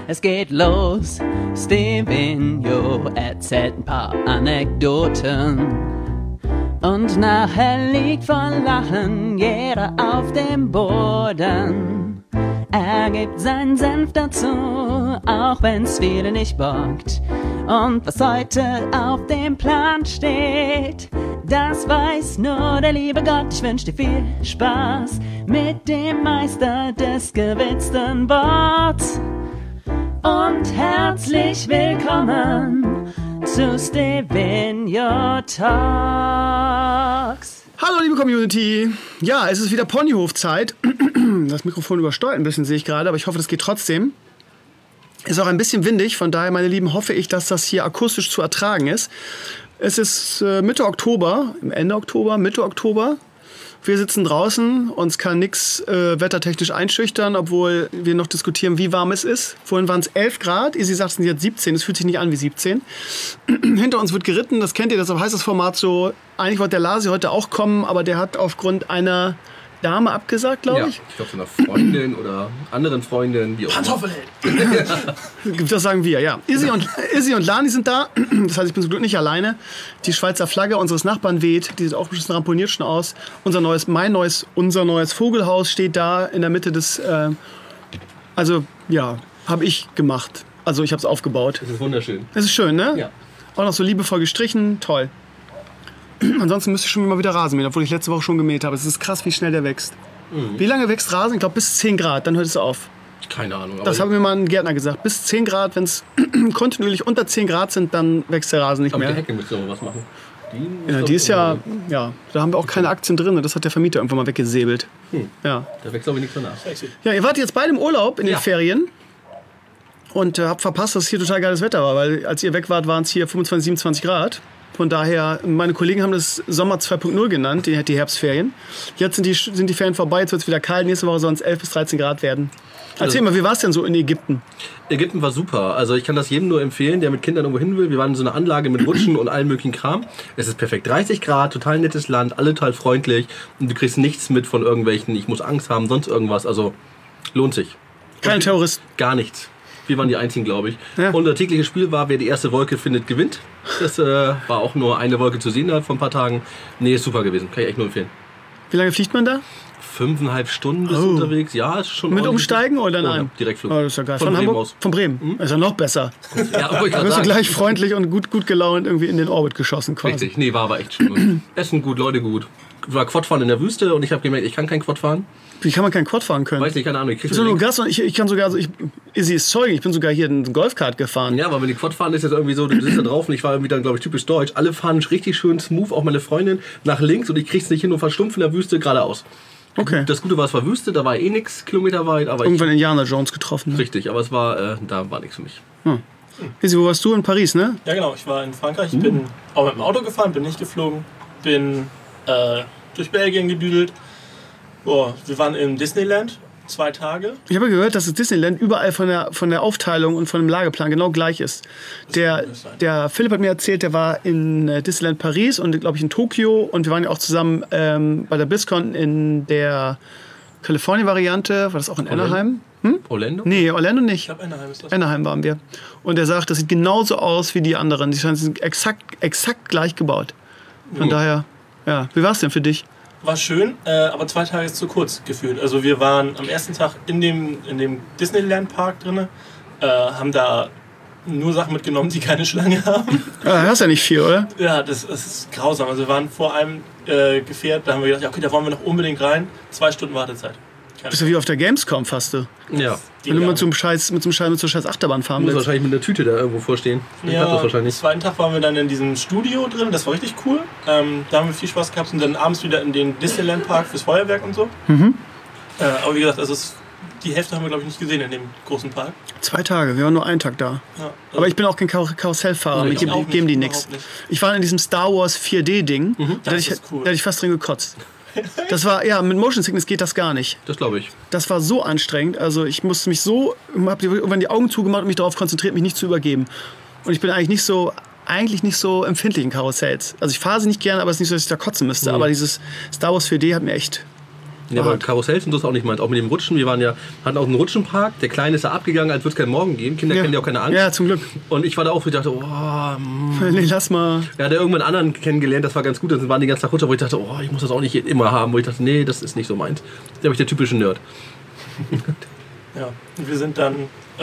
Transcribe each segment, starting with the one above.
Es geht los, Stevenio erzählt ein paar Anekdoten. Und nachher liegt vor Lachen jeder auf dem Boden. Er gibt seinen Senf dazu, auch wenn's viele nicht bockt. Und was heute auf dem Plan steht, das weiß nur der liebe Gott. Ich wünsch dir viel Spaß mit dem Meister des gewitzten Worts. Und herzlich willkommen zu Stevenio Talks. Hallo liebe Community. Ja, es ist wieder Ponyhof-Zeit. Das Mikrofon übersteuert ein bisschen, sehe ich gerade, aber ich hoffe, das geht trotzdem. Ist auch ein bisschen windig, von daher, meine Lieben, hoffe ich, dass das hier akustisch zu ertragen ist. Es ist Mitte Oktober, Ende Oktober, Mitte Oktober. Wir sitzen draußen, uns kann nichts wettertechnisch einschüchtern, obwohl wir noch diskutieren, wie warm es ist. Vorhin waren es 11 Grad, Isi sagt, es sind jetzt 17, es fühlt sich nicht an wie 17. Hinter uns wird geritten, das kennt ihr, deshalb heißt das Format so. Eigentlich wollte der Lasi heute auch kommen, aber der hat aufgrund einer Dame abgesagt, glaube ich. Ja, ich glaube so einer Freundin oder anderen Freundin. Pantoffelheld! Das sagen wir, ja. Isi und Lani sind da, das heißt, ich bin zum Glück nicht alleine. Die Schweizer Flagge unseres Nachbarn weht, die sieht auch ein bisschen ramponiert schon aus. Unser neues Vogelhaus steht da in der Mitte des, habe ich gemacht. Also ich habe es aufgebaut. Das ist wunderschön. Das ist schön, ne? Ja. Auch noch so liebevoll gestrichen, toll. Ansonsten müsste ich schon mal wieder Rasen mähen, obwohl ich letzte Woche schon gemäht habe. Es ist krass, wie schnell der wächst. Mhm. Wie lange wächst Rasen? Ich glaube bis 10 Grad, dann hört es auf. Keine Ahnung. Das hat mir mal ein Gärtner gesagt. Bis 10 Grad, wenn es kontinuierlich unter 10 Grad sind, dann wächst der Rasen nicht mehr. Aber die Hecke müsste aber was machen. Die ist ja, da haben wir auch keine Aktien drin. Das hat der Vermieter irgendwann mal weggesäbelt. Ja. Da wächst aber nichts danach. Ja, ihr wart jetzt beide im Urlaub in den Ferien. Und habt verpasst, dass es hier total geiles Wetter war. Weil als ihr weg wart, waren es hier 25, 27 Grad. Von daher, meine Kollegen haben das Sommer 2.0 genannt, die Herbstferien. Jetzt sind die Ferien vorbei, jetzt wird es wieder kalt. Nächste Woche sollen es 11 bis 13 Grad werden. Erzähl mal, wie war es denn so in Ägypten? Ägypten war super. Also ich kann das jedem nur empfehlen, der mit Kindern irgendwo hin will. Wir waren in so einer Anlage mit Rutschen und allem möglichen Kram. Es ist perfekt. 30 Grad, total nettes Land, alle total freundlich. Und du kriegst nichts mit von irgendwelchen, ich muss Angst haben, sonst irgendwas. Also lohnt sich. Keine Terroristen? Gar nichts. Wir waren die Einzigen, glaube ich. Ja. Und unser tägliches Spiel war, wer die erste Wolke findet, gewinnt. Das war auch nur eine Wolke zu sehen vor ein paar Tagen. Nee, ist super gewesen. Kann ich echt nur empfehlen. Wie lange fliegt man da? 5,5 Stunden bist du unterwegs. Ja, ist schon mit Umsteigen oder nein? Direktflug. Oh, das ist ja geil. Von Hamburg aus. Von Bremen? Das ist ja noch besser. Ja, aber ich da wirst du gleich freundlich und gut gelaunt irgendwie in den Orbit geschossen quasi. Richtig. Nee, war aber echt schön. Essen gut, Leute gut. Ich war Quad fahren in der Wüste und ich habe gemerkt, ich kann kein Quad fahren. Wie kann man kein Quad fahren können? Weiß nicht, keine Ahnung. Ich kann sogar, Izzy ist Zeuge, ich bin sogar hier einen Golfkart gefahren. Ja, aber wenn die Quad fahren ist jetzt irgendwie so, du sitzt da drauf und ich war irgendwie dann, glaube ich, typisch deutsch. Alle fahren richtig schön smooth, auch meine Freundin, nach links und ich krieg's nicht hin und verstumpf in der Wüste geradeaus. Okay. Das Gute war, es war Wüste, da war nix kilometerweit. Aber irgendwann Indiana Jones getroffen. Ne? Richtig, aber es war, da war nichts für mich. Izzy, wo warst du? In Paris, ne? Ja genau, ich war in Frankreich, ich bin auch mit dem Auto gefahren, bin nicht geflogen, bin durch Belgien gedüdelt. Boah, wir waren im Disneyland 2 Tage. Ich habe gehört, dass das Disneyland überall von der Aufteilung und von dem Lageplan genau gleich ist. Der Philipp hat mir erzählt, der war in Disneyland Paris und glaube ich in Tokio und wir waren ja auch zusammen bei der BlizzCon in der Kalifornien-Variante. War das auch in Anaheim? Orlando? Nee, Orlando nicht. Ich glaube Anaheim ist das. Anaheim waren wir. Und er sagt, das sieht genauso aus wie die anderen. Die sind exakt gleich gebaut. Von daher, ja. Wie war es denn für dich? War schön, aber 2 Tage ist zu kurz gefühlt. Also wir waren am ersten Tag in dem Disneyland-Park drin, haben da nur Sachen mitgenommen, die keine Schlange haben. Ja, hast ja nicht viel, oder? Ja, das ist grausam. Also wir waren vor einem Gefährt, da haben wir gedacht, ja, okay, da wollen wir noch unbedingt rein. 2 Stunden Wartezeit. Bist du wie auf der Gamescom fast, du. Ja. Wenn du mal mit so einer scheiß Achterbahn fahren Du musst willst. wahrscheinlich mit einer Tüte da irgendwo vorstehen. Ja, das wahrscheinlich. am zweiten Tag waren wir dann in diesem Studio drin, das war richtig cool. Da haben wir viel Spaß gehabt und dann abends wieder in den Disneyland Park fürs Feuerwerk und so. Aber wie gesagt, die Hälfte haben wir, glaube ich, nicht gesehen in dem großen Park. 2 Tage, wir waren nur einen Tag da. Ja, aber ich bin auch kein Karussellfahrer, ich mir geben die nichts. Ich war in diesem Star Wars 4D-Ding, da hätte ich fast drin gekotzt. Das war, mit Motion Sickness geht das gar nicht. Das glaube ich. Das war so anstrengend, also ich musste mich habe irgendwann die Augen zugemacht und mich darauf konzentriert, mich nicht zu übergeben. Und ich bin eigentlich nicht so empfindlich in Karussells. Also ich fahre sie nicht gerne, aber es ist nicht so, dass ich da kotzen müsste. Aber dieses Star Wars 4D hat mir echt Ja, aber Karussells und das auch nicht meint. Auch mit dem Rutschen. Wir hatten auch einen Rutschenpark. Der Kleine ist da abgegangen, als würde es keinen Morgen geben. Kinder kennen ja auch keine Angst. Ja, zum Glück. Und ich war da auch, wo ich dachte, nee, lass mal. Ja, der irgendwann einen anderen kennengelernt, das war ganz gut. Dann waren die ganzen Tag Rutscher, wo ich dachte, ich muss das auch nicht immer haben. Wo ich dachte, nee, das ist nicht so meins. Da bin ich der typische Nerd. Ja, wir sind dann,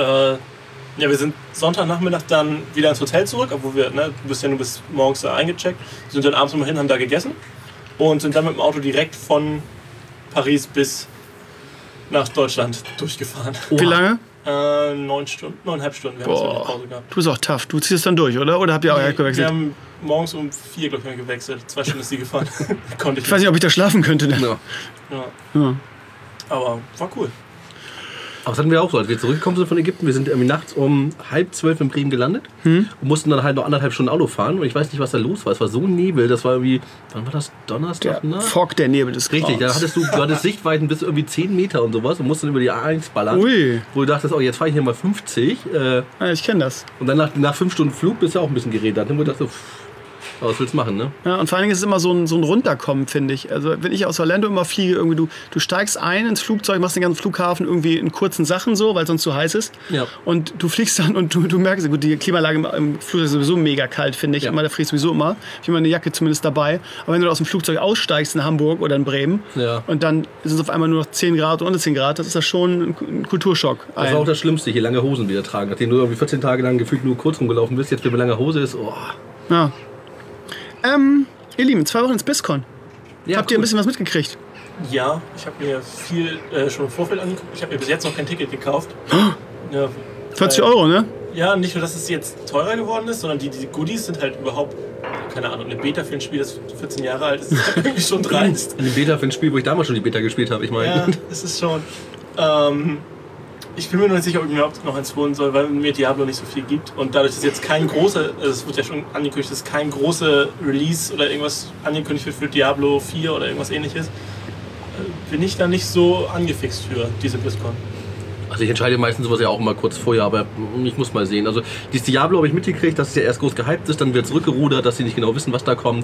wir sind Sonntagnachmittag dann wieder ins Hotel zurück, obwohl du bist ja nur bis morgens da eingecheckt, sind dann abends nochmal hin, haben da gegessen und sind dann mit dem Auto direkt von Paris bis nach Deutschland durchgefahren. Wie lange? 9,5 Stunden. Wir haben jetzt eine Pause gehabt. Du bist auch tough. Du ziehst es dann durch, oder? Oder habt ihr auch gewechselt? Wir haben morgens um 4, glaube ich, gewechselt. 2 Stunden ist die gefahren. Ich weiß nicht, ob ich da schlafen könnte. Denn. Ja. Aber war cool. Aber das hatten wir auch so, als wir zurückgekommen sind von Ägypten. Wir sind irgendwie nachts um 11:30 in Bremen gelandet und mussten dann halt noch 1,5 Stunden Auto fahren. Und ich weiß nicht, was da los war. Es war so Nebel, das war irgendwie, wann war das? Donnerstag? Der Fog, der Nebel des Grauens. Richtig, da du hattest Sichtweiten bis irgendwie 10 Meter und sowas und musst dann über die A1 ballern. Ui. Wo du dachtest, jetzt fahre ich hier mal 50. Ja, ich kenne das. Und dann nach 5 Stunden Flug bist du auch ein bisschen geredet. Dann wo du dachtest, was willst du machen, ne? Ja, und vor allen Dingen ist es immer so ein Runterkommen, finde ich. Also wenn ich aus Orlando immer fliege, irgendwie du steigst ein ins Flugzeug, machst den ganzen Flughafen irgendwie in kurzen Sachen so, weil es sonst zu heiß ist. Ja. Und du fliegst dann und du merkst, gut, die Klimaanlage im Flugzeug ist sowieso mega kalt, finde ich. Ja. Da friere ich sowieso immer. Ich habe immer eine Jacke zumindest dabei. Aber wenn du aus dem Flugzeug aussteigst in Hamburg oder in Bremen und dann sind es auf einmal nur noch 10 Grad oder unter 10 Grad, das ist ja schon ein Kulturschock. Das war auch das Schlimmste, hier lange Hosen wieder tragen. Nachdem du irgendwie 14 Tage lang gefühlt nur kurz rumgelaufen bist, jetzt wenn lange Hose ist, Ja. Ihr Lieben, 2 Wochen ins BISCON. Ja, Habt ihr ein bisschen was mitgekriegt? Ja, ich habe mir viel schon im Vorfeld angeguckt. Ich habe mir bis jetzt noch kein Ticket gekauft. Ja, 40 Euro, ne? Ja, nicht nur, dass es jetzt teurer geworden ist, sondern die Goodies sind halt überhaupt, keine Ahnung, eine Beta für ein Spiel, das 14 Jahre alt ist, ist irgendwie schon dreist. Eine Beta für ein Spiel, wo ich damals schon die Beta gespielt habe, ich meine. Ja, das ist schon. Ich bin mir noch nicht sicher, ob ich mir überhaupt noch eins holen soll, weil mir Diablo nicht so viel gibt. Und dadurch, dass jetzt kein großer, es wird ja schon angekündigt, dass kein großer Release oder irgendwas angekündigt wird für Diablo 4 oder irgendwas ähnliches, bin ich da nicht so angefixt für diese BlizzCon. Also ich entscheide meistens sowas ja auch immer kurz vorher, aber ich muss mal sehen. Also dieses Diablo habe ich mitgekriegt, dass es ja erst groß gehypt ist, dann wird zurückgerudert, dass sie nicht genau wissen, was da kommt.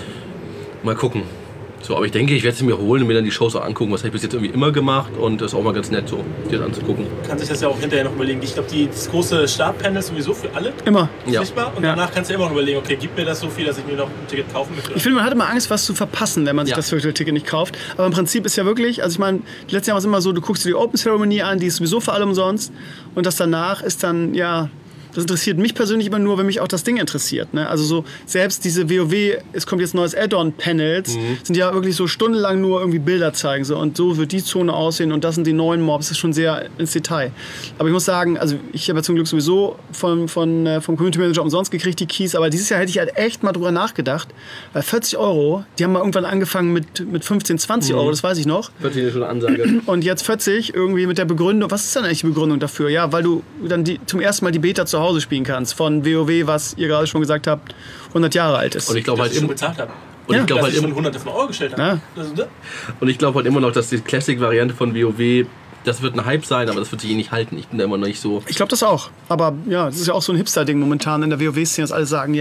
Mal gucken. So, aber ich denke, ich werde sie mir holen und mir dann die Shows auch angucken. Was habe ich bis jetzt irgendwie immer gemacht und das ist auch mal ganz nett, so dir das anzugucken. Kann sich das ja auch hinterher noch überlegen. Ich glaube, das große Startpanel ist sowieso für alle immer sichtbar und danach kannst du immer noch überlegen, okay, gibt mir das so viel, dass ich mir noch ein Ticket kaufen möchte? Ich finde, man hat immer Angst, was zu verpassen, wenn man sich das Virtual Ticket nicht kauft. Aber im Prinzip ist ja wirklich, also ich meine, die letzten Jahre war es immer so, du guckst dir die Open Ceremony an, die ist sowieso für alle umsonst und das danach ist dann, das interessiert mich persönlich immer nur, wenn mich auch das Ding interessiert. Ne? Also so selbst diese WoW, es kommt jetzt neues Add-on-Panels, sind ja wirklich so stundenlang nur irgendwie Bilder zeigen. So, und so wird die Zone aussehen und das sind die neuen Mobs. Das ist schon sehr ins Detail. Aber ich muss sagen, also ich habe ja zum Glück sowieso vom Community Manager umsonst gekriegt, die Keys. Aber dieses Jahr hätte ich halt echt mal drüber nachgedacht. Weil 40 Euro, die haben mal irgendwann angefangen mit 15, 20 Euro, das weiß ich noch. 40 ist schon eine Ansage. Und jetzt 40 irgendwie mit der Begründung. Was ist denn eigentlich die Begründung dafür? Ja, weil du dann zum ersten Mal die Beta zu Hause spielen kannst von WoW, was ihr gerade schon gesagt habt, 100 Jahre alt ist. Und ich glaube halt schon bezahlt habe. Und ich glaube halt schon Hunderte von Euro gestellt habe. Ja. Und ich glaube halt immer noch, dass die Classic-Variante von WoW, das wird ein Hype sein, aber das wird sich eh nicht halten. Ich bin da immer noch nicht so. Ich glaube das auch. Aber ja, das ist ja auch so ein Hipster-Ding momentan in der WoW-Szene, dass alle sagen,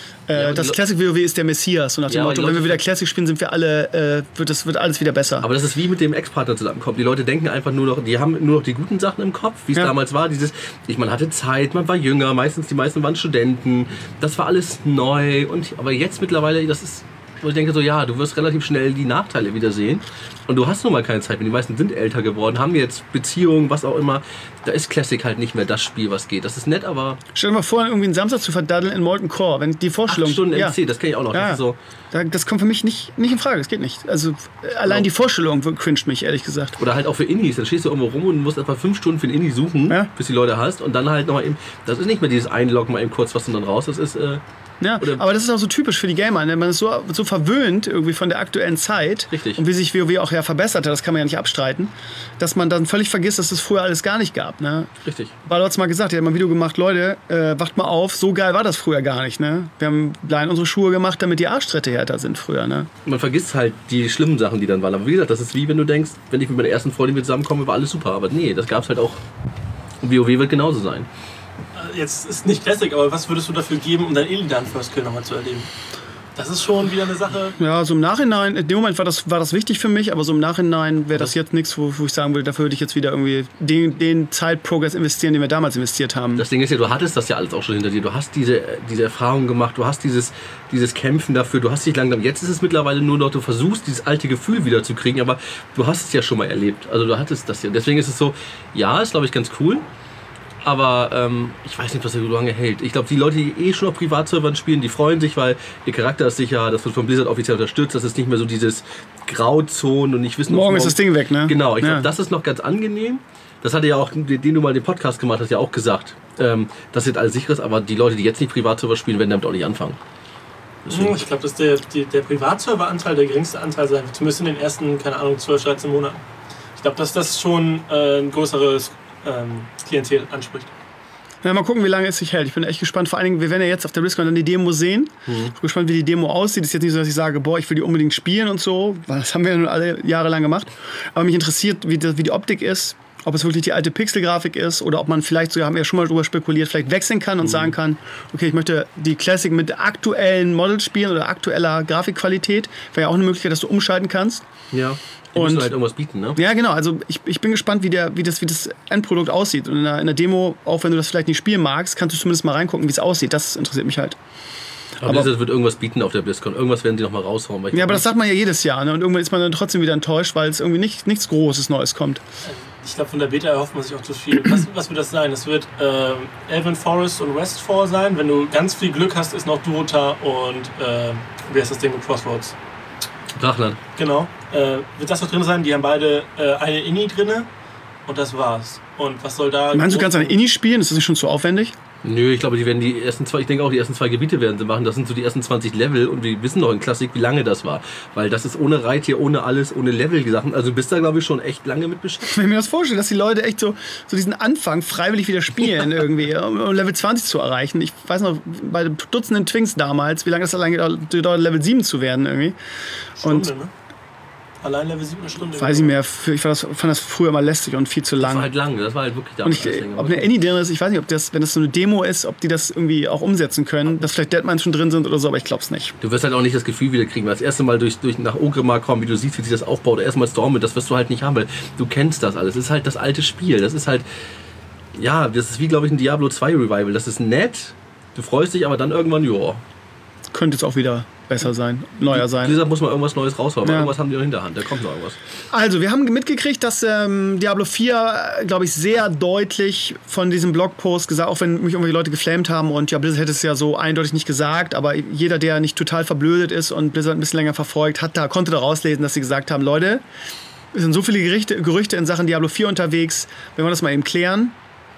das Classic WoW ist der Messias. So nach dem Motto, wenn wir wieder Classic spielen, sind wir alle, wird alles wieder besser. Aber das ist wie mit dem Ex-Partner zusammenkommen. Die Leute denken einfach nur noch, die haben nur noch die guten Sachen im Kopf, wie es damals war. Man hatte Zeit, man war jünger, die meisten waren Studenten. Das war alles neu. Aber jetzt mittlerweile, das ist, wo ich denke so, du wirst relativ schnell die Nachteile wieder sehen. Und du hast nun mal keine Zeit mehr. Die meisten sind älter geworden, haben jetzt Beziehungen, was auch immer. Da ist Classic halt nicht mehr das Spiel, was geht. Das ist nett, aber... Stell dir mal vor, irgendwie einen Samstag zu verdaddeln in Molten Core, wenn die Vorstellung... 8 Stunden MC, das kenne ich auch noch. Ja. Das ist so. Das kommt für mich nicht in Frage, das geht nicht. Also allein die Vorstellung cringet mich, ehrlich gesagt. Oder halt auch für Indies. Dann stehst du irgendwo rum und musst etwa 5 Stunden für ein Indie suchen, bis die Leute hast. Und dann halt nochmal eben... Das ist nicht mehr dieses Einloggen mal eben kurz, was du dann raus. Das ist... aber das ist auch so typisch für die Gamer. Ne? Man ist so verwöhnt irgendwie von der aktuellen Zeit. Richtig. Und wie sich WoW auch verbessert hat, das kann man ja nicht abstreiten, dass man dann völlig vergisst, dass es früher alles gar nicht gab. Ne? Richtig. Bardo hat es mal gesagt, er hat mal ein Video gemacht, Leute, wacht mal auf, so geil war das früher gar nicht. Ne? Wir haben allein unsere Schuhe gemacht, damit die Arschtritte härter sind früher. Ne? Man vergisst halt die schlimmen Sachen, die dann waren. Aber wie gesagt, das ist wie wenn du denkst, wenn ich mit meiner ersten Freundin zusammenkomme, war alles super. Aber nee, das gab es halt auch. Und WoW wird genauso sein. Jetzt ist nicht Classic, aber was würdest du dafür geben, um deinen Illidan First Kill nochmal zu erleben? Das ist schon wieder eine Sache. Ja, so im Nachhinein, in dem Moment war das wichtig für mich, aber so im Nachhinein wäre das jetzt nichts, wo ich sagen würde, dafür würde ich jetzt wieder irgendwie den Zeitprogress investieren, den wir damals investiert haben. Das Ding ist ja, du hattest das ja alles auch schon hinter dir. Du hast diese Erfahrung gemacht, du hast dieses Kämpfen dafür, du hast dich langsam. Jetzt ist es mittlerweile nur noch, du versuchst dieses alte Gefühl wieder zu kriegen, aber du hast es ja schon mal erlebt. Also du hattest das ja. Deswegen ist es so, ja, ist glaube ich ganz cool. Aber ich weiß nicht, was so lange hält. Ich glaube, die Leute, die schon auf Privatservern spielen, die freuen sich, weil ihr Charakter ist sicher, das wird von Blizzard offiziell unterstützt, das ist nicht mehr so dieses Grauzonen und nicht wissen... Morgen ist das Ding weg, ne? Genau, ich glaube, das ist noch ganz angenehm. Das hatte ja auch, den du mal den Podcast gemacht hast, ja auch gesagt, dass jetzt alles sicher ist, aber die Leute, die jetzt nicht Privatserver spielen, werden damit auch nicht anfangen. Deswegen. Ich glaube, dass der Privatserver-Anteil der geringste Anteil sein wird, zumindest in den ersten, 12, 13 Monaten. Ich glaube, dass das schon ein größeres Klientel anspricht. Ja, mal gucken, wie lange es sich hält. Ich bin echt gespannt. Vor allen Dingen, wir werden ja jetzt auf der BlizzCon dann die Demo sehen. Ich bin gespannt, wie die Demo aussieht. Es ist jetzt nicht so, dass ich sage, boah, ich will die unbedingt spielen und so, weil das haben wir ja nun alle Jahre lang gemacht. Aber mich interessiert, wie die Optik ist, ob es wirklich die alte Pixelgrafik ist oder ob man vielleicht sogar, haben wir ja schon mal drüber spekuliert, vielleicht wechseln kann und sagen kann, okay, ich möchte die Classic mit aktuellen Models spielen oder aktueller Grafikqualität. Wäre ja auch eine Möglichkeit, dass du umschalten kannst. Ja. Die müssen halt irgendwas bieten, ne? Ja, genau. Also ich bin gespannt, wie das Endprodukt aussieht. Und in der Demo, auch wenn du das vielleicht nicht spielen magst, kannst du zumindest mal reingucken, wie es aussieht. Das interessiert mich halt. Aber Blizzard wird irgendwas bieten auf der BlizzCon. Irgendwas werden die noch mal raushauen. Ja, aber das sagt man ja jedes Jahr. Ne? Und irgendwann ist man dann trotzdem wieder enttäuscht, weil es irgendwie nichts Großes Neues kommt. Ich glaube, von der Beta erhofft man sich auch zu viel. Was wird das sein? Es wird Elven Forest und Westfall sein. Wenn du ganz viel Glück hast, ist noch Durota und wie heißt das Ding mit Crossroads? Brachland. Genau. Wird das noch drin sein? Die haben beide eine Inni drin und das war's. Und was soll da... Meinst du, kannst eine Inni spielen? Ist das nicht schon zu aufwendig? Nö, ich glaube, die werden die ersten zwei Gebiete werden sie machen. Das sind so die ersten 20 Level und wir wissen noch in Klassik, wie lange das war. Weil das ist ohne Reittier, ohne alles, ohne Level-Sachen. Also du bist da, glaube ich, schon echt lange mit beschäftigt. Wenn ich mir das vorstelle, dass die Leute echt so diesen Anfang freiwillig wieder spielen irgendwie, um Level 20 zu erreichen. Ich weiß noch, bei Dutzenden Twinks damals, wie lange das allein gedauert, Level 7 zu werden irgendwie. Stunde, ne? Allein Level 7 eine Stunde. Weiß ich mehr. Ich fand das früher immer lästig und viel zu lang. Das war halt lang, das war halt wirklich da. Und ob eine Any drin ist, ich weiß nicht, wenn das so eine Demo ist, ob die das irgendwie auch umsetzen können, dass vielleicht Deadmines schon drin sind oder so, aber ich glaube es nicht. Du wirst halt auch nicht das Gefühl wieder kriegen, weil das erste Mal durch nach Orgrimmar kommen, wie du siehst, wie sich das aufbaut, oder erstmal Stormwind, das wirst du halt nicht haben, weil du kennst das alles. Das ist halt das alte Spiel. Das ist halt, ja, das ist wie, glaube ich, ein Diablo 2 Revival. Das ist nett, du freust dich, aber dann irgendwann, joa. Könnte jetzt auch wieder besser sein, neuer sein. Blizzard muss mal irgendwas Neues raushauen, irgendwas haben die noch in der Hand, da kommt noch irgendwas. Also, wir haben mitgekriegt, dass Diablo 4, glaube ich, sehr deutlich von diesem Blogpost gesagt, auch wenn mich irgendwelche Leute geflamed haben und ja, Blizzard hätte es ja so eindeutig nicht gesagt, aber jeder, der nicht total verblödet ist und Blizzard ein bisschen länger verfolgt, konnte da rauslesen, dass sie gesagt haben, Leute, es sind so viele Gerüchte in Sachen Diablo 4 unterwegs, wenn wir das mal eben klären,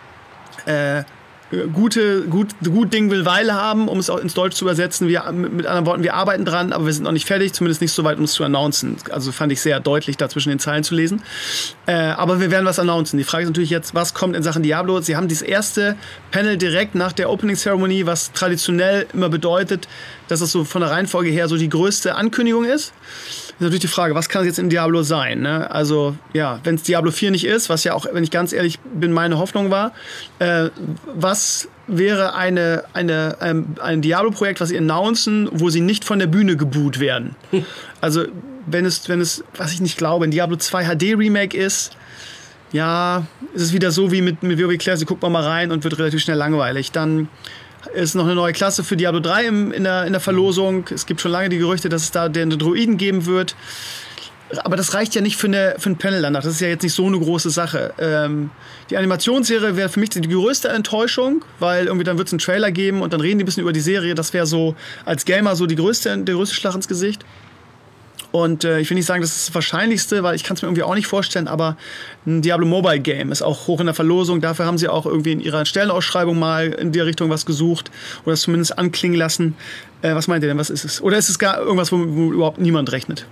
gut Ding will Weile haben, um es auch ins Deutsch zu übersetzen. Mit anderen Worten, wir arbeiten dran, aber wir sind noch nicht fertig, zumindest nicht so weit, um es zu announcen. Also fand ich sehr deutlich, da zwischen den Zeilen zu lesen. Aber wir werden was announcen. Die Frage ist natürlich jetzt, was kommt in Sachen Diablo? Sie haben dieses erste Panel direkt nach der Opening Ceremony, was traditionell immer bedeutet, dass es so von der Reihenfolge her so die größte Ankündigung ist. Ist natürlich die Frage, was kann es jetzt in Diablo sein? Ne? Also, ja, wenn es Diablo 4 nicht ist, was ja auch, wenn ich ganz ehrlich bin, meine Hoffnung war, was wäre ein Diablo-Projekt, was sie announcen, wo sie nicht von der Bühne geboot werden? Also, wenn es, was ich nicht glaube, ein Diablo 2 HD-Remake ist, ja, ist es wieder so wie mit WoW Classic, guckt man mal rein und wird relativ schnell langweilig. Dann ist noch eine neue Klasse für Diablo 3 in der Verlosung. Es gibt schon lange die Gerüchte, dass es da den Druiden geben wird. Aber das reicht ja nicht für ein Panel danach. Das ist ja jetzt nicht so eine große Sache. Die Animationsserie wäre für mich die größte Enttäuschung, weil irgendwie dann wird es einen Trailer geben und dann reden die ein bisschen über die Serie. Das wäre so als Gamer so der größte Schlag ins Gesicht. Und ich will nicht sagen, das ist das Wahrscheinlichste, weil ich kann es mir irgendwie auch nicht vorstellen, aber ein Diablo Mobile Game ist auch hoch in der Verlosung. Dafür haben sie auch irgendwie in ihrer Stellenausschreibung mal in der Richtung was gesucht oder es zumindest anklingen lassen. Was meint ihr denn, was ist es? Oder ist es gar irgendwas, wo überhaupt niemand rechnet?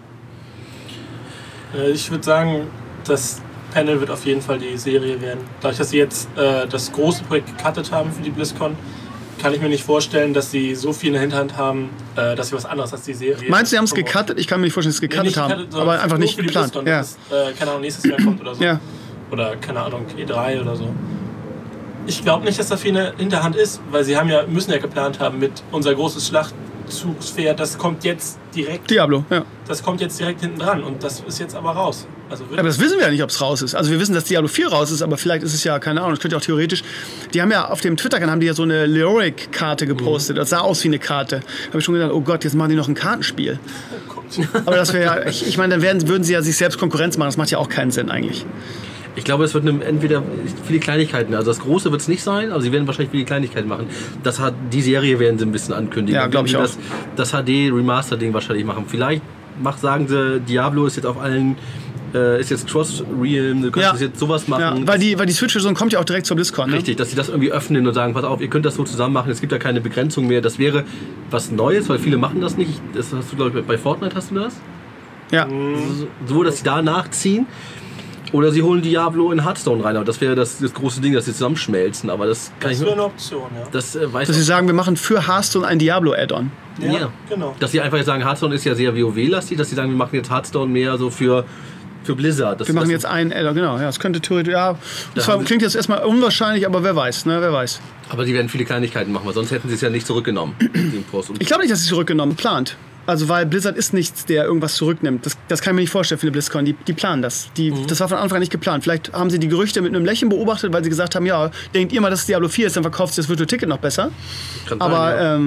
Ich würde sagen, das Panel wird auf jeden Fall die Serie werden. Dadurch, dass sie jetzt das große Projekt gecuttet haben für die BlizzCon, kann ich mir nicht vorstellen, dass sie so viel in der Hinterhand haben, dass sie was anderes als die Serie... Meinst du, sie haben es gecuttet? Ich kann mir nicht vorstellen, dass sie es gecuttet haben, aber einfach nicht geplant. BlizzCon, ja. Dass, keine Ahnung, nächstes Jahr kommt oder so. Ja. Oder, keine Ahnung, E3 oder so. Ich glaube nicht, dass da viel in der Hinterhand ist, weil sie müssen ja geplant haben mit unser großes Rückzugsfährt, das kommt jetzt direkt. Diablo, ja. Das kommt jetzt direkt hinten dran und das ist jetzt aber raus. Also Aber das wissen wir ja nicht, ob es raus ist. Also wir wissen, dass Diablo 4 raus ist, aber vielleicht ist es ja, keine Ahnung, das könnte ja auch theoretisch... Die haben ja auf dem Twitter-Kanal haben die ja so eine Leoric-Karte gepostet. Das sah aus wie eine Karte. Da habe ich schon gedacht, oh Gott, jetzt machen die noch ein Kartenspiel. Aber das wäre ja... Ich meine, dann würden sie ja sich selbst Konkurrenz machen. Das macht ja auch keinen Sinn eigentlich. Ich glaube, es wird entweder viele Kleinigkeiten. Also das Große wird es nicht sein, aber sie werden wahrscheinlich viele Kleinigkeiten machen. Die Serie werden sie ein bisschen ankündigen. Ja, glaube ich auch. Das HD-Remaster-Ding wahrscheinlich machen. Vielleicht sagen sie, Diablo ist jetzt auf allen... ist jetzt Cross-Realm, du kannst jetzt sowas machen. Ja, weil die Switch-Version kommt ja auch direkt zur BlizzCon. Richtig, dass sie das irgendwie öffnen und sagen, pass auf, ihr könnt das so zusammen machen, es gibt ja keine Begrenzung mehr. Das wäre was Neues, weil viele machen das nicht. Das hast du, glaube ich, bei Fortnite hast du das? Ja. So, dass sie da nachziehen. Oder sie holen Diablo in Hearthstone rein. Aber das wäre das große Ding, dass sie zusammenschmelzen. Aber das kann das wäre eine Option, ja. Dass sie sagen, wir machen für Hearthstone ein Diablo-Add-on. Ja, genau. Dass sie einfach sagen, Hearthstone ist ja sehr WoW-lastig, dass sie sagen, wir machen jetzt Hearthstone mehr so für Blizzard. Wir machen jetzt einen Add-on, genau. Ja, das könnte theoretisch, klingt jetzt erstmal unwahrscheinlich, aber wer weiß, ne? Wer weiß. Aber die werden viele Kleinigkeiten machen, weil sonst hätten sie es ja nicht zurückgenommen. Den Post. Ich glaube nicht, dass sie es zurückgenommen plant. Also, weil Blizzard ist nichts, der irgendwas zurücknimmt. Das kann ich mir nicht vorstellen für eine BlizzCon. Die planen das. Das war von Anfang an nicht geplant. Vielleicht haben sie die Gerüchte mit einem Lächeln beobachtet, weil sie gesagt haben, ja, denkt ihr mal, dass es Diablo 4 ist, dann verkauft sich das Virtual Ticket noch besser. Aber,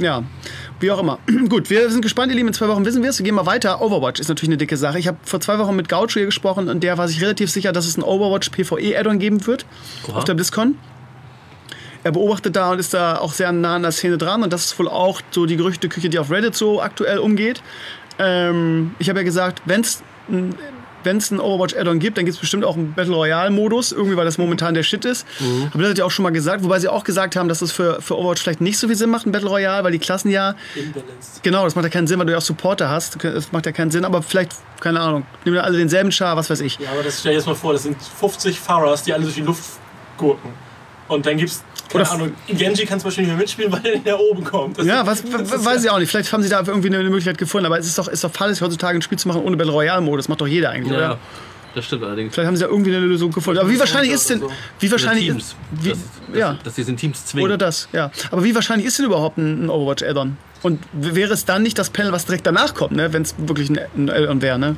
wie auch immer. Gut, wir sind gespannt, ihr Lieben. In 2 Wochen wissen wir es. Wir gehen mal weiter. Overwatch ist natürlich eine dicke Sache. Ich habe vor 2 Wochen mit Gaucho hier gesprochen und der war sich relativ sicher, dass es ein Overwatch PvE-Add-on geben wird auf der BlizzCon. Er beobachtet da und ist da auch sehr nah an der Szene dran. Und das ist wohl auch so die Gerüchteküche, die auf Reddit so aktuell umgeht. Ich habe ja gesagt, wenn es ein Overwatch-Add-on gibt, dann gibt es bestimmt auch einen Battle-Royale-Modus. Irgendwie, weil das momentan der Shit ist. Aber das hat ja auch schon mal gesagt. Wobei sie auch gesagt haben, dass es für Overwatch vielleicht nicht so viel Sinn macht, ein Battle-Royale, weil die Klassen ja... Imbalanced. Genau, das macht ja keinen Sinn, weil du ja auch Supporter hast. Das macht ja keinen Sinn. Aber vielleicht, keine Ahnung, nehmen wir alle denselben Char, was weiß ich. Ja, aber das stell dir jetzt mal vor, das sind 50 Pharahs, die alle durch die Luft gurken. Und dann gibt's... Keine Ahnung, Genji kann zum Beispiel nicht mehr mitspielen, weil er nicht nach oben kommt. Weiß ich auch nicht. Vielleicht haben sie da irgendwie eine Möglichkeit gefunden. Aber es ist doch fahrlässig, heutzutage ein Spiel zu machen ohne Battle Royale-Modus. Das macht doch jeder eigentlich, ja, oder? Das stimmt allerdings. Vielleicht haben sie ja irgendwie eine Lösung gefunden. Aber wie wahrscheinlich ist denn... Wie wahrscheinlich Teams. Dass sie es in Teams zwingen. Oder das, ja. Aber wie wahrscheinlich ist denn überhaupt ein Overwatch-Add-on? Und wäre es dann nicht das Panel, was direkt danach kommt, ne? Wenn es wirklich ein Add-on wäre, ne?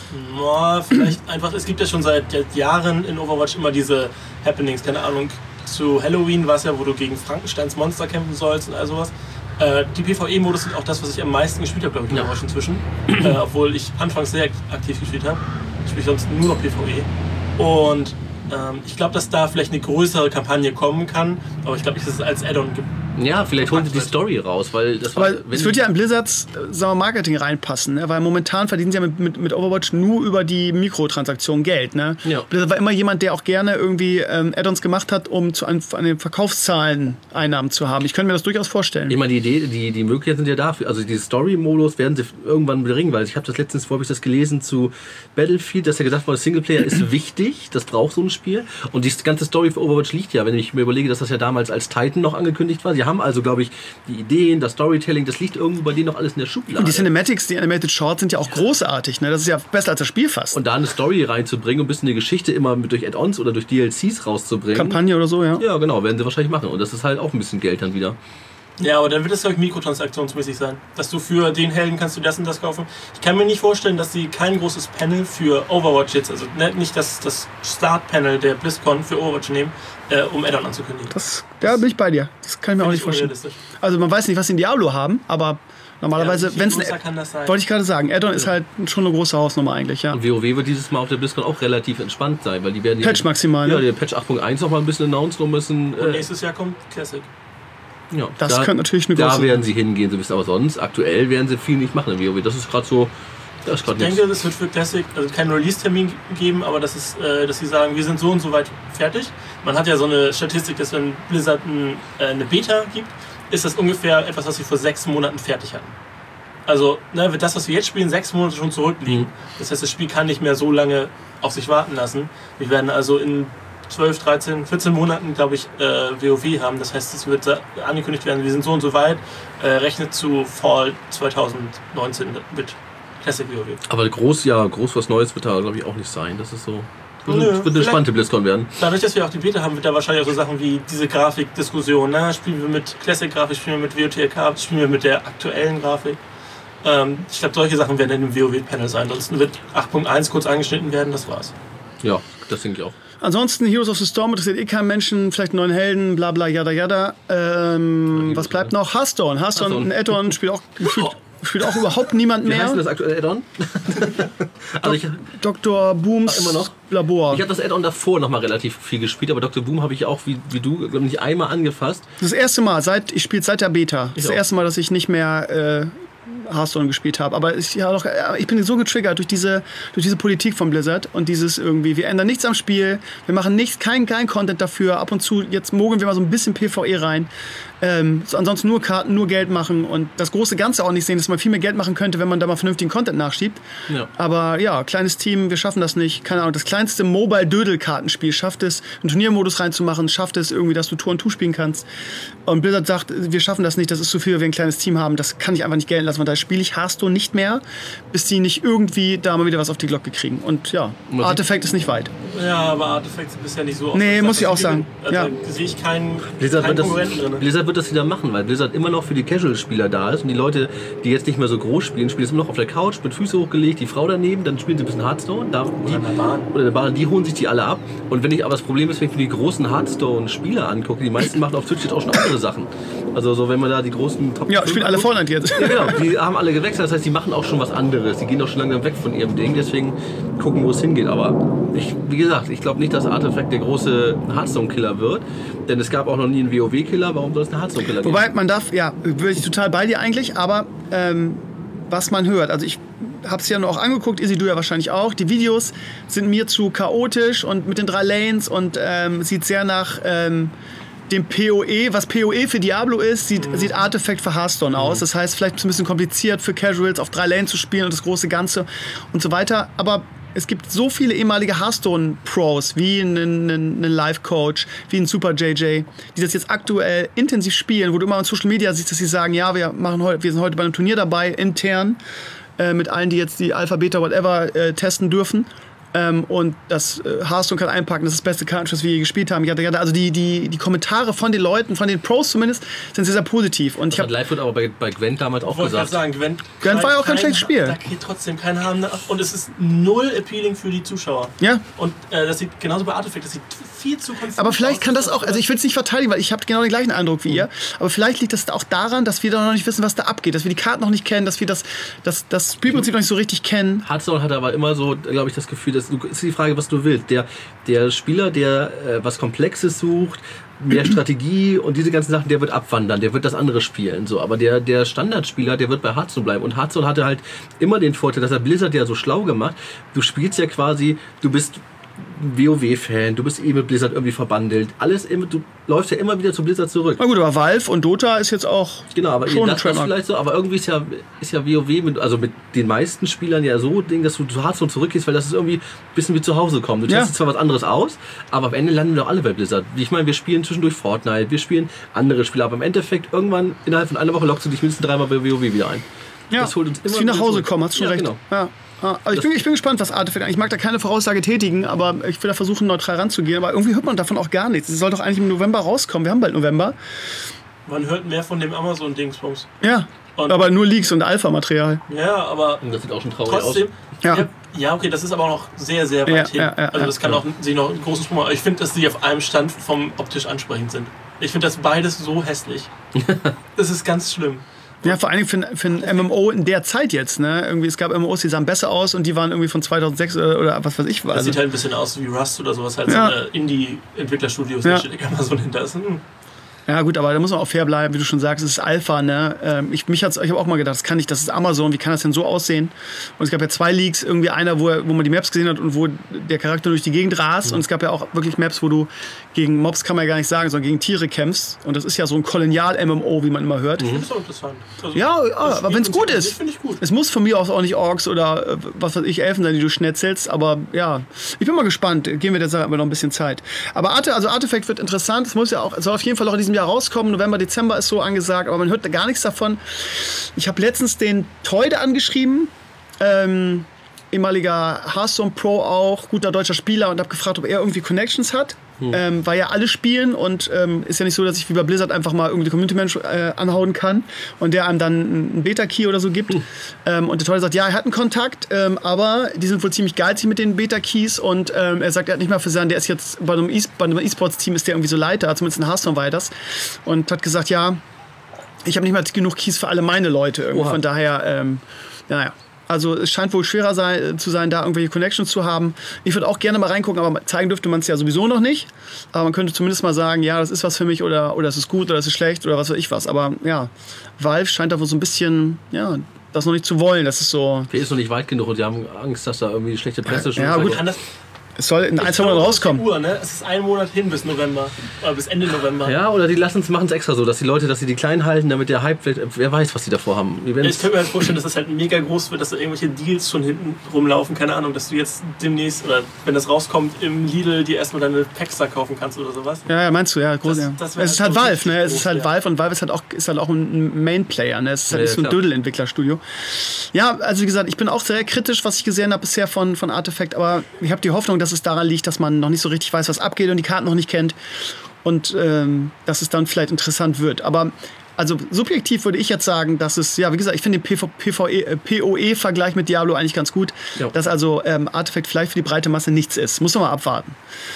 Ja, vielleicht einfach... Es gibt ja schon seit Jahren in Overwatch immer diese Happenings, keine Ahnung... Zu Halloween war es ja, wo du gegen Frankensteins Monster kämpfen sollst und all sowas. Die PvE-Modus sind auch das, was ich am meisten gespielt habe, glaube ich, in Overwatch inzwischen. Obwohl ich anfangs sehr aktiv gespielt habe. Ich spiele sonst nur noch PvE. Und ich glaube, dass da vielleicht eine größere Kampagne kommen kann. Aber ich glaube nicht, dass es als Add-on gibt. Ja, vielleicht holen sie die Story raus, weil das war... es wird ja in Blizzards Marketing reinpassen, ne? Weil momentan verdienen sie ja mit Overwatch nur über die Mikrotransaktionen Geld, ne? Ja. Blizzard war immer jemand, der auch gerne irgendwie Add-ons gemacht hat, um an den Verkaufszahlen Einnahmen zu haben. Ich könnte mir das durchaus vorstellen. Ich meine, die Möglichkeiten sind ja dafür. Also die Story-Modus werden sie irgendwann bringen, weil ich habe das letztens, wo habe ich das gelesen, zu Battlefield, dass ja gesagt wurde, Singleplayer ist wichtig, das braucht so ein Spiel. Und die ganze Story für Overwatch liegt ja, wenn ich mir überlege, dass das ja damals als Titan noch angekündigt war. Sie haben also, glaube ich, die Ideen, das Storytelling, das liegt irgendwo bei denen noch alles in der Schublade. Und die Cinematics, die Animated Shorts sind ja auch großartig, ne? Das ist ja besser als das Spiel fast. Und da eine Story reinzubringen und ein bisschen eine Geschichte immer durch Add-ons oder durch DLCs rauszubringen. Kampagne oder so, ja. Ja, genau, werden sie wahrscheinlich machen. Und das ist halt auch ein bisschen Geld dann wieder. Ja, aber dann wird es, glaube ich, mikrotransaktionsmäßig sein. Dass du für den Helden kannst du das und das kaufen. Ich kann mir nicht vorstellen, dass sie kein großes Panel für Overwatch jetzt, also nicht das Start-Panel der BlizzCon für Overwatch nehmen, um Add-on anzukündigen. Da bin ich bei dir. Das kann ich mir auch nicht vorstellen. Also man weiß nicht, was sie in Diablo haben, aber normalerweise, wenn es wollte ich gerade sagen, Add-on ist halt schon eine große Hausnummer eigentlich, ja. Und WoW wird dieses Mal auf der BlizzCon auch relativ entspannt sein, weil die werden... Patch maximal, ja, der Patch 8.1 noch mal ein bisschen announced noch müssen. Und nächstes Jahr kommt Classic. Ja, das könnte natürlich eine große... Da werden sie hingehen, so ein bisschen, aber sonst, aktuell werden sie viel nicht machen im WoW. Das ist gerade so... Ich denke, es wird für Classic also keinen Release-Termin geben, aber dass sie sagen, wir sind so und so weit fertig. Man hat ja so eine Statistik, dass wenn Blizzard eine Beta gibt, ist das ungefähr etwas, was sie vor 6 Monaten fertig hatten. Also wird das, was wir jetzt spielen, 6 Monate schon zurückliegen. Das heißt, das Spiel kann nicht mehr so lange auf sich warten lassen. Wir werden also in 12, 13, 14 Monaten, glaube ich, WoW haben. Das heißt, es wird angekündigt werden, wir sind so und so weit. Rechnet zu Fall 2019 mit Classic WoW. Aber groß was Neues wird da, glaube ich, auch nicht sein. Das ist so... wird eine spannende BlizzCon werden. Dadurch, dass wir auch die Beta haben, wird da wahrscheinlich auch so Sachen wie diese Grafikdiskussion. Ne? Spielen wir mit Classic-Grafik, spielen wir mit WOTLK, spielen wir mit der aktuellen Grafik. Ich glaube, solche Sachen werden in dem WoW-Panel sein. Ansonsten wird 8.1 kurz angeschnitten werden, das war's. Ja, das denke ich auch. Ansonsten Heroes of the Storm interessiert keinen Menschen, vielleicht einen neuen Helden, bla bla, yada yada. Was bleibt noch? Hearthstone, ein Add-on, spielt auch überhaupt niemand mehr. Wie heißt denn das aktuelle Add-on? Also Dr. Booms immer noch? Labor. Ich habe das Add-on davor noch mal relativ viel gespielt, aber Dr. Boom habe ich auch, wie du, glaube ich, nicht einmal angefasst. Das erste Mal, ich spiele seit der Beta. Das erste Mal, dass ich nicht mehr Hearthstone gespielt habe. Aber ich bin so getriggert durch diese Politik von Blizzard und dieses irgendwie, wir ändern nichts am Spiel, wir machen kein Content dafür, ab und zu, jetzt mogeln wir mal so ein bisschen PvE rein. Ansonsten nur Karten, nur Geld machen und das große Ganze auch nicht sehen, dass man viel mehr Geld machen könnte, wenn man da mal vernünftigen Content nachschiebt. Ja. Aber ja, kleines Team, wir schaffen das nicht. Keine Ahnung, das kleinste Mobile-Dödel-Kartenspiel schafft es, einen Turniermodus reinzumachen, schafft es irgendwie, dass du Tour und Tour spielen kannst. Und Blizzard sagt, wir schaffen das nicht, das ist zu viel, wenn wir ein kleines Team haben, das kann ich einfach nicht gelten lassen. Da spiele ich Hearthstone nicht mehr, bis die nicht irgendwie da mal wieder was auf die Glocke kriegen. Und ja, Artifact ist nicht weit. Ja, aber Artifact ist bisher nicht so oft. Nee, muss ich auch sagen. Also, ja. Sehe ich keinen Konkurrenten drin. Blizzard wird das wieder machen, weil Blizzard immer noch für die Casual-Spieler da ist und die Leute, die jetzt nicht mehr so groß spielen, spielen es immer noch auf der Couch mit Füße hochgelegt, die Frau daneben, dann spielen sie ein bisschen Hearthstone, oder in der Bahn, die holen sich die alle ab. Und das Problem ist, wenn ich mir die großen Hearthstone-Spieler angucke, die meisten machen auf Twitch jetzt auch schon andere Sachen. Also so, wenn man da die großen Top ja, spielen alle Fortnite jetzt. Ja, genau, die haben alle gewechselt, das heißt, die machen auch schon was anderes. Die gehen auch schon langsam weg von ihrem Ding, deswegen gucken, wo es hingeht. Aber wie gesagt, ich glaube nicht, dass Artifact der große Hearthstone-Killer wird, denn es gab auch noch nie einen WoW-Killer, warum soll es einen Hearthstone-Killer geben? Wobei, man darf, ja, bin ich total bei dir eigentlich, aber was man hört, also ich habe es ja noch angeguckt, Izzy, du ja wahrscheinlich auch, die Videos sind mir zu chaotisch und mit den 3 Lanes und sieht sehr nach dem PoE, was PoE für Diablo ist, sieht Artifact für Hearthstone aus. Das heißt, vielleicht ist es ein bisschen kompliziert für Casuals auf 3 Lanes zu spielen und das große Ganze und so weiter, aber es gibt so viele ehemalige Hearthstone-Pros, wie einen Life-Coach, wie einen Super JJ, die das jetzt aktuell intensiv spielen, wo du immer in Social Media siehst, dass sie sagen, ja, wir sind heute bei einem Turnier dabei, intern, mit allen, die jetzt die Alpha, Beta, whatever testen dürfen. Und das Hearthstone kann einpacken, das ist das beste Kartenspiel, das wir je gespielt haben. Also die Kommentare von den Leuten, von den Pros zumindest, sind sehr, sehr positiv. Und das hat Live aber bei Gwent damals auch gesagt. Sagen, Gwent war ja auch kein schlechtes Spiel. Da geht trotzdem kein Haben nach. Und es ist null appealing für die Zuschauer. Ja. Und das sieht genauso bei Artifact, das sieht viel zu konfus. Aber vielleicht kann das auch, also ich will es nicht verteidigen, weil ich habe genau den gleichen Eindruck wie ihr, aber vielleicht liegt das auch daran, dass wir da noch nicht wissen, was da abgeht, dass wir die Karten noch nicht kennen, dass wir das Spielprinzip noch nicht so richtig kennen. Hearthstone hat aber immer so, glaube ich, das Gefühl, dass ist die Frage, was du willst. Der Spieler, der was Komplexes sucht, mehr Strategie und diese ganzen Sachen, der wird abwandern, der wird das andere spielen. So. Aber der Standardspieler, der wird bei Hearthstone bleiben. Und Hearthstone hatte halt immer den Vorteil, dass er Blizzard ja so schlau gemacht. Du spielst ja quasi, du bist WoW-Fan, du bist mit Blizzard irgendwie verbandelt. Du läufst ja immer wieder zu Blizzard zurück. Na gut, aber Valve und Dota ist jetzt auch genau, aber schon das vielleicht so, aber irgendwie ist ja WoW mit den meisten Spielern ja so Ding, dass du zu Hearthstone zurückgehst, weil das ist irgendwie ein bisschen wie zu Hause kommen. Du testest zwar was anderes aus, aber am Ende landen wir doch alle bei Blizzard. Ich meine, wir spielen zwischendurch Fortnite, wir spielen andere Spiele, aber im Endeffekt irgendwann innerhalb von einer Woche lockst du dich mindestens 3-mal bei WoW wieder ein. Ja, das holt uns immer ist wie nach Hause kommen, hast du schon recht. Genau. Ja. Also ich bin gespannt, was Artifact angeht. Ich mag da keine Voraussage tätigen, aber ich will da versuchen, neutral ranzugehen. Aber irgendwie hört man davon auch gar nichts. Es soll doch eigentlich im November rauskommen. Wir haben bald November. Man hört mehr von dem Amazon-Dingsbums. Ja, aber nur Leaks und Alpha-Material. Ja, aber das sieht auch schon traurig trotzdem, aus. Ja, okay, das ist aber auch noch sehr, sehr weit hin. Also das kann auch sich noch einen großen Sprung machen. Ich finde, dass die auf einem Stand vom optisch ansprechend sind. Ich finde das beides so hässlich. Das ist ganz schlimm. Ja, vor allem für ein MMO in der Zeit jetzt, ne? Irgendwie, es gab MMOs, die sahen besser aus und die waren irgendwie von 2006 oder was weiß ich. Das sieht halt ein bisschen aus wie Rust oder sowas, halt so Indie-Entwicklerstudios, da steht Amazon hinter. Ja gut, aber da muss man auch fair bleiben, wie du schon sagst, es ist Alpha, ne? Ich habe auch mal gedacht, das ist Amazon, wie kann das denn so aussehen? Und es gab ja 2 Leaks, irgendwie einer, wo man die Maps gesehen hat und wo der Charakter durch die Gegend rast. Und es gab ja auch wirklich Maps, wo du gegen Mobs, kann man ja gar nicht sagen, sondern gegen Tiere kämpfst. Und das ist ja so ein Kolonial-MMO, wie man immer hört. Ich finde das auch interessant. Also, ja, aber wenn es gut ist. Finde ich gut. Es muss von mir aus auch nicht Orks oder was weiß ich, Elfen sein, die du schnetzelst. Aber ja, ich bin mal gespannt. Geben wir der Sache aber noch ein bisschen Zeit. Aber Artifact wird interessant. Es soll auf jeden Fall auch in diesem Jahr rauskommen. November, Dezember ist so angesagt, aber man hört da gar nichts davon. Ich habe letztens den Teude angeschrieben. ehemaliger Hearthstone Pro auch, guter deutscher Spieler, und habe gefragt, ob er irgendwie Connections hat. Weil ja alle spielen und ist ja nicht so, dass ich wie bei Blizzard einfach mal irgendwie Community-Mensch anhauen kann und der einem dann einen Beta-Key oder so gibt. Und der Tolle sagt, ja, er hat einen Kontakt, aber die sind wohl ziemlich geizig mit den Beta-Keys und er sagt, er hat nicht mal versehen, der ist jetzt bei einem E-Sports-Team, ist der irgendwie so Leiter, zumindest in Hearthstone war das, und hat gesagt, ja, ich habe nicht mal genug Keys für alle meine Leute irgendwie. Von daher, naja. Also es scheint wohl schwerer zu sein, da irgendwelche Connections zu haben. Ich würde auch gerne mal reingucken, aber zeigen dürfte man es ja sowieso noch nicht. Aber man könnte zumindest mal sagen, ja, das ist was für mich oder es ist gut oder es ist schlecht oder was weiß ich was. Aber ja, Valve scheint da wohl so ein bisschen, ja, das noch nicht zu wollen. Das ist so... Der ist noch nicht weit genug und die haben Angst, dass da irgendwie schlechte Presse schon... Ja, gut. Es soll in 1-2 Monaten rauskommen. Uhr, ne? Es ist ein Monat hin bis November. Oder bis Ende November. Ja, oder die machen es extra so, dass die Leute, dass sie die klein halten, damit der Hype, wer weiß, was die davor haben. Ich könnte mir halt vorstellen, dass das halt mega groß wird, dass da irgendwelche Deals schon hinten rumlaufen. Keine Ahnung, dass du jetzt demnächst, oder wenn das rauskommt, im Lidl dir erstmal deine Packs da kaufen kannst oder sowas. Ja, meinst du, ja, groß. Das es ist halt Valve, ne? Es ist halt Valve und Valve ist halt auch ein Main-Player, ne? Es ist halt nicht so ein Dödel-Entwicklerstudio. Ja, also wie gesagt, ich bin auch sehr kritisch, was ich gesehen habe bisher von Artifact, aber ich habe die Hoffnung, dass es daran liegt, dass man noch nicht so richtig weiß, was abgeht und die Karten noch nicht kennt und dass es dann vielleicht interessant wird. Aber also subjektiv würde ich jetzt sagen, dass es, ja, wie gesagt, ich finde den PoE-Vergleich mit Diablo eigentlich ganz gut, dass also Artifact vielleicht für die breite Masse nichts ist. Muss man mal abwarten.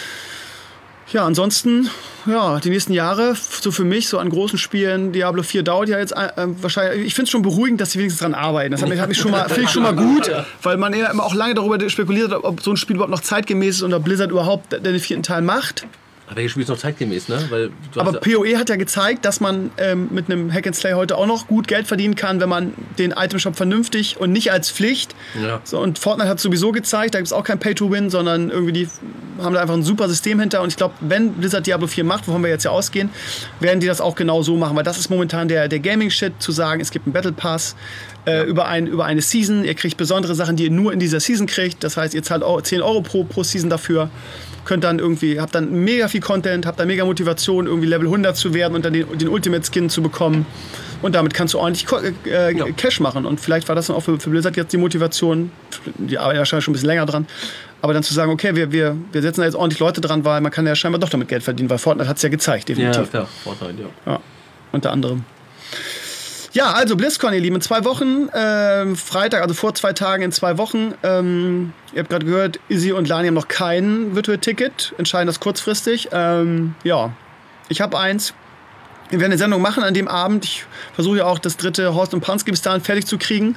Ja, ansonsten, ja, die nächsten Jahre, so für mich, so an großen Spielen, Diablo 4 dauert ja jetzt wahrscheinlich, ich finde es schon finde ich schon mal gut, weil man ja immer auch lange darüber spekuliert hat, ob so ein Spiel überhaupt noch zeitgemäß ist und ob Blizzard überhaupt den 4. Teil macht. Welches Spiel ist noch zeitgemäß, ne? Weil aber PoE hat ja gezeigt, dass man mit einem Hack-and-Slay heute auch noch gut Geld verdienen kann, wenn man den Itemshop vernünftig und nicht als Pflicht. Ja. So, und Fortnite hat sowieso gezeigt, da gibt es auch kein Pay-to-Win, sondern irgendwie die haben da einfach ein super System hinter. Und ich glaube, wenn Blizzard Diablo 4 macht, wovon wir jetzt ja ausgehen, werden die das auch genau so machen. Weil das ist momentan der Gaming-Shit, zu sagen, es gibt einen Battle Pass über eine Season. Ihr kriegt besondere Sachen, die ihr nur in dieser Season kriegt. Das heißt, ihr zahlt 10 Euro pro Season dafür. Könnt dann irgendwie, habt dann mega viel Content, habt dann mega Motivation, irgendwie Level 100 zu werden und dann den Ultimate Skin zu bekommen. Und damit kannst du ordentlich Cash machen. Und vielleicht war das dann auch für Blizzard jetzt die Motivation, die arbeiten ja wahrscheinlich schon ein bisschen länger dran, aber dann zu sagen, okay, wir setzen da jetzt ordentlich Leute dran, weil man kann ja scheinbar doch damit Geld verdienen, weil Fortnite hat es ja gezeigt, definitiv. Ja, klar, Fortnite, ja. Unter anderem. Ja, also BlizzCon, ihr Lieben, in 2 Wochen, Freitag, also vor 2 Tagen in 2 Wochen. Ihr habt gerade gehört, Izzy und Lani haben noch kein Virtual-Ticket, entscheiden das kurzfristig. Ja, ich habe eins. Wir werden eine Sendung machen an dem Abend. Ich versuche ja auch das 3. Horst und Pansky bis dahin fertig zu kriegen.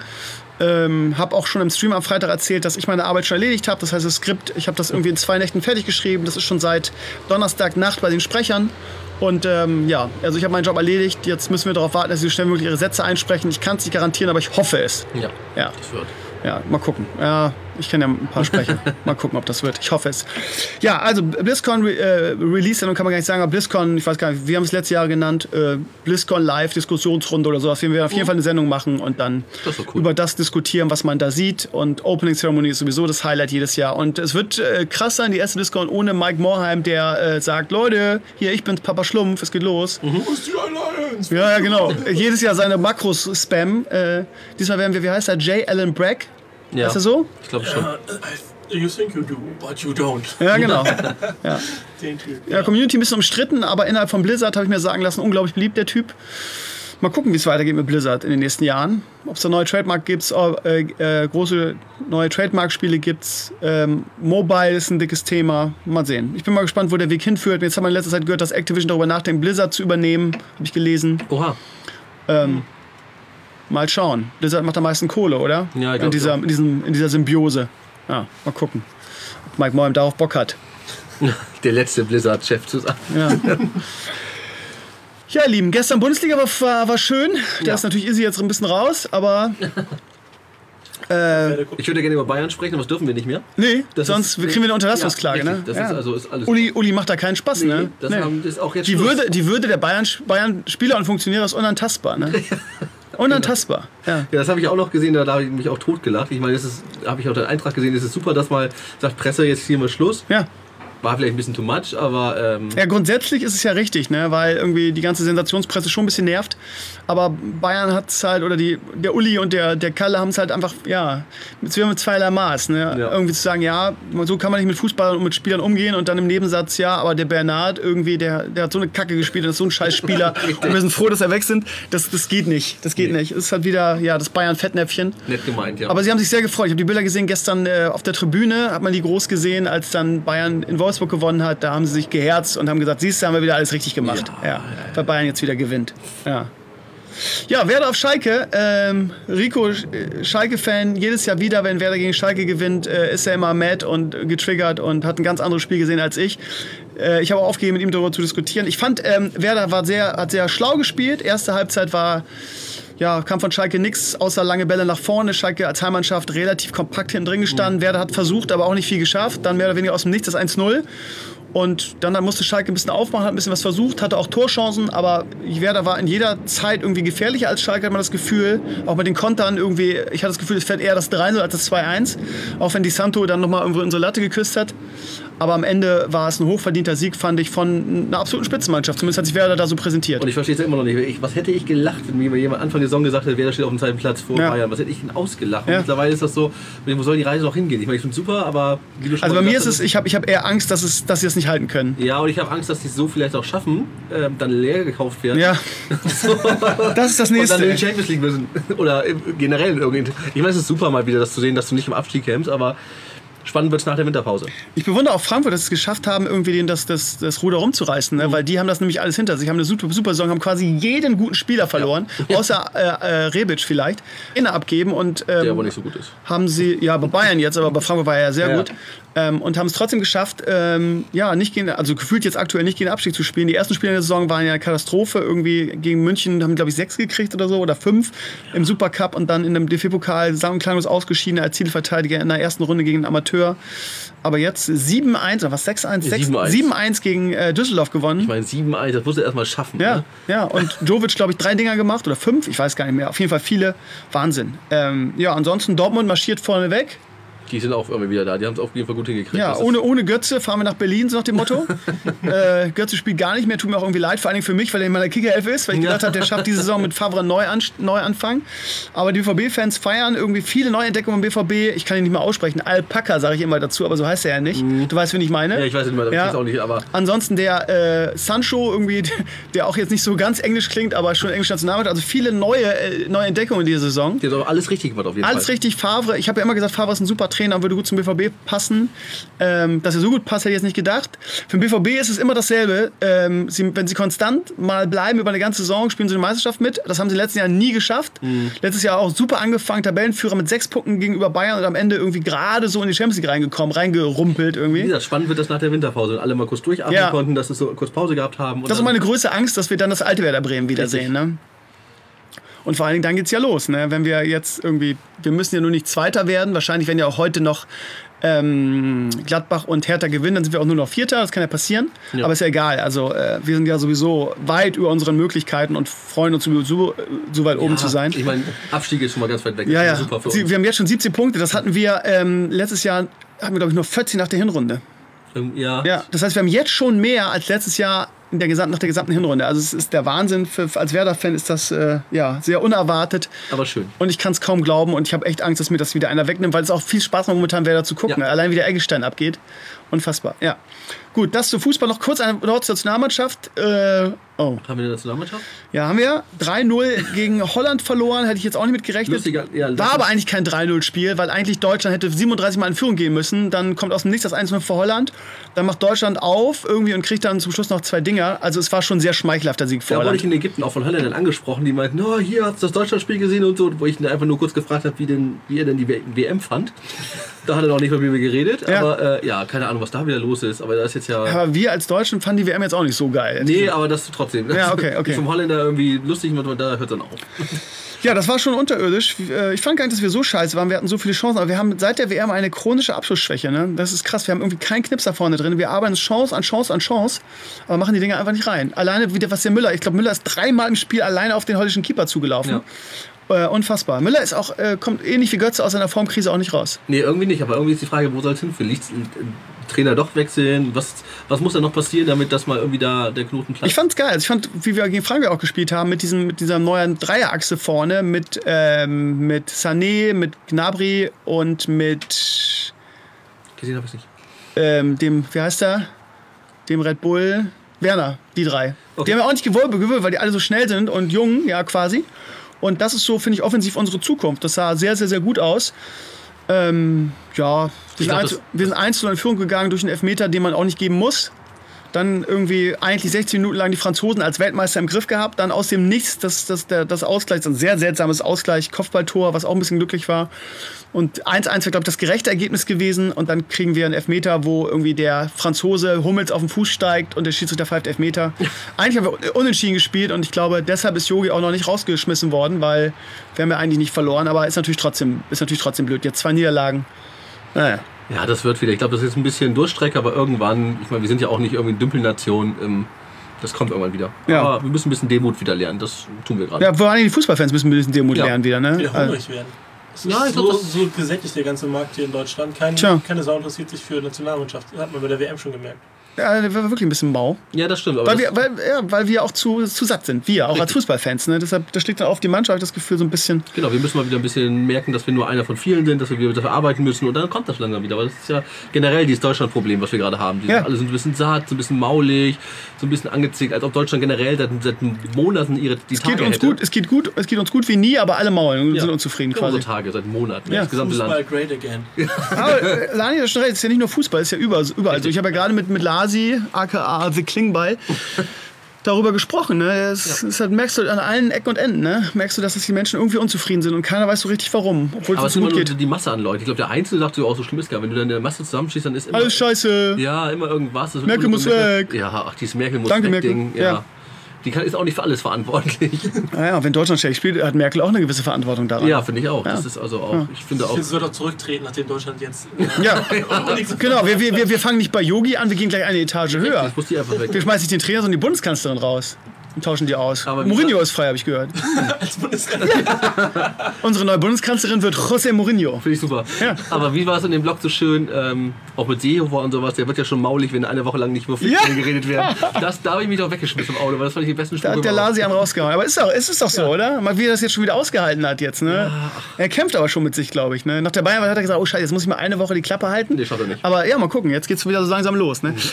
Habe auch schon im Stream am Freitag erzählt, dass ich meine Arbeit schon erledigt habe. Das heißt, das Skript, ich habe das irgendwie in 2 Nächten fertig geschrieben. Das ist schon seit Donnerstagnacht bei den Sprechern. Und ja, also ich habe meinen Job erledigt. Jetzt müssen wir darauf warten, dass sie so schnell wie möglich ihre Sätze einsprechen. Ich kann es nicht garantieren, aber ich hoffe es. Ja, das wird. Ja, mal gucken. Ja, ich kann ja ein paar sprechen. Mal gucken, ob das wird. Ich hoffe es. Ja, also BlizzCon Release-Sendung kann man gar nicht sagen, aber BlizzCon, ich weiß gar nicht, wir haben es letztes Jahr genannt, BlizzCon Live Diskussionsrunde oder sowas. Wir werden auf jeden Fall eine Sendung machen und dann über das diskutieren, was man da sieht. Und Opening Ceremony ist sowieso das Highlight jedes Jahr. Und es wird krass sein, die erste BlizzCon ohne Mike Morhaime, der sagt, Leute, hier, ich bin's, Papa Schlumpf, es geht los. Wo ist die Alliance? Ja, genau. Jedes Jahr seine Makros spam. Diesmal werden wir, wie heißt er, J. Allen Bragg. Ja. Ist das so? Ich glaube schon. You think you do, but you don't. Ja, genau. Ja. Den Typ. Ja, Community ein bisschen umstritten, aber innerhalb von Blizzard habe ich mir sagen lassen, unglaublich beliebt der Typ. Mal gucken, wie es weitergeht mit Blizzard in den nächsten Jahren. Ob es da neue Trademark gibt, große neue Trademark-Spiele gibt. Mobile ist ein dickes Thema. Mal sehen. Ich bin mal gespannt, wo der Weg hinführt. Jetzt haben wir in letzter Zeit gehört, dass Activision darüber nachdenkt, Blizzard zu übernehmen. Habe ich gelesen. Oha. Mal schauen. Blizzard macht am meisten Kohle, oder? Ja, ich glaube in dieser Symbiose. Ja, mal gucken, ob Mike Morhaime darauf Bock hat. Der letzte Blizzard-Chef zu sein. Ja. Ja, ihr Lieben, gestern Bundesliga war schön. Da ist natürlich Izzy jetzt ein bisschen raus, aber... ich würde gerne über Bayern sprechen, aber das dürfen wir nicht mehr. Nee, sonst kriegen wir eine Unterlassungsklage. Ja, ne? Das ist alles Uli macht da keinen Spaß. Ne? Das ist auch jetzt die Würde der Bayern-Spieler und Funktionäre ist unantastbar. Ne? Unantastbar. Ja, das habe ich auch noch gesehen, da habe ich mich auch totgelacht. Ich meine, habe ich auch den Eintrag gesehen, es ist super, dass mal sagt Presse, jetzt hier mal Schluss. Ja. War vielleicht ein bisschen too much, aber... Ja, grundsätzlich ist es ja richtig, ne? Weil irgendwie die ganze Sensationspresse schon ein bisschen nervt. Aber Bayern hat es halt, oder der Uli und der Kalle haben es halt einfach, ja, mit zweierlei Maß. Ne? Ja. Irgendwie zu sagen, ja, so kann man nicht mit Fußballern und mit Spielern umgehen und dann im Nebensatz, ja, aber der Bernard irgendwie, der hat so eine Kacke gespielt und ist so ein Scheißspieler und wir sind froh, dass er weg sind. Das geht nicht. Das geht nicht. Es ist halt wieder, ja, das Bayern-Fettnäpfchen. Nett gemeint, ja. Aber sie haben sich sehr gefreut. Ich habe die Bilder gesehen gestern auf der Tribüne, hat man die groß gesehen, als dann Bayern in Wolfsburg gewonnen hat. Da haben sie sich geherzt und haben gesagt, siehst du, haben wir wieder alles richtig gemacht. Ja. Weil Bayern jetzt wieder gewinnt. Ja. Ja, Werder auf Schalke. Rico, Schalke-Fan, jedes Jahr wieder, wenn Werder gegen Schalke gewinnt, ist er immer mad und getriggert und hat ein ganz anderes Spiel gesehen als ich. Ich habe auch aufgegeben, mit ihm darüber zu diskutieren. Ich fand, Werder hat sehr schlau gespielt. Erste Halbzeit kam von Schalke nichts, außer lange Bälle nach vorne. Schalke als Heimmannschaft relativ kompakt hinten drin gestanden. Werder hat versucht, aber auch nicht viel geschafft. Dann mehr oder weniger aus dem Nichts das 1-0. Und dann musste Schalke ein bisschen aufmachen, hat ein bisschen was versucht, hatte auch Torchancen, aber Werder war in jeder Zeit irgendwie gefährlicher als Schalke, hat man das Gefühl. Auch mit den Kontern irgendwie, ich hatte das Gefühl, es fällt eher das 3-0 als das 2-1. Auch wenn Di Santo dann nochmal irgendwo in so Latte geküsst hat. Aber am Ende war es ein hochverdienter Sieg, fand ich, von einer absoluten Spitzenmannschaft. Zumindest hat sich Werder da so präsentiert. Und ich verstehe es ja immer noch nicht. Was hätte ich gelacht, wenn mir jemand Anfang der Saison gesagt hätte, Werder steht auf dem zweiten Platz vor Bayern? Was hätte ich denn ausgelacht? Ja. Mittlerweile ist das so, wo soll die Reise noch hingehen? Ich meine, ich finde es super, aber... Wie du schon also bei mir ist es, ich hab eher Angst, dass sie das nicht halten können. Ja, und ich habe Angst, dass sie es so vielleicht auch schaffen, dann leer gekauft werden. Ja, so. Das ist das Nächste. Und dann in die Champions League müssen. Oder generell irgendwie. Ich meine, es ist super mal wieder, das zu sehen, dass du nicht im Abstieg kämpfst, aber... Spannend wird es nach der Winterpause. Ich bewundere auch Frankfurt, dass sie es geschafft haben, irgendwie das Ruder rumzureißen. Ne? Weil die haben das nämlich alles hinter sich. Haben eine super Saison, haben quasi jeden guten Spieler verloren. Ja. Außer Rebic vielleicht. Abgeben. Und, der aber nicht so gut ist. Haben sie, ja, bei Bayern jetzt, aber bei Frankfurt war er ja sehr gut. Und haben es trotzdem geschafft, also gefühlt jetzt aktuell nicht gegen den Abstieg zu spielen. Die ersten Spiele in der Saison waren ja eine Katastrophe. Irgendwie gegen München haben, glaube ich, 6 gekriegt oder so oder 5 im Supercup und dann in dem DFB-Pokal sang- und klanglos ausgeschieden als Zielverteidiger in der ersten Runde gegen den Amateur. Aber jetzt 7-1 oder was? 6-1? 7-1 gegen Düsseldorf gewonnen. Ich meine, 7-1, das musst du erstmal schaffen. Ja, ne? Ja. Und Jovic, glaube ich, 3 Dinger gemacht oder 5, ich weiß gar nicht mehr. Auf jeden Fall viele. Wahnsinn. Ansonsten Dortmund marschiert vorne weg. Die sind auch irgendwie wieder da. Die haben es auf jeden Fall gut hingekriegt. Ja, ohne Götze fahren wir nach Berlin, so nach dem Motto. Götze spielt gar nicht mehr, tut mir auch irgendwie leid, vor allem für mich, weil er in meiner Kickerelf ist, weil ich gedacht habe, der schafft diese Saison mit Favre neu anfangen. Aber die BVB-Fans feiern irgendwie viele Neuentdeckungen im BVB. Ich kann ihn nicht mehr aussprechen. Alpaka sage ich immer dazu, aber so heißt er ja nicht. Du weißt, wen ich meine? Ja, ich weiß nicht mehr, das auch nicht, aber... Ansonsten der Sancho irgendwie, der auch jetzt nicht so ganz englisch klingt, aber schon englisch Nationalmannschaft. Also viele neue Entdeckungen in dieser Saison. Die haben aber alles richtig gemacht auf jeden Fall. Alles richtig, Favre. Ich habe ja immer gesagt, Favre ist ein super Trainer und würde gut zum BVB passen. Dass er so gut passt, hätte ich jetzt nicht gedacht. Für den BVB ist es immer dasselbe. Wenn sie konstant mal bleiben über eine ganze Saison, spielen sie eine Meisterschaft mit. Das haben sie in den letzten Jahren nie geschafft. Letztes Jahr auch super angefangen, Tabellenführer mit 6 Punkten gegenüber Bayern und am Ende irgendwie gerade so in die Champions League reingerumpelt irgendwie. Wie gesagt, spannend wird das nach der Winterpause und alle mal kurz durchatmen konnten, dass sie so kurz Pause gehabt haben. Und das ist meine größte Angst, dass wir dann das alte Werder Bremen wiedersehen. Ne? Und vor allen Dingen, dann geht's ja los. Ne? Wenn wir jetzt irgendwie, wir müssen ja nur nicht Zweiter werden. Wahrscheinlich werden ja auch heute noch Gladbach und Hertha gewinnen, dann sind wir auch nur noch Vierter, das kann ja passieren, aber ist ja egal, also wir sind ja sowieso weit über unseren Möglichkeiten und freuen uns so weit oben zu sein. Ich meine, Abstieg ist schon mal ganz weit weg, das ist super für uns. Wir haben jetzt schon 17 Punkte, das hatten wir letztes Jahr, hatten wir glaube ich nur 14 nach der Hinrunde. Ja, das heißt, wir haben jetzt schon mehr als letztes Jahr nach der gesamten Hinrunde. Also es ist der Wahnsinn. Als Werder-Fan ist das sehr unerwartet. Aber schön. Und ich kann es kaum glauben und ich habe echt Angst, dass mir das wieder einer wegnimmt, weil es auch viel Spaß macht, momentan Werder zu gucken. Ja. Allein wie der Eggestein abgeht. Unfassbar. Ja. Gut, das zu Fußball. Noch kurz eine Wort zur Nationalmannschaft. Haben wir eine Nationalmannschaft? Ja, haben wir. 3-0 gegen Holland verloren. Hätte ich jetzt auch nicht mit gerechnet. War aber eigentlich kein 3-0-Spiel, weil eigentlich Deutschland hätte 37 Mal in Führung gehen müssen. Dann kommt aus dem Nichts das 1-0 für Holland. Dann macht Deutschland auf irgendwie und kriegt dann zum Schluss noch 2 Dinger. Also es war schon ein sehr schmeichelhafter Sieg für Holland. Da wurde ich in Ägypten auch von Holländern angesprochen, die meinten, hier hast du das Deutschlandspiel gesehen und so. Wo ich einfach nur kurz gefragt habe, wie er denn die WM fand. Da hat er noch nicht mit mir geredet. Ja. Aber keine Ahnung, was da wieder los ist. Aber da ist jetzt ja... Aber wir als Deutschen fanden die WM jetzt auch nicht so geil. Nee, aber das trotzdem. Ja, okay. Die vom Holländer irgendwie lustig, da hört dann auf. Ja, das war schon unterirdisch. Ich fand gar nicht, dass wir so scheiße waren. Wir hatten so viele Chancen. Aber wir haben seit der WM eine chronische Abschlussschwäche. Ne? Das ist krass. Wir haben irgendwie keinen Knips da vorne drin. Wir arbeiten Chance an Chance an Chance, aber machen die Dinger einfach nicht rein. Alleine wieder, was der Müller, ich glaube, Müller ist 3-mal im Spiel alleine auf den holländischen Keeper zugelaufen. Ja. Unfassbar. Müller ist auch, kommt ähnlich wie Götze aus seiner Formkrise auch nicht raus. Nee, irgendwie nicht. Aber irgendwie ist die Frage, wo soll es hinführen? Liegt Trainer doch wechseln? Was muss da noch passieren, damit das mal irgendwie da der Knoten platzt? Ich fand's geil. Ich fand, wie wir gegen Frankreich auch gespielt haben, mit dieser neuen Dreierachse vorne, mit Sané, mit Gnabry und mit Gesehen habe ich nicht. dem, wie heißt der? Dem Red Bull Werner, die drei. Okay. Die haben ja auch nicht gewollt, weil die alle so schnell sind und jung, ja quasi. Und das ist so, finde ich, offensiv unsere Zukunft. Das sah sehr, sehr, sehr gut aus. Ja, wir sind 1-0 in Führung gegangen durch einen Elfmeter, den man auch nicht geben muss. Dann irgendwie eigentlich 16 Minuten lang die Franzosen als Weltmeister im Griff gehabt. Dann aus dem Nichts das Ausgleich, ein sehr seltsames Ausgleich, Kopfballtor, was auch ein bisschen glücklich war. Und 1-1 wäre, glaube ich, das gerechte Ergebnis gewesen. Und dann kriegen wir einen Elfmeter, wo irgendwie der Franzose Hummels auf den Fuß steigt und der Schiedsrichter pfeift Elfmeter. Eigentlich haben wir unentschieden gespielt und ich glaube, deshalb ist Jogi auch noch nicht rausgeschmissen worden, weil wir haben ja eigentlich nicht verloren. Aber ist natürlich trotzdem blöd. Jetzt 2 Niederlagen. Naja. Ja, das wird wieder. Ich glaube, das ist jetzt ein bisschen Durchstrecke, aber irgendwann, ich meine, wir sind ja auch nicht irgendwie eine Dümpelnation, das kommt irgendwann wieder. Ja. Aber wir müssen ein bisschen Demut wieder lernen, das tun wir gerade. Ja, vor allem die Fußballfans müssen ein bisschen Demut lernen wieder, ne? Wieder hungrig werden. Es ist so gesättigt, der ganze Markt hier in Deutschland. Keine Sau interessiert sich für Nationalmannschaft. Das hat man bei der WM schon gemerkt. Ja, der war wirklich ein bisschen mau. Ja, das stimmt. Aber weil wir auch zu satt sind. Wir, auch richtig. Als Fußballfans. Ne? Deshalb, das schlägt dann auf die Mannschaft, habe ich das Gefühl, so ein bisschen. Genau, wir müssen mal wieder ein bisschen merken, dass wir nur einer von vielen sind, dass wir dafür arbeiten müssen und dann kommt das langsam wieder. Aber das ist ja generell dieses Deutschland-Problem, was wir gerade haben. Alle sind ein bisschen satt, so ein bisschen maulig, so ein bisschen angezickt, als ob Deutschland generell seit Monaten die Tage hätte. Es geht uns gut wie nie, aber alle maulen und sind unzufrieden quasi. Tage, seit Monaten. Ja. Das gesamte Fußball Land. Great again. Aber Lani, das ist ja nicht nur Fußball, es ist ja überall. Also ich habe ja gerade mit Lasi, aka The Klingbeil, darüber gesprochen. Ne? Das merkst du an allen Ecken und Enden. Ne? Merkst du, dass die Menschen irgendwie unzufrieden sind und keiner weiß so richtig warum. Obwohl aber es ist immer nur die Masse an Leuten. Ich glaube, der Einzelne sagt so auch so schlimm ist gar. Wenn du dann in der Masse zusammenschießt, dann ist immer... Alles scheiße. Ja, immer irgendwas. Merkel muss weg. Ja, ach, dieses Merkel muss Danke, weg Merkel. Ding. Ja. Die ist auch nicht für alles verantwortlich. Naja, wenn Deutschland schlecht spielt, hat Merkel auch eine gewisse Verantwortung daran. Ja, finde ich auch. Ja. Das ist also auch. Ja. Ich finde auch. Sie soll doch zurücktreten, nachdem Deutschland jetzt. Ja, genau. Wir fangen nicht bei Yogi an, wir gehen gleich eine Etage höher. Ich muss die einfach weg. Wir schmeißen nicht den Trainer, sondern die Bundeskanzlerin raus. Und tauschen die aus. Aber Mourinho ist frei, habe ich gehört. Als Bundeskanzlerin. Ja. Unsere neue Bundeskanzlerin wird José Mourinho. Finde ich super. Ja. Aber wie war es in dem Blog so schön, auch mit Seehofer und sowas, der wird ja schon maulig, wenn eine Woche lang nicht über Flüchtlinge geredet werden. Da habe ich mich doch weggeschmissen im Auto, weil das fand ich die besten Sprüche. Da hat der Lasi einen rausgehauen. Aber es ist doch so, oder? Mal wie er das jetzt schon wieder ausgehalten hat jetzt, ne? Ja. Er kämpft aber schon mit sich, glaube ich. Ne? Nach der Bayern hat er gesagt, oh Scheiße, jetzt muss ich mal eine Woche die Klappe halten. Nee, schafft er nicht. Aber ja, mal gucken, jetzt geht es wieder so langsam los. Ne?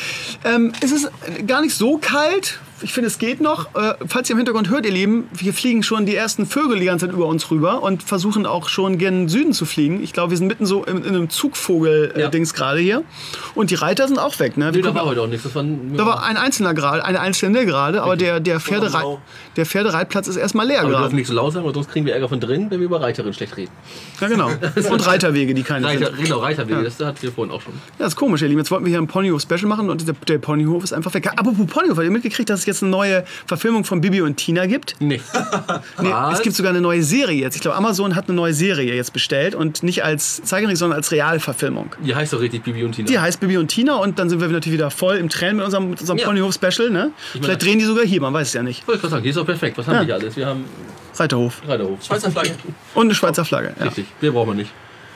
Es ist gar nicht so kalt. Ich finde, es geht noch. Falls ihr im Hintergrund hört, ihr Lieben, wir fliegen schon die ersten Vögel die ganze Zeit über uns rüber und versuchen auch schon gen Süden zu fliegen. Ich glaube, wir sind mitten so in einem Zugvogel-Dings gerade hier. Und die Reiter sind auch weg. Ne? Da war heute auch nichts. Da war ein einzelne gerade, aber der Pferdereitplatz ist erstmal leer gerade. Wir dürfen nicht so laut sagen, weil sonst kriegen wir Ärger von drinnen, wenn wir über Reiterinnen schlecht reden. Ja, genau. Und Reiterwege, die keine sind. Genau, Reiterwege, ja. Das hatten wir vorhin auch schon. Ja, das ist komisch, ihr Lieben. Jetzt wollten wir hier ein Ponyhof-Special machen und der Ponyhof ist einfach weg. Apropos Ponyhof, habt ihr mitgekriegt, dass es jetzt eine neue Verfilmung von Bibi und Tina gibt? Nee. Es gibt sogar eine neue Serie jetzt. Ich glaube, Amazon hat eine neue Serie jetzt bestellt und nicht als Zeichentrick, sondern als Realverfilmung. Die heißt doch richtig Bibi und Tina. Die heißt Bibi und Tina und dann sind wir natürlich wieder voll im Trend mit unserem Ponyhof-Special. Ne? Vielleicht drehen die sogar hier, man weiß es ja nicht. Ich wollte gerade sagen, die ist doch perfekt. Was haben die alles? Wir haben Reiterhof. Schweizer Flagge. Und eine Schweizer Flagge. Ja. Richtig, mehr brauchen wir nicht.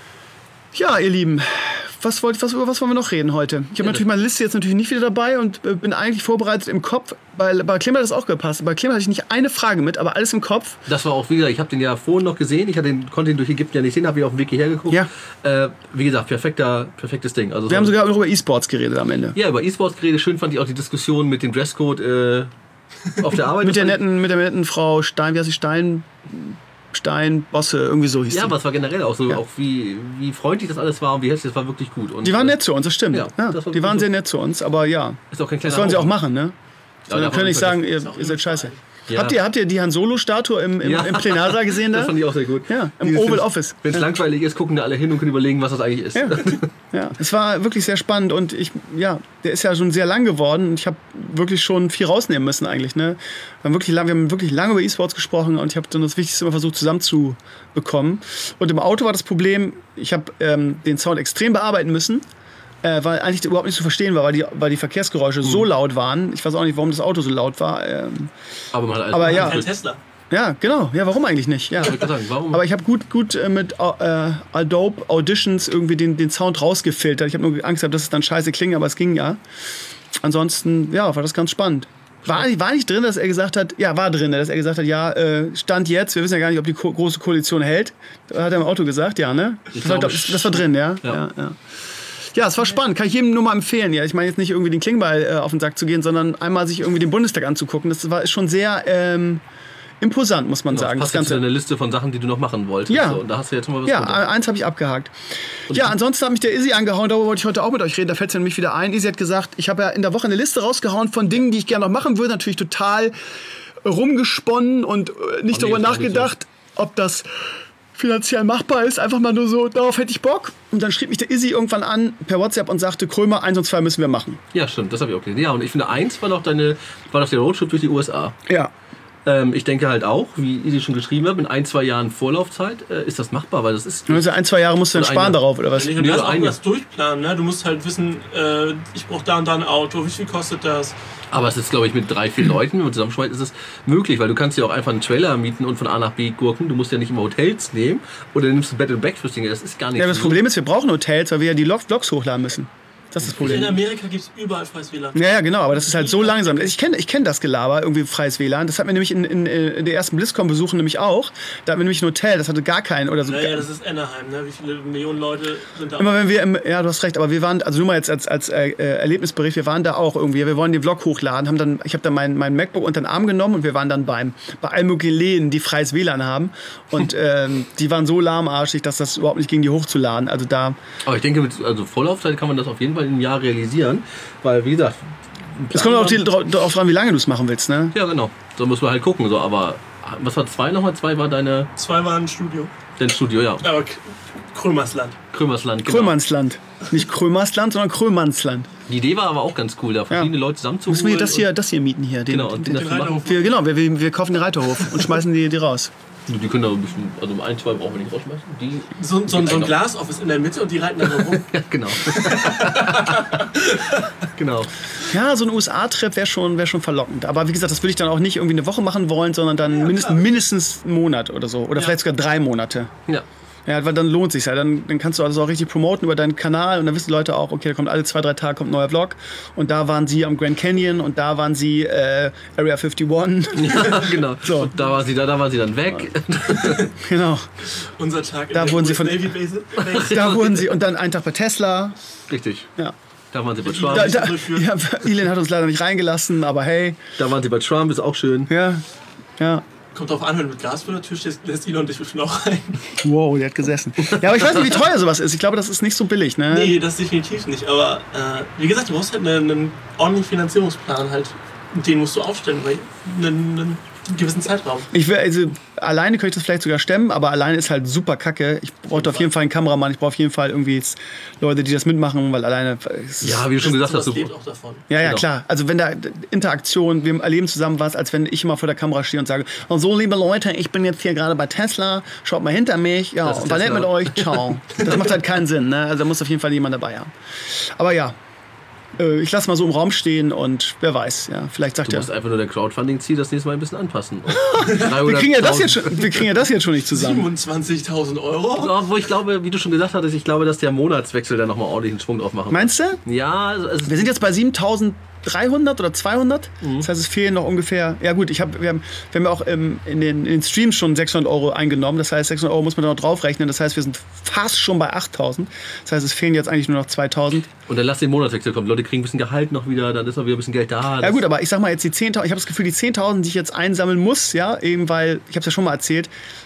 Ja, ihr Lieben, über was wollen wir noch reden heute? Ich habe natürlich meine Liste jetzt natürlich nicht wieder dabei und bin eigentlich vorbereitet im Kopf. Bei Clem hat das auch gepasst. Bei Clem hatte ich nicht eine Frage mit, aber alles im Kopf. Das war auch wieder, ich habe den ja vorhin noch gesehen. Konnte ihn durch Ägypten ja nicht sehen, habe ich auf dem Weg hierher geguckt. Ja. Wie gesagt, perfektes Ding. Also wir haben sogar noch über E-Sports geredet am Ende. Ja, über E-Sports geredet. Schön fand ich auch die Diskussion mit dem Dresscode auf der Arbeit. mit der netten Frau Stein, wie heißt sie? Steinbosse, irgendwie so hieß Ja, aber es war generell auch so, auch wie freundlich das alles war und wie herzlich, das war wirklich gut. Und die waren nett zu uns, das stimmt. Ja, das waren sehr nett zu uns, aber ja. Ist auch kein das sollen sie auch machen, ne? Ja, dann können nicht sagen, ihr seid scheiße. Ja. Habt ihr die Han Solo-Statue im Plenarsaal gesehen? Das fand ich auch sehr gut. Ja, im Oval Office. Wenn es langweilig ist, gucken da alle hin und können überlegen, was das eigentlich ist. Ja. Ja, es war wirklich sehr spannend und der ist ja schon sehr lang geworden und ich habe wirklich schon viel rausnehmen müssen eigentlich. Ne? Wir haben wirklich lange über E-Sports gesprochen und ich habe dann das Wichtigste immer versucht zusammenzubekommen. Und im Auto war das Problem, ich habe den Sound extrem bearbeiten müssen, weil eigentlich überhaupt nicht zu verstehen war, weil die Verkehrsgeräusche so laut waren. Ich weiß auch nicht, warum das Auto so laut war. Aber ja. Kein Tesla. Ja, genau. Ja, warum eigentlich nicht? Ja. Aber ich habe gut mit Adobe Auditions irgendwie den Sound rausgefiltert. Ich habe nur Angst gehabt, dass es dann scheiße klingt, aber es ging ja. Ansonsten, war das ganz spannend. War nicht drin, dass er gesagt hat, war drin, dass er gesagt hat, Stand jetzt, wir wissen ja gar nicht, ob die Große Koalition hält. Hat er im Auto gesagt, ja, ne? Das war drin, ja. Ja, es war spannend. Kann ich jedem nur mal empfehlen. Ja, ich meine jetzt nicht irgendwie den Klingbeil auf den Sack zu gehen, sondern einmal sich irgendwie den Bundestag anzugucken. Das ist schon sehr imposant, muss man sagen. Das passt zu einer Liste von Sachen, die du noch machen wolltest. Ja. So, und da hast du jetzt mal was eins habe ich abgehakt. Ansonsten hat mich der Izzy angehauen, darüber wollte ich heute auch mit euch reden, da fällt es ja nämlich wieder ein. Izzy hat gesagt, ich habe ja in der Woche eine Liste rausgehauen von Dingen, die ich gerne noch machen würde. Natürlich total rumgesponnen und nicht darüber nachgedacht, ob das finanziell machbar ist. Einfach mal nur so, darauf hätte ich Bock. Und dann schrieb mich der Izzy irgendwann an per WhatsApp und sagte, Krömer, 1 und 2 müssen wir machen. Ja, stimmt, das habe ich auch gelesen. Ja, und ich finde, 1 war doch der Roadtrip durch die USA. Ja. Ich denke halt auch, wie Izzy schon geschrieben hat, in 1-2 Jahren Vorlaufzeit ist das machbar, weil das ist... Also 1-2 Jahre musst du dann sparen darauf, oder was? Du musst auch das durchplanen, ne? Du musst halt wissen, ich brauche da und da ein Auto, wie viel kostet das? Aber es ist, glaube ich, mit 3-4 Leuten, wenn man zusammenschmeißt, ist es möglich, weil du kannst ja auch einfach einen Trailer mieten und von A nach B gurken. Du musst ja nicht immer Hotels nehmen oder nimmst du Bed and Breakfast. Das ist gar nicht das Problem ist, wir brauchen Hotels, weil wir ja die Vlogs hochladen müssen. Das ist das Problem. In Amerika gibt es überall freies WLAN. Ja, genau, aber das ist halt so langsam. Ich kenn das Gelaber, irgendwie freies WLAN. Das hatten wir nämlich in der ersten BlizzCon-Besuchen nämlich auch. Da hatten wir nämlich ein Hotel, das hatte gar keinen oder so. Naja, das ist Anaheim, ne? Wie viele Millionen Leute sind da? Immer wenn wir du hast recht, aber wir waren, also nur mal jetzt als Erlebnisbericht, wir waren da auch irgendwie. Wir wollen den Vlog hochladen, ich habe dann mein MacBook unter den Arm genommen und wir waren dann bei allen möglichen Läden, die freies WLAN haben. Und die waren so lahmarschig, dass das überhaupt nicht ging, die hochzuladen. Also da. Aber ich denke, mit Vorlaufzeit kann man das auf jeden Fall im Jahr realisieren, weil, wie gesagt... Es kommt auch dran, wie lange du es machen willst, ne? Ja, genau. So muss man halt gucken, so, aber... Was war 2 nochmal? 2 war deine... 2 war ein Studio. Dein Studio, ja. Aber Krömersland. Krömersland, genau. Krömersland. Nicht Krömersland, sondern Krömersland. Die Idee war aber auch ganz cool, da verschiedene Leute zusammenzuholen. Müssen wir das hier mieten hier. Den Reiterhof. Wir kaufen den Reiterhof und schmeißen die raus. Die können da ein bisschen, also 1, 2 brauchen wir nicht rausschmeißen. So ein Glasoffice in der Mitte und die reiten da rum. Ja, genau. Genau. Ja, so ein USA-Trip wäre schon verlockend. Aber wie gesagt, das würde ich dann auch nicht irgendwie eine Woche machen wollen, sondern dann mindestens einen Monat oder so. Oder vielleicht sogar 3 Monate. Ja. Ja, weil dann lohnt es sich ja. Dann kannst du also auch richtig promoten über deinen Kanal und dann wissen die Leute auch, okay, da kommt alle 2-3 Tage kommt ein neuer Vlog und da waren sie am Grand Canyon und da waren sie Area 51. Ja, genau. So. Und da waren sie dann weg. Genau. Unser Tag da in wurden der sie Navy Base. Da wurden sie und dann einen Tag bei Tesla. Richtig. Ja. Da waren sie bei Trump. Elon hat uns leider nicht reingelassen, aber hey. Da waren sie bei Trump, ist auch schön. Ja. Kommt drauf an, wenn du mit Glas vor der Tür stehst, lässt Elon dich bestimmt auch rein. Wow, der hat gesessen. Ja, aber ich weiß nicht, wie teuer sowas ist. Ich glaube, das ist nicht so billig, ne? Nee, das definitiv nicht. Aber wie gesagt, du brauchst halt einen ordentlichen Finanzierungsplan halt. Den musst du aufstellen, weil einen gewissen Zeitraum. Alleine könnte ich das vielleicht sogar stemmen, aber alleine ist halt super kacke. Ich brauche auf jeden Fall einen Kameramann, ich brauche auf jeden Fall irgendwie jetzt Leute, die das mitmachen, weil alleine... Ja, wie du schon gesagt hast. Das lebt auch davon. Ja, genau. Klar. Also wenn da Interaktion, wir erleben zusammen was, als wenn ich immer vor der Kamera stehe und sage, oh, so liebe Leute, ich bin jetzt hier gerade bei Tesla, schaut mal hinter mich, ja, und war nett mit euch, ciao. Das macht halt keinen Sinn, ne? Also da muss auf jeden Fall jemand dabei haben. Aber ja, ich lasse mal so im Raum stehen und wer weiß, ja, vielleicht sagt Du musst einfach nur der Crowdfunding-Ziel das nächste Mal ein bisschen anpassen. wir kriegen ja das jetzt schon nicht zusammen. 27.000 Euro? Ja, wo ich glaube, wie du schon gesagt hattest, ich glaube, dass der Monatswechsel da nochmal ordentlich einen Schwung drauf machen. Meinst du? Ja. Also wir sind jetzt bei 7.300 oder 200. Das heißt, es fehlen noch ungefähr... Ja gut, wir haben ja auch in den Streams schon 600 Euro eingenommen. Das heißt, 600 Euro muss man da noch draufrechnen. Das heißt, wir sind fast schon bei 8.000. Das heißt, es fehlen jetzt eigentlich nur noch 2.000. Und dann lass den Monatswechsel kommen. Leute kriegen ein bisschen Gehalt noch wieder, dann ist noch wieder ein bisschen Geld da. Ja gut, aber ich sag mal jetzt die 10.000... Ich habe das Gefühl, die 10.000, die ich jetzt einsammeln muss, ja, eben weil, ich habe es ja schon mal erzählt,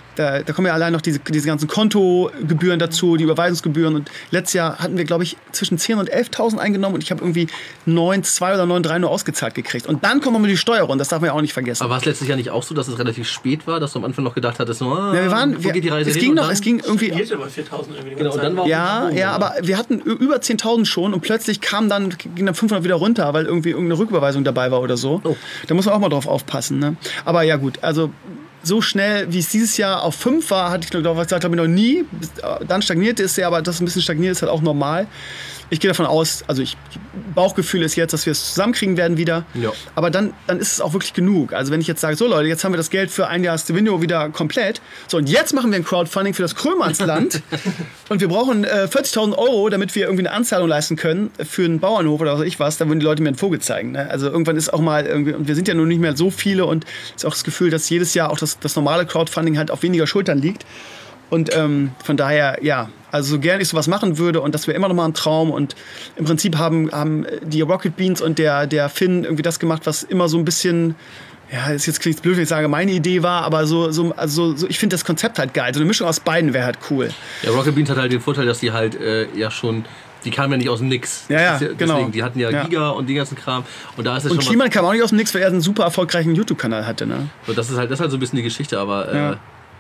Da kommen ja allein noch diese ganzen Kontogebühren dazu, die Überweisungsgebühren. Und letztes Jahr hatten wir, glaube ich, zwischen 10.000 und 11.000 eingenommen und ich habe irgendwie 9,2 oder 9,3 nur ausgezahlt gekriegt. Und dann kommen wir die Steuer und das darf man ja auch nicht vergessen. Aber war es letztes Jahr nicht auch so, dass es relativ spät war, dass du am Anfang noch gedacht hattest, wo geht die Reise hin? Es ging irgendwie... Bei 4.000 irgendwie. Genau, und dann war ja, aber wir hatten über 10.000 schon und plötzlich ging dann 500 wieder runter, weil irgendwie irgendeine Rücküberweisung dabei war oder so. Oh. Da muss man auch mal drauf aufpassen. Ne? Aber ja gut, also so schnell, wie es dieses Jahr auf 5 war, hatte ich glaube ich noch nie. Dann stagnierte es ja, aber das ein bisschen stagniert ist halt auch normal. Ich gehe davon aus, also Bauchgefühl ist jetzt, dass wir es zusammenkriegen werden wieder. Ja. Aber dann ist es auch wirklich genug. Also wenn ich jetzt sage, so Leute, jetzt haben wir das Geld für ein Jahr Stevenio wieder komplett. So, und jetzt machen wir ein Crowdfunding für das Krömersland. Und wir brauchen 40.000 €, damit wir irgendwie eine Anzahlung leisten können für einen Bauernhof oder was weiß ich was. Da würden die Leute mir einen Vogel zeigen. Ne? Also irgendwann ist auch mal, und wir sind ja nun nicht mehr so viele und es ist auch das Gefühl, dass jedes Jahr auch das normale Crowdfunding halt auf weniger Schultern liegt. Und von daher, ja, also so gern ich sowas machen würde und das wäre immer noch mal ein Traum. Und im Prinzip haben die Rocket Beans und der Finn irgendwie das gemacht, was immer so ein bisschen, ja, ist jetzt klingt blöd, wenn ich sage, meine Idee war, aber so ich finde das Konzept halt geil. So eine Mischung aus beiden wäre halt cool. Ja, Rocket Beans hat halt den Vorteil, dass die halt ja schon... Die kamen ja nicht aus dem Nix. Ja, genau. Deswegen, die hatten ja Giga und den ganzen Kram. Und da ist es und schon Kliman kam auch nicht aus dem Nix, weil er einen super erfolgreichen YouTube-Kanal hatte. Ne? Und das ist halt so ein bisschen die Geschichte, aber... Ja.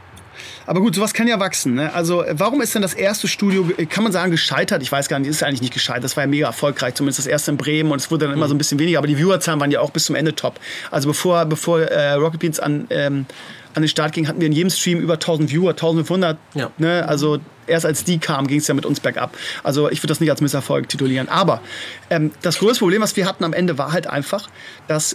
Aber gut, sowas kann ja wachsen. Ne? Also warum ist denn das erste Studio, kann man sagen, gescheitert? Ich weiß gar nicht, ist eigentlich nicht gescheitert. Das war ja mega erfolgreich, zumindest das erste in Bremen. Und es wurde dann immer so ein bisschen weniger. Aber die Viewerzahlen waren ja auch bis zum Ende top. Also bevor Rocket Beans an den Start ging, hatten wir in jedem Stream über 1000 Viewer, 1500. Ja. Ne? Also erst als die kamen, ging es ja mit uns bergab. Also ich würde das nicht als Misserfolg titulieren. Aber das größte Problem, was wir hatten am Ende, war halt einfach, dass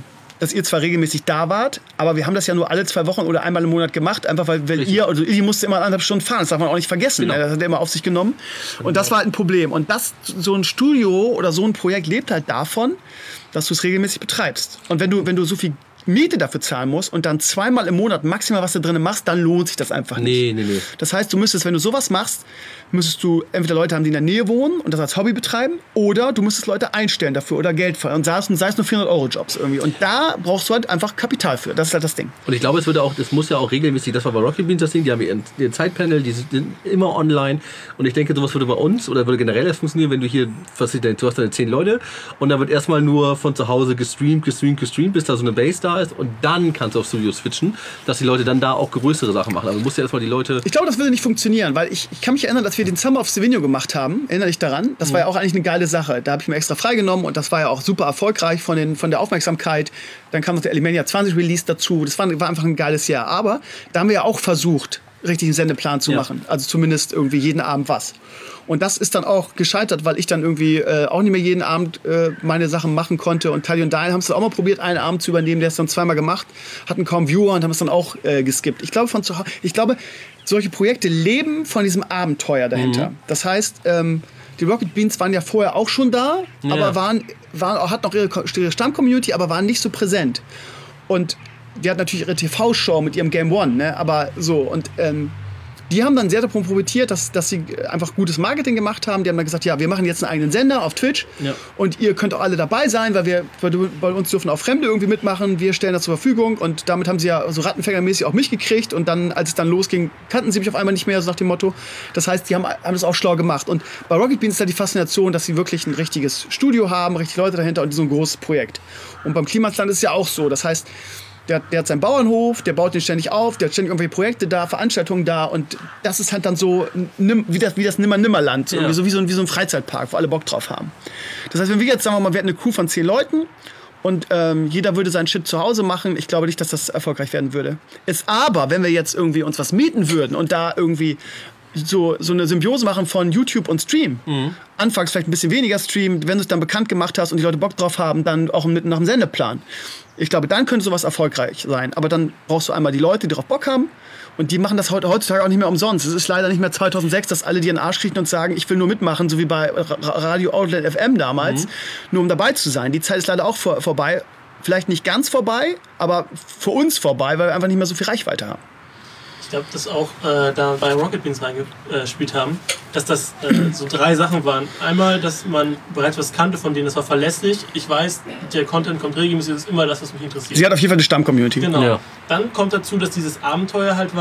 ihr zwar regelmäßig da wart, aber wir haben das ja nur alle 2 Wochen oder einmal im Monat gemacht, einfach weil Illy musste immer 1,5 Stunden fahren, das darf man auch nicht vergessen, genau. Das hat er immer auf sich genommen und das war halt ein Problem und so ein Studio oder so ein Projekt lebt halt davon, dass du es regelmäßig betreibst und wenn du so viel Miete dafür zahlen musst und dann 2-mal im Monat maximal was da drin machst, dann lohnt sich das einfach nicht. Nee. Das heißt, du müsstest, wenn du sowas machst, müsstest du entweder Leute haben, die in der Nähe wohnen und das als Hobby betreiben, oder du müsstest Leute einstellen dafür oder Geld für und sei es nur 400-Euro-Jobs irgendwie. Und da brauchst du halt einfach Kapital für. Das ist halt das Ding. Und ich glaube, es muss ja auch regelmäßig, das war bei Rocket Beans das Ding, die haben ihr Zeitpanel, die sind immer online und ich denke, sowas würde bei uns oder würde generell erst funktionieren, wenn du hier, du hast deine 10 Leute und da wird erstmal nur von zu Hause gestreamt, bis da so eine Base da ist und dann kannst du auf Studio switchen, dass die Leute dann da auch größere Sachen machen. Also du musst ja erstmal die Leute... Ich glaube, das würde nicht funktionieren, weil ich kann mich erinnern, dass wir den Summer of Stevenio gemacht haben. Erinnere dich daran? Das war ja auch eigentlich eine geile Sache. Da habe ich mir extra freigenommen und das war ja auch super erfolgreich von der Aufmerksamkeit. Dann kam noch der Elemania 20 Release dazu. Das war einfach ein geiles Jahr. Aber da haben wir ja auch versucht, richtig einen Sendeplan zu machen. Also zumindest irgendwie jeden Abend was. Und das ist dann auch gescheitert, weil ich dann irgendwie auch nicht mehr jeden Abend meine Sachen machen konnte. Und Tali und Daniel haben es auch mal probiert, einen Abend zu übernehmen. Der ist dann 2-mal gemacht, hatten kaum Viewer und haben es dann auch geskippt. Ich glaube, solche Projekte leben von diesem Abenteuer dahinter. Das heißt, die Rocket Beans waren ja vorher auch schon da, aber hatten auch ihre Stamm-Community, aber waren nicht so präsent. Und die hat natürlich ihre TV-Show mit ihrem Game One, ne? Aber so und die haben dann sehr davon profitiert, dass sie einfach gutes Marketing gemacht haben. Die haben dann gesagt, ja, wir machen jetzt einen eigenen Sender auf Twitch und ihr könnt auch alle dabei sein, weil bei uns dürfen auch Fremde irgendwie mitmachen. Wir stellen das zur Verfügung und damit haben sie ja so rattenfängermäßig auch mich gekriegt und dann, als es dann losging, kannten sie mich auf einmal nicht mehr, so nach dem Motto. Das heißt, die haben das auch schlau gemacht. Und bei Rocket Beans ist da die Faszination, dass sie wirklich ein richtiges Studio haben, richtig Leute dahinter und so ein großes Projekt. Und beim Klimasland ist es ja auch so. Das heißt, der hat seinen Bauernhof, der baut den ständig auf, der hat ständig irgendwelche Projekte da, Veranstaltungen da und das ist halt dann so wie das Nimmer-Nimmerland, so wie so ein Freizeitpark, wo alle Bock drauf haben. Das heißt, wenn wir jetzt, sagen wir mal, wir hätten eine Crew von 10 Leuten und jeder würde seinen Shit zu Hause machen, ich glaube nicht, dass das erfolgreich werden würde. Aber, wenn wir jetzt irgendwie uns was mieten würden und da irgendwie so eine Symbiose machen von YouTube und Stream. Anfangs vielleicht ein bisschen weniger Stream, wenn du es dann bekannt gemacht hast und die Leute Bock drauf haben, dann auch nach dem Sendeplan. Ich glaube, dann könnte sowas erfolgreich sein. Aber dann brauchst du einmal die Leute, die drauf Bock haben und die machen das heutzutage auch nicht mehr umsonst. Es ist leider nicht mehr 2006, dass alle dir in den Arsch kriegen und sagen, ich will nur mitmachen, so wie bei Radio Outlet FM damals, nur um dabei zu sein. Die Zeit ist leider auch vorbei. Vielleicht nicht ganz vorbei, aber für uns vorbei, weil wir einfach nicht mehr so viel Reichweite haben. Ich glaube, dass auch da bei Rocket Beans reingespielt haben, dass das so 3 Sachen waren. Einmal, dass man bereits was kannte von denen, das war verlässlich. Ich weiß, der Content kommt regelmäßig, das ist immer das, was mich interessiert. Sie hat auf jeden Fall eine Stamm-Community. Genau. Ja. Dann kommt dazu, dass dieses Abenteuer halt war,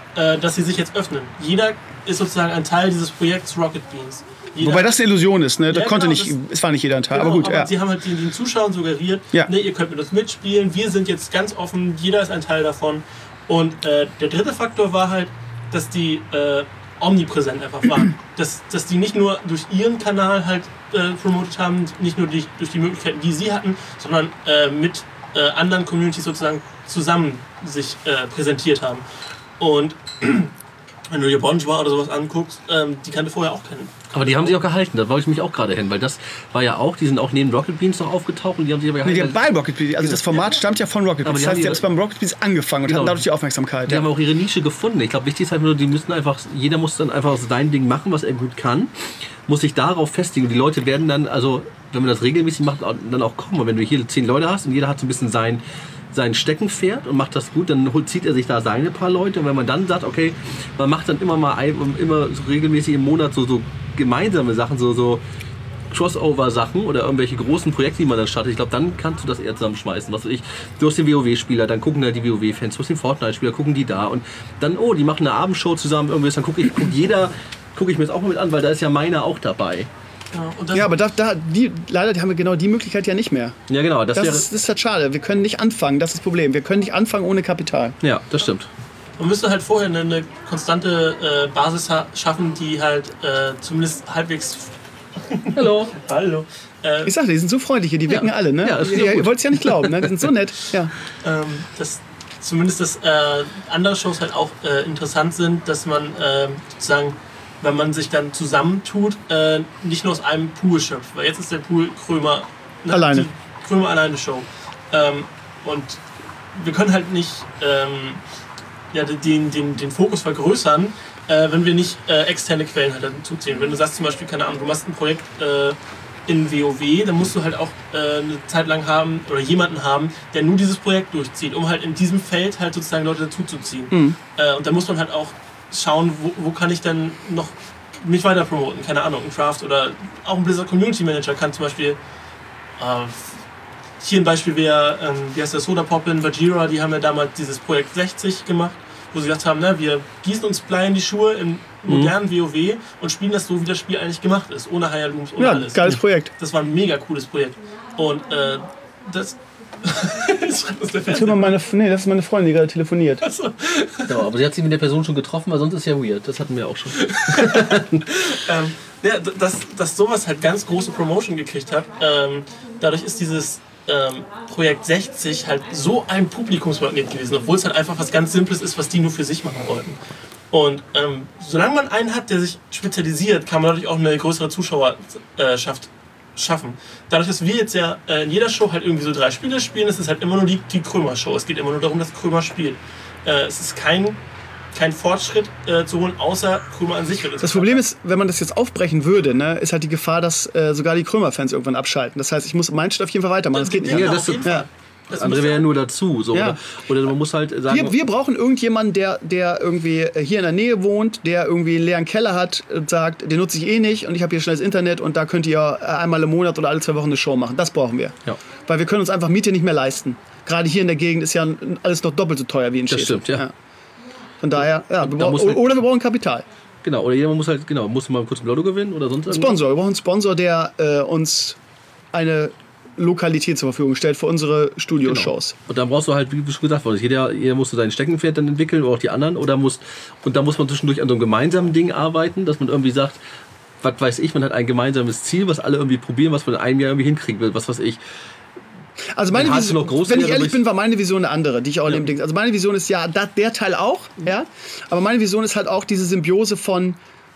dass sie sich jetzt öffnen. Jeder ist sozusagen ein Teil dieses Projekts Rocket Beans. Wobei das eine Illusion ist, ne? Ja, Es war nicht jeder ein Teil, genau, aber gut. Aber sie haben halt den Zuschauern suggeriert, ne, ihr könnt mit uns mitspielen, wir sind jetzt ganz offen, jeder ist ein Teil davon. Und der dritte Faktor war halt, dass die omnipräsent einfach waren. dass die nicht nur durch ihren Kanal halt promotet haben, nicht nur durch die Möglichkeiten, die sie hatten, sondern mit anderen Communities sozusagen zusammen sich präsentiert haben. Und wenn du dir Bonjour oder sowas anguckst, die kannte vorher auch kennen. Aber die haben sich auch gehalten, da wollte ich mich auch gerade hin, weil das war ja auch, die sind auch neben Rocket Beans noch aufgetaucht und die haben sich aber gehalten. Nee, bei Rocket Beans, also das Format stammt ja von Rocket Beans. Das heißt, die haben es beim Rocket Beans angefangen und hatten dadurch die Aufmerksamkeit. Die haben auch ihre Nische gefunden. Ich glaube, wichtig ist halt nur, jeder muss dann einfach sein Ding machen, was er gut kann, muss sich darauf festigen und die Leute werden dann, also wenn man das regelmäßig macht, dann auch kommen. Und wenn du hier 10 Leute hast und jeder hat so ein bisschen sein Steckenpferd und macht das gut, dann zieht er sich da seine paar Leute. Und wenn man dann sagt, okay, man macht dann immer so regelmäßig im Monat so gemeinsame Sachen, so Crossover-Sachen oder irgendwelche großen Projekte, die man dann startet, ich glaube, dann kannst du das eher zusammenschmeißen. Was weiß ich, du hast den WoW-Spieler, dann gucken da die WoW-Fans, du hast den Fortnite-Spieler, gucken die da und dann, die machen eine Abendshow zusammen, irgendwas, dann gucke ich mir das auch mal mit an, weil da ist ja meiner auch dabei. Ja, aber leider haben wir genau die Möglichkeit ja nicht mehr. Ja, genau. Das ist halt schade. Wir können nicht anfangen, das ist das Problem. Wir können nicht anfangen ohne Kapital. Ja, das stimmt. Man müsste halt vorher eine konstante Basis schaffen, die halt zumindest halbwegs... Hallo. Hallo. Ich sagte, die sind so freundlich hier, die wecken alle, ne? Ja, ihr wollt es ja nicht glauben, ne? Die sind so nett. Ja. Dass andere Shows halt auch interessant sind, dass man sozusagen, wenn man sich dann zusammentut, nicht nur aus einem Pool schöpft. Weil jetzt ist der Pool Krömer alleine. Die Krömer alleine Show. Und wir können halt nicht den Fokus vergrößern, wenn wir nicht externe Quellen halt dazu ziehen. Wenn du sagst zum Beispiel, keine Ahnung, du machst ein Projekt in WoW, dann musst du halt auch eine Zeit lang haben oder jemanden haben, der nur dieses Projekt durchzieht, um halt in diesem Feld halt sozusagen Leute dazu zu ziehen. Und da muss man halt auch schauen, wo kann ich dann noch mich weiter promoten, keine Ahnung, ein Craft oder auch ein Blizzard Community Manager kann zum Beispiel hier ein Beispiel wäre, wie heißt der, Soda Poppin, Vajira, die haben ja damals dieses Projekt 60 gemacht, wo sie gesagt haben, wir gießen uns Blei in die Schuhe im modernen WoW und spielen das so, wie das Spiel eigentlich gemacht ist, ohne Higher Looms, ohne alles. Geiles Projekt. Das war ein mega cooles Projekt. Und das... das ist meine Freundin, die gerade telefoniert. Achso. Ja, aber sie hat sich mit der Person schon getroffen, weil sonst ist ja weird. Das hatten wir auch schon. Dass sowas halt ganz große Promotion gekriegt hat, dadurch ist dieses Projekt 60 halt so ein Publikumsmagnet gewesen, obwohl es halt einfach was ganz Simples ist, was die nur für sich machen wollten. Und solange man einen hat, der sich spezialisiert, kann man dadurch auch eine größere Zuschauerschaft schaffen. Dadurch, dass wir jetzt ja in jeder Show halt irgendwie so 3 Spiele spielen, ist es halt immer nur die Krömer-Show. Es geht immer nur darum, dass Krömer spielt. Es ist kein Fortschritt zu holen, außer Krömer an sich. Das Problem ist, wenn man das jetzt aufbrechen würde, ne, ist halt die Gefahr, dass sogar die Krömer-Fans irgendwann abschalten. Das heißt, ich muss meinen Shit auf jeden Fall weitermachen. Das geht nicht. Ja, das andere wäre ja nur dazu. So, ja. Oder man muss halt sagen... Wir brauchen irgendjemanden, der irgendwie hier in der Nähe wohnt, der irgendwie einen leeren Keller hat und sagt, den nutze ich eh nicht und ich habe hier schnelles Internet und da könnt ihr einmal im Monat oder alle 2 Wochen eine Show machen. Das brauchen wir. Ja. Weil wir können uns einfach Miete nicht mehr leisten. Gerade hier in der Gegend ist ja alles noch doppelt so teuer wie in Städten. Das stimmt, ja. Von daher, wir brauchen Kapital. Genau, oder jemand muss halt, muss mal kurz ein Lotto gewinnen oder sonst irgendwas. Sponsor, wir brauchen einen Sponsor, der uns eine Lokalität zur Verfügung stellt für unsere Studioshows. Genau. Und dann brauchst du halt, wie schon gesagt wurde, jeder musst du sein Steckenpferd dann entwickeln oder auch die anderen. Und da muss man zwischendurch an so einem gemeinsamen Ding arbeiten, dass man irgendwie sagt, was weiß ich, man hat ein gemeinsames Ziel, was alle irgendwie probieren, was man in einem Jahr irgendwie hinkriegen will, was weiß ich. Also meine Vision, wenn ich ehrlich bin, war meine Vision eine andere, die ich auch in dem Ding. Also meine Vision ist ja der Teil auch, ja. Aber meine Vision ist halt auch diese Symbiose von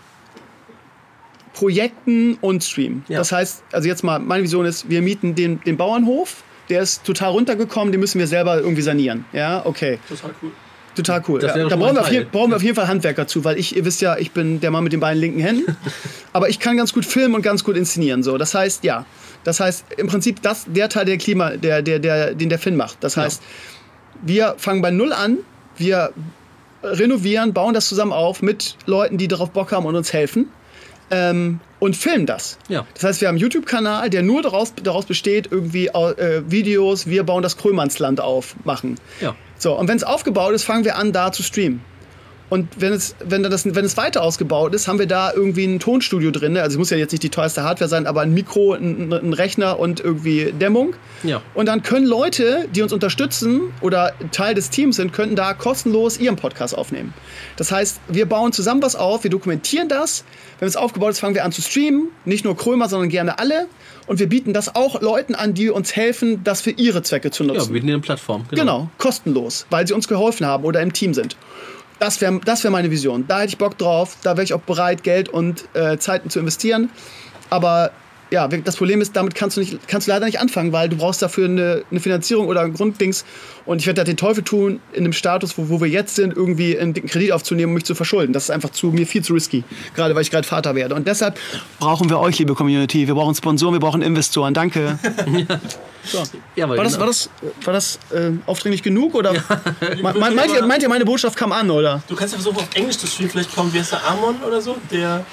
Projekten und Stream. Ja. Das heißt, also jetzt mal, meine Vision ist, wir mieten den Bauernhof, der ist total runtergekommen, den müssen wir selber irgendwie sanieren. Ja, okay. Total cool. Ja. Da brauchen wir auf jeden Fall Handwerker zu, weil ihr wisst ja, ich bin der Mann mit den beiden linken Händen. Aber ich kann ganz gut filmen und ganz gut inszenieren. So. Das heißt, im Prinzip der Teil den der Finn macht. Das heißt, wir fangen bei Null an, wir renovieren, bauen das zusammen auf mit Leuten, die darauf Bock haben und uns helfen. Und filmen das. Ja. Das heißt, wir haben einen YouTube-Kanal, der nur daraus besteht, irgendwie Videos, wir bauen das Krömersland auf, machen. Ja. So, und wenn es aufgebaut ist, fangen wir an, da zu streamen. Und wenn es weiter ausgebaut ist, haben wir da irgendwie ein Tonstudio drin. Also es muss ja jetzt nicht die teuerste Hardware sein, aber ein Mikro, ein Rechner und irgendwie Dämmung. Ja. Und dann können Leute, die uns unterstützen oder Teil des Teams sind, könnten da kostenlos ihren Podcast aufnehmen. Das heißt, wir bauen zusammen was auf, wir dokumentieren das. Wenn es aufgebaut ist, fangen wir an zu streamen. Nicht nur Krömer, sondern gerne alle. Und wir bieten das auch Leuten an, die uns helfen, das für ihre Zwecke zu nutzen. Ja, wir bieten eine Plattform. Genau, kostenlos, weil sie uns geholfen haben oder im Team sind. Das wär meine Vision. Da hätte ich Bock drauf, da wäre ich auch bereit, Geld und Zeiten zu investieren. Aber ja, das Problem ist, damit kannst du leider nicht anfangen, weil du brauchst dafür eine Finanzierung oder ein Grunddings. Und ich werde da den Teufel tun, in dem Status, wo wir jetzt sind, irgendwie einen dicken Kredit aufzunehmen und mich zu verschulden. Das ist einfach mir viel zu risky, gerade weil ich gerade Vater werde. Und deshalb brauchen wir euch, liebe Community. Wir brauchen Sponsoren, wir brauchen Investoren. Danke. So. Ja, War das aufdringlich genug? Oder meint ihr, meine Botschaft kam an, oder? Du kannst ja versuchen, auf Englisch zu streamen. Vielleicht kommt, wie heißt der, Amon oder so? Der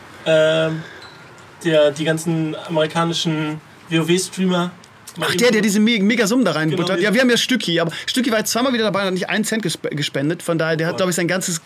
die ganzen amerikanischen WoW-Streamer... Ach, der diese mega Summen da reinbuttert. Genau, ja, wir haben ja Stücki, aber Stücki war jetzt zweimal wieder dabei und hat nicht einen Cent gespendet. Von daher, der hat, glaube ich, sein ganzes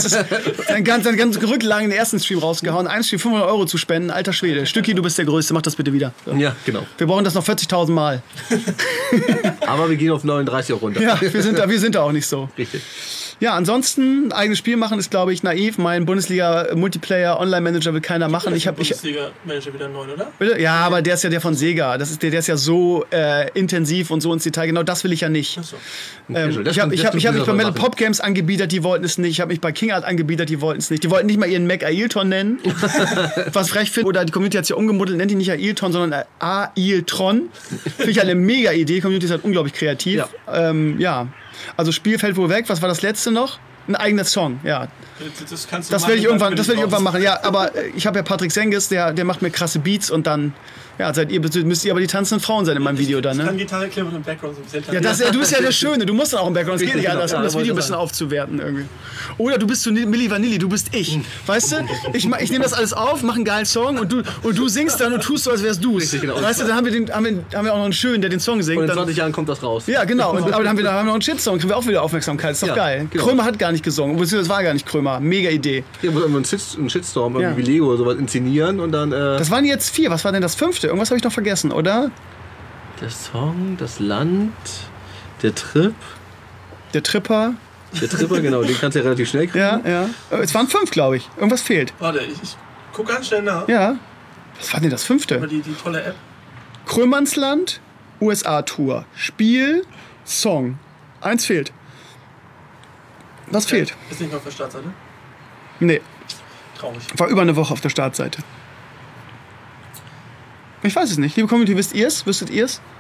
Gerück lang in den ersten Stream rausgehauen. Ein Stream 500 € zu spenden, alter Schwede. Stücki, du bist der Größte, mach das bitte wieder. So. Ja, genau. Wir brauchen das noch 40.000 Mal. Aber wir gehen auf 39 auch runter. Ja, wir sind da auch nicht so. Richtig. Ja, ansonsten, ein eigenes Spiel machen ist, glaube ich, naiv. Mein Bundesliga-Multiplayer-Online-Manager will keiner machen. Bundesliga-Manager wieder 9, oder? Bitte? Ja, aber der ist ja der von Sega. Der ist ja so intensiv und so ins Detail. Genau das will ich ja nicht. Ach so. Ich hab mich bei Metal Pop Games angebietet, die wollten es nicht. Ich habe mich bei King Art angebietet, die wollten es nicht. Die wollten nicht mal ihren Mac Ailton nennen. Was frech finde. Oder die Community hat es ja umgemuddelt, nennt die nicht Ailton, sondern Ailtron. Finde ich eine mega Idee. Die Community ist halt unglaublich kreativ. Ja. Also Spiel fällt wohl weg. Was war das letzte noch? Ein eigener Song, ja. Das werde ich irgendwann machen. Ja, aber ich habe ja Patrick Sengis, der macht mir krasse Beats und dann, ja, müsst ihr aber die tanzenden Frauen sein in meinem Video dann, ne? Ich kann Gitarre klemmen und im Background so ein bisschen. Ja, du bist ja der Schöne, du musst dann auch im Background. Es geht nicht anders, um das Video ein bisschen aufzuwerten irgendwie. Oder du bist so Milli Vanilli, du bist ich. Weißt du? Ich nehme das alles auf, mache einen geilen Song und du singst dann und tust so, als wärst du es. Genau. Weißt du, dann haben wir auch noch einen Schönen, der den Song singt. Und in 20 Jahren kommt das raus. Ja, genau. Aber dann haben wir noch einen Shitsong, kriegen wir auch wieder Aufmerksamkeit. Ist doch geil. Genau. Krömer hat gar nicht gesungen, beziehungsweise war gar nicht Krömer. Mega Idee. Ja, muss einen Shitstorm wie Lego oder sowas inszenieren und dann... Das waren jetzt 4. Was war denn das 5.? Irgendwas habe ich noch vergessen, oder? Der Song, das Land, der Trip. Der Tripper. Der Tripper, genau. Den kannst du ja relativ schnell kriegen. Ja. Es waren 5, glaube ich. Irgendwas fehlt. Warte, ich gucke ganz schnell nach. Ja. Was war denn das 5.? Aber die tolle App. Krömernsland, USA-Tour. Spiel, Song. 1 fehlt. Was fehlt? Ist nicht mehr auf der Startseite? Nee. Traurig. War über eine Woche auf der Startseite. Ich weiß es nicht. Liebe Community, wüsstet ihr es?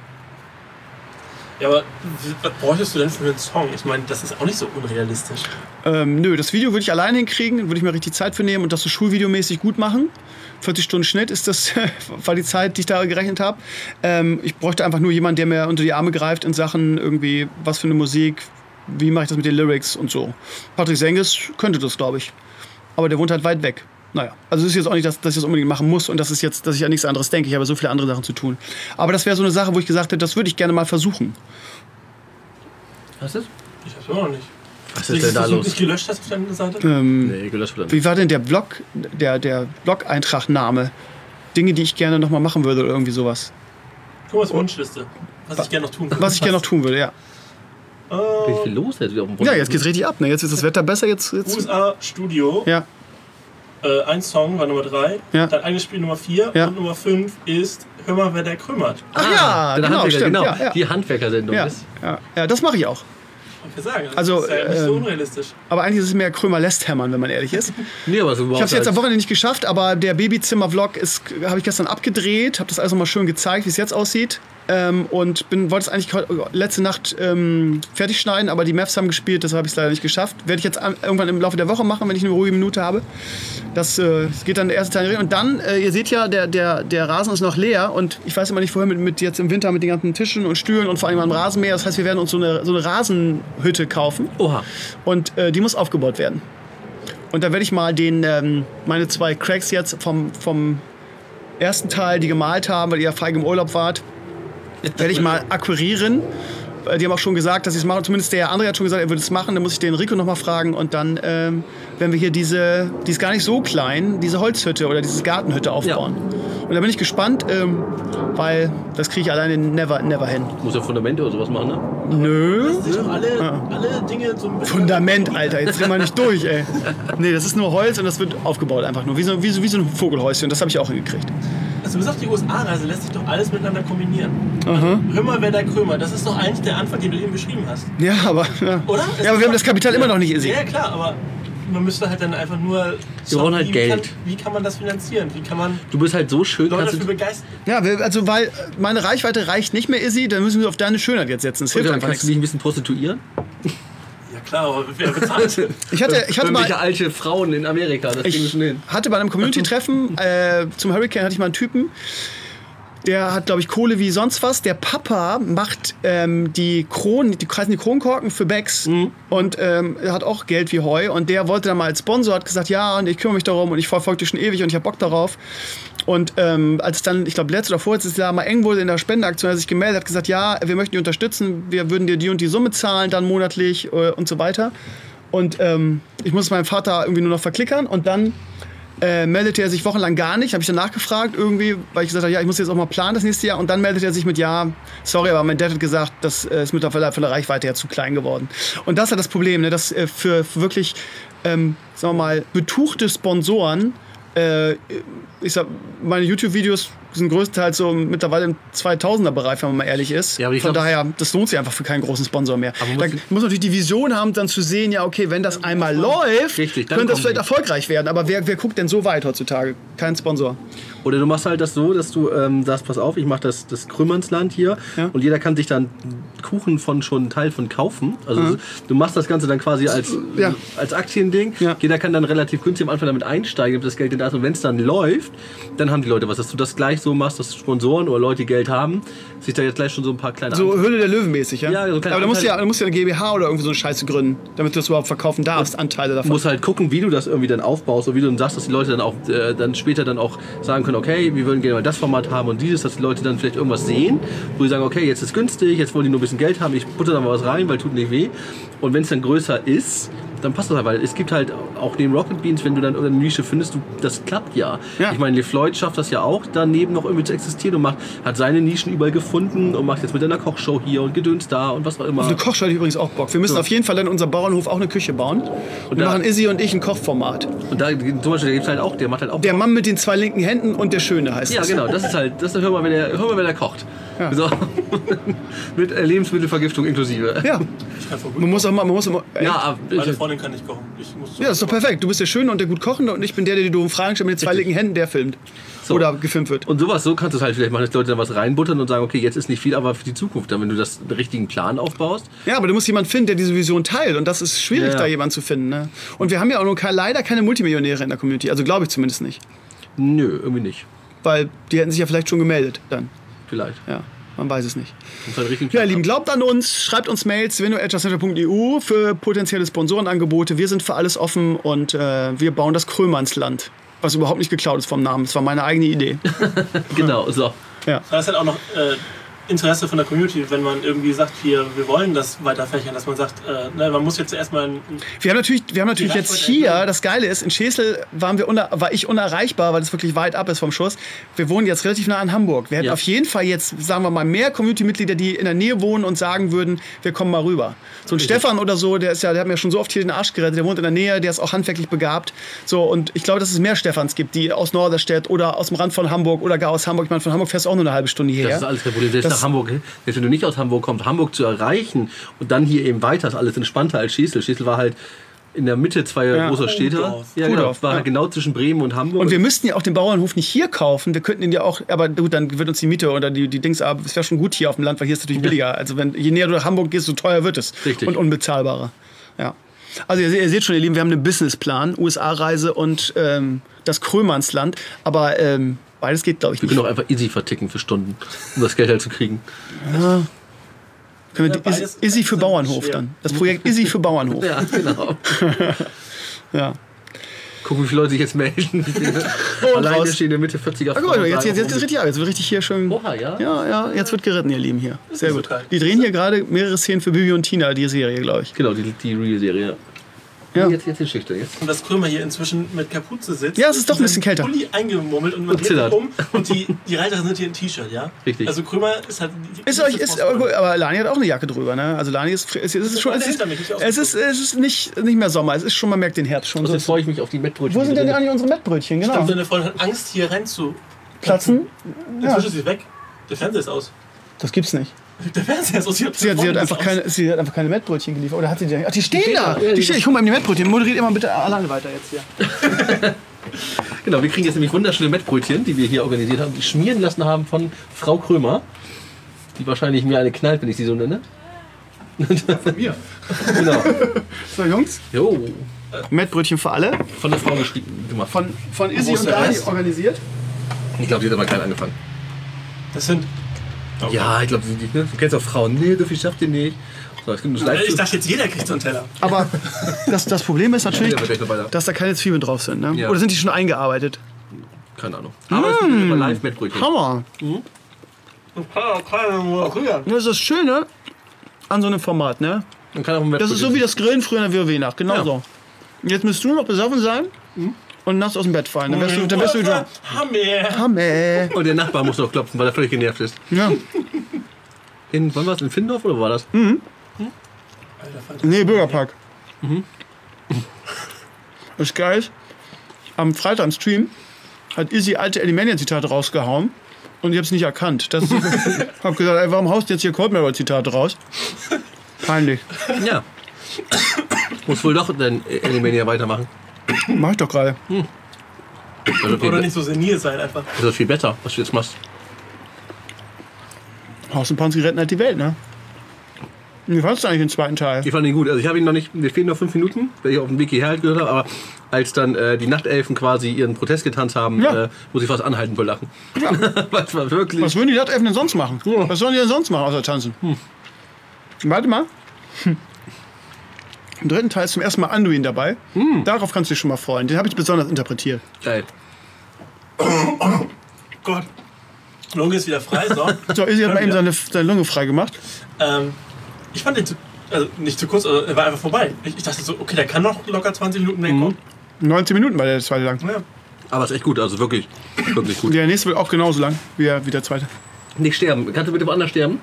Ja, aber was bräuchtest du denn für einen Song? Ich meine, das ist auch nicht so unrealistisch. Nö, das Video würde ich alleine hinkriegen, würde ich mir richtig Zeit für nehmen und das so schulvideomäßig gut machen. 40 Stunden Schnitt war die Zeit, die ich da gerechnet habe. Ich bräuchte einfach nur jemanden, der mir unter die Arme greift in Sachen irgendwie, was für eine Musik, wie mache ich das mit den Lyrics und so. Patrick Sengis könnte das, glaube ich. Aber der wohnt halt weit weg. Naja, also es ist jetzt auch nicht, dass ich das unbedingt machen muss und dass ich an nichts anderes denke. Ich habe so viele andere Sachen zu tun. Aber das wäre so eine Sache, wo ich gesagt hätte, das würde ich gerne mal versuchen. Was ist? Ich hab's immer noch nicht. Was ist denn da los? Nicht gelöscht hast auf deiner Seite? Nee, gelöscht wird. Wie war denn der Blog, der Blog-Eintragname? Dinge, die ich gerne noch mal machen würde oder irgendwie sowas. Guck mal, das Wunschliste. Was ich gerne noch tun würde. Was ich gerne noch tun würde, ja. Wie viel los jetzt wieder auf dem Ja, jetzt geht's richtig ab. Ne? Jetzt ist das Wetter besser. Jetzt. USA Studio. Ja. Ein Song war Nummer 3. Ja. Dann eigenes Spiel Nummer 4. Ja. Und Nummer 5 ist Hör mal, wer der krümmert. Ach ja, genau, stimmt. Genau. Ja. Die Handwerkersendung ist. Ja, das mache ich auch. Ich sagen, das Also, ist ja nicht so unrealistisch. Aber eigentlich ist es mehr Krömer lässt hämmern, wenn man ehrlich ist. Nee, aber so Ich habe es jetzt am Wochenende nicht geschafft, aber der Babyzimmer-Vlog habe ich gestern abgedreht, habe das alles nochmal schön gezeigt, wie es jetzt aussieht. Und wollte es eigentlich letzte Nacht fertig schneiden, aber die Mavs haben gespielt, deshalb habe ich es leider nicht geschafft. Werde ich jetzt irgendwann im Laufe der Woche machen, wenn ich eine ruhige Minute habe. Das geht dann der erste Teil. Und dann, ihr seht ja, der Rasen ist noch leer und ich weiß immer nicht, woher mit jetzt im Winter mit den ganzen Tischen und Stühlen und vor allem am Rasenmäher. Das heißt, wir werden uns so eine Rasenhütte kaufen. Oha. Und die muss aufgebaut werden. Und da werde ich mal meine 2 Cracks jetzt vom ersten Teil, die gemalt haben, weil ihr ja feig im Urlaub wart, werde ich mal akquirieren Die haben auch schon gesagt, dass sie es machen. Zumindest der andere hat schon gesagt, er würde es machen. Dann muss ich den Rico nochmal fragen. Und dann werden wir hier die ist gar nicht so klein, diese Holzhütte oder diese Gartenhütte aufbauen. Ja. Und da bin ich gespannt, weil das kriege ich alleine never hin. Muss ja Fundamente oder sowas machen, ne? Nö. Das sind doch alle Dinge so ein bisschen... Fundament, Alter, jetzt dreh mal nicht durch, ey. Nee, das ist nur Holz und das wird aufgebaut einfach nur. Wie so ein Vogelhäuschen. Das habe ich auch hingekriegt. Also bis auf die USA-Reise lässt sich doch alles miteinander kombinieren. Also, Hümmer wäre der Krömer. Das ist doch eigentlich der Anfang, den du eben beschrieben hast. Ja, aber... Ja. Oder? Ja, aber wir haben das Kapital immer noch nicht gesehen. Ja, klar, aber... Man müsste halt dann einfach nur... Wir brauchen halt Geld. Wie kann man das finanzieren? Wie kann man... Du bist halt so schön... Leute dafür begeistern? Ja, also weil meine Reichweite reicht nicht mehr, Izzy, dann müssen wir auf deine Schönheit jetzt setzen. Das hilft einfach Kannst du nichts. dich ein bisschen prostituieren? Ja klar, aber wer bezahlt? Ich hatte mal... alte Frauen in Amerika, das kriegen wir schon hin. Hatte bei einem Community-Treffen zum Hurricane hatte ich mal einen Typen, der hat, glaube ich, Kohle wie sonst was. Der Papa macht die kreisen die Kronkorken für Becks und er hat auch Geld wie Heu. Und der wollte dann mal als Sponsor, hat gesagt, ja, und ich kümmere mich darum und ich verfolge dich schon ewig und ich habe Bock darauf. Und als es dann, ich glaube, letztes oder vorletztes Jahr mal eng wurde in der Spendenaktion, hat er sich gemeldet, hat gesagt, ja, wir möchten dich unterstützen, wir würden dir die und die Summe zahlen, dann monatlich und so weiter. Und ich muss meinem Vater irgendwie nur noch verklickern und dann meldete er sich wochenlang gar nicht. Habe ich dann nachgefragt irgendwie, weil ich gesagt habe, ja, ich muss jetzt auch mal planen das nächste Jahr. Und dann meldete er sich mit, ja, sorry, aber mein Dad hat gesagt, das ist mittlerweile von der Reichweite her zu klein geworden. Und das ist das Problem, ne, dass für wirklich, sagen wir mal, betuchte Sponsoren, ich sag, meine YouTube-Videos sind größtenteils so mittlerweile im 2000er-Bereich, wenn man mal ehrlich ist. Ja, von daher, das lohnt sich einfach für keinen großen Sponsor mehr. Da muss natürlich die Vision haben, dann zu sehen, ja, okay, wenn das einmal läuft, könnte das vielleicht erfolgreich werden. Aber wer guckt denn so weit heutzutage? Kein Sponsor. Oder du machst halt das so, dass du sagst, pass auf, ich mache das Krümmernsland hier und jeder kann sich dann Kuchen von schon einen Teil von kaufen. Also du machst das Ganze dann quasi als Aktiending. Ja. Jeder kann dann relativ günstig am Anfang damit einsteigen, gibt das Geld in das und wenn es dann läuft, dann haben die Leute was. Dass du das gleich so machst, dass Sponsoren oder Leute, die Geld haben, sich da jetzt gleich schon so ein paar kleine... So Höhle der Löwen mäßig, ja? Ja, so aber da musst du ja eine GmbH oder irgendwie so eine Scheiße gründen, damit du das überhaupt verkaufen darfst, Anteile davon. Du musst halt gucken, wie du das irgendwie dann aufbaust und wie du dann sagst, dass die Leute dann auch dann später dann auch sagen können, okay, wir würden gerne mal das Format haben und dieses, dass die Leute dann vielleicht irgendwas sehen, wo die sagen, okay, jetzt ist günstig, jetzt wollen die nur ein bisschen Geld haben, ich butter da mal was rein, weil tut nicht weh. Und wenn es dann größer ist, dann passt das halt, weil es gibt halt auch neben Rocket Beans, wenn du dann eine Nische findest, das klappt ja. Ich meine, LeFloid schafft das ja auch, daneben noch irgendwie zu existieren und hat seine Nischen überall gefunden und macht jetzt mit einer Kochshow hier und Gedöns da und was auch immer. Auf eine Kochshow hätte ich übrigens auch Bock. Wir müssen auf jeden Fall in unserem Bauernhof auch eine Küche bauen. Und wir machen Izzy und ich ein Kochformat. Und da zum Beispiel, gibt's halt auch, der macht halt auch... Der Mann mit den 2 linken Händen und der Schöne heißt das. Ja, genau, das ist halt, hör mal, wenn der kocht. Ja. So. Mit Lebensmittelvergiftung inklusive. Ja. Man muss immer ja, meine Freundin kann nicht kochen. Ja, das ist doch perfekt. Du bist der Schöne und der gut Kochende und ich bin der die doofen Fragen stellt mit den 2 linken Händen, der filmt. So. Oder gefilmt wird. Und sowas, so kannst du es halt vielleicht machen, dass Leute dann was reinbuttern und sagen, okay, jetzt ist nicht viel, aber für die Zukunft, dann, wenn du das den richtigen Plan aufbaust. Ja, aber du musst jemanden finden, der diese Vision teilt und das ist schwierig, da jemanden zu finden. Ne? Und wir haben ja auch noch leider keine Multimillionäre in der Community, also glaube ich zumindest nicht. Nö, irgendwie nicht. Weil die hätten sich ja vielleicht schon gemeldet dann. Vielleicht. Ja. Man weiß es nicht. Halt ja, ihr Lieben, glaubt an uns, schreibt uns Mails, vino@justcenter.eu für potenzielle Sponsorenangebote. Wir sind für alles offen und wir bauen das Krömernsland. Was überhaupt nicht geklaut ist vom Namen. Das war meine eigene Idee. Genau, so. Ja. Das ist halt auch noch Interesse von der Community, wenn man irgendwie sagt, wir wollen das weiter fächern, dass man sagt, man muss jetzt erstmal... Wir haben natürlich jetzt hier, das Geile ist, in Schesel war ich unerreichbar, weil es wirklich weit ab ist vom Schuss. Wir wohnen jetzt relativ nah an Hamburg. Wir hätten auf jeden Fall jetzt, sagen wir mal, mehr Community-Mitglieder, die in der Nähe wohnen und sagen würden, wir kommen mal rüber. So ein Stefan oder so, der hat mir schon so oft hier den Arsch gerettet, der wohnt in der Nähe, der ist auch handwerklich begabt. So, und ich glaube, dass es mehr Stefans gibt, die aus Norderstedt oder aus dem Rand von Hamburg oder gar aus Hamburg. Ich meine, von Hamburg fährst du auch nur eine halbe Stunde hierher. Das ist alles kein Problem. Selbst nach Hamburg, jetzt wenn du nicht aus Hamburg kommst, Hamburg zu erreichen und dann hier eben weiter, ist alles entspannter als Schesel. Schesel war halt in der Mitte zwei großer Städte. Ja, genau. War halt genau zwischen Bremen und Hamburg. Und wir müssten ja auch den Bauernhof nicht hier kaufen. Wir könnten ihn ja auch, aber gut, dann wird uns die Miete oder die Dings, aber es wäre schon gut hier auf dem Land, weil hier ist es natürlich billiger. Also je näher du nach Hamburg gehst, so teuer wird es. Richtig. Und unbezahlbarer. Ja. Also ihr seht schon, ihr Lieben, wir haben einen Businessplan, USA-Reise und das Krömernsland. Aber beides geht, glaube ich, nicht. Wir können auch einfach Izzy verticken für Stunden, um das Geld halt zu kriegen. Ja. Können wir Izzy für Bauernhof dann. Das Projekt Izzy für Bauernhof. Ja, genau. Ja. Gucken, wie viele Leute sich jetzt melden. Alleine stehen in der Mitte 40er. Guck mal, jetzt ist richtig ab. Jetzt wird richtig hier schön. Oha, ja? Ja, jetzt wird geritten, ihr Lieben hier. Sehr gut. so kalt. Die drehen hier gerade mehrere Szenen für Bibi und Tina, die Serie, glaube ich. Genau, die Real-Serie. Ja. Jetzt die Geschichte. Jetzt. Und dass Krömer hier inzwischen mit Kapuze sitzt. Ja, es ist doch ein bisschen kälter. Pulli eingemummelt und man Und dreht sich zittert. um und die Reiter sind hier in T-Shirt, ja? Richtig. Also Krömer ist halt... Aber Lani hat auch eine Jacke drüber, ne? Also Lani ist schon, es ist nicht mehr Sommer, es ist schon, man merkt den Herbst schon. Und So. jetzt freue ich mich auf die Mettbrötchen. Wo sind denn eigentlich unsere Mettbrötchen? Genau. Deine Freundin hat Angst, hier rein zu Platzen? Ja. Inzwischen ist sie weg. Der Fernseher ist aus. Das gibt's nicht. Der Fernseher ist aus. Sie hat einfach keine Mettbrötchen geliefert. Oder hat sie die? Ach, die stehen da! Ja, Die stehen. Ich hol mal eben die Mettbrötchen. Moderiert immer bitte alleine weiter jetzt hier. Genau, wir kriegen jetzt nämlich wunderschöne Mettbrötchen, die wir hier organisiert haben, die schmieren lassen haben von Frau Krömer, die wahrscheinlich mir eine knallt, wenn ich sie so nenne. Von mir. Genau. So, Jungs. Jo. Mettbrötchen für alle. Von der Frau geschrieben gemacht. Von Izzy Wo ist und der Dani Rest? organisiert. Ich glaube, die hat aber klein angefangen. Das sind... Ja, ich glaube, du kennst auch Frauen. Nee, so viel schafft ihr nicht. So, es gibt nur Ich dachte jetzt, jeder kriegt so einen Teller. Aber das Problem ist natürlich, Ja, gleich noch weiter. dass da keine Zwiebeln drauf sind. Ne? Ja. Oder sind die schon eingearbeitet? Keine Ahnung. Aber es gibt immer Live-Mettbrötchen. Hammer. Das ist das Schöne an so einem Format, ne? Man kann auch ein Das ist so wie das Grillen früher in der WoW-Nacht. Genau Ja. so. Und jetzt müsst du noch besoffen sein und nass aus dem Bett fallen. Dann wärst du wieder... Hammer. Und der Nachbar muss noch klopfen, weil er völlig genervt ist. Ja. Wann war es? In Findorf oder wo war das? Nee, Bürgerpark. Das geil ist, am Freitag im Stream hat Izzy alte Animaniac-Zitate rausgehauen und ich hab's nicht erkannt. Das ist, hab gesagt, ey, warum haust du jetzt hier Cold Mirror-Zitate raus? Peinlich. Ja. Muss wohl doch dein Animania weitermachen. Mach ich doch gerade. Oder nicht so senil sein einfach. Das ist viel besser, was du jetzt machst. Haus und Panzer retten halt die Welt, ne? Wie fandest du eigentlich den zweiten Teil? Ich fand ihn gut. Also ich habe ihn noch nicht, mir fehlen noch 5 Minuten, weil ich auf dem Weg hierher halt gehört habe, aber als dann die Nachtelfen quasi ihren Protest getanzt haben, Ja. muss ich fast anhalten vor Lachen. Ja. Das war wirklich... Was würden die Nachtelfen denn sonst machen? Was sollen die denn sonst machen, außer tanzen? Warte mal. Im dritten Teil ist zum ersten Mal Anduin dabei. Darauf kannst du dich schon mal freuen. Den habe ich besonders interpretiert. Geil. Gott. Lunge ist wieder frei, so. So, Izzy hat mal eben seine Lunge frei gemacht. Ich fand den nicht zu kurz, also er war einfach vorbei. Ich dachte so, okay, der kann noch locker 20 Minuten mehr kommen. 19 Minuten war der zweite lang. Ja. Aber ist echt gut, also wirklich gut. Und der nächste wird auch genauso lang wie der zweite. Nicht sterben. Kannst du bitte woanders sterben?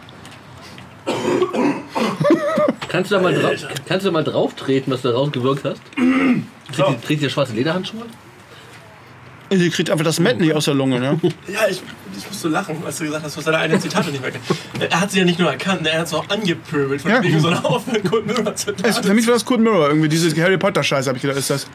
Kannst du da mal drauf treten, was du da rausgewirkt hast? Trägt ihr schwarze Lederhandschuhe? Izzy kriegt einfach das Met nicht aus der Lunge, ne? Ja, ich musste lachen, als du gesagt hast, was seine eigenen Zitate nicht mehr kennt. Er hat sie ja nicht nur erkannt, er hat sie auch angepöbelt, von Ja. wegen so einer Aufhören Cold Mirror zu Für mich war das Cold Mirror irgendwie, diese Harry Potter-Scheiße, habe ich gedacht, ist das.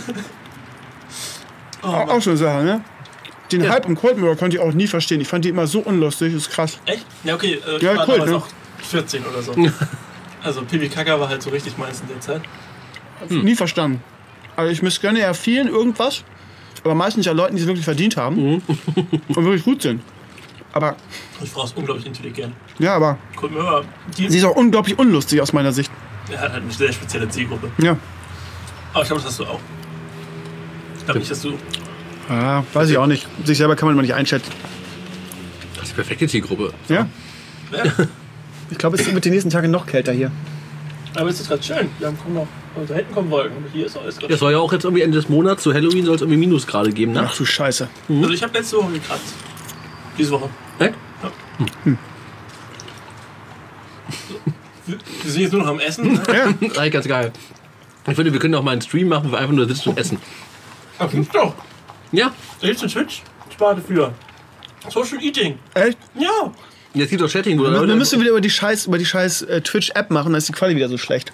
Auch so eine Sache, ne? Den Hype um Cold Mirror konnte ich auch nie verstehen. Ich fand die immer so unlustig, das ist krass. Echt? Ja, okay, ich Ja, war cool, damals ne? auch 14 oder so. Also Pipi Kaka war halt so richtig meins in der Zeit. Nie verstanden. Also ich missgönne ja vielen irgendwas, aber meistens ja Leuten, die es wirklich verdient haben und wirklich gut sind. Aber, Die Frau ist unglaublich intelligent. ja, aber Cold Mirror, die sie ist auch unglaublich unlustig aus meiner Sicht. er hat halt eine sehr spezielle Zielgruppe. Ja. Aber ich glaube, das hast du auch. Ich glaube nicht, dass du... Ja, weiß ich auch nicht. Sich selber kann man immer nicht einschätzen. Das ist die perfekte Zielgruppe. Ja? Ja. Ich glaube, es wird die nächsten Tage noch kälter hier. Aber es ist gerade schön. Wir haben noch... Da hinten kommen Wolken. Aber hier ist alles gerade Das soll ja auch jetzt irgendwie Ende des Monats, zu Halloween soll es irgendwie Minusgrade geben, ne? Ach du Scheiße. schön. Also ich habe letzte Woche gekratzt. Diese Woche. Echt? Wir sind jetzt nur noch am Essen. Ne? Ja. Das ist eigentlich ganz geil. Ich finde, wir können auch mal einen Stream machen, wo wir einfach nur sitzen und essen. Aber gibt's doch. Ja. Da gibt's einen Twitch-Sparte für. Social Eating. Echt? Ja. Jetzt gibt es auch Chatting, wo Wir müssen wieder über die scheiß Twitch-App machen, dann ist die Quali wieder so schlecht.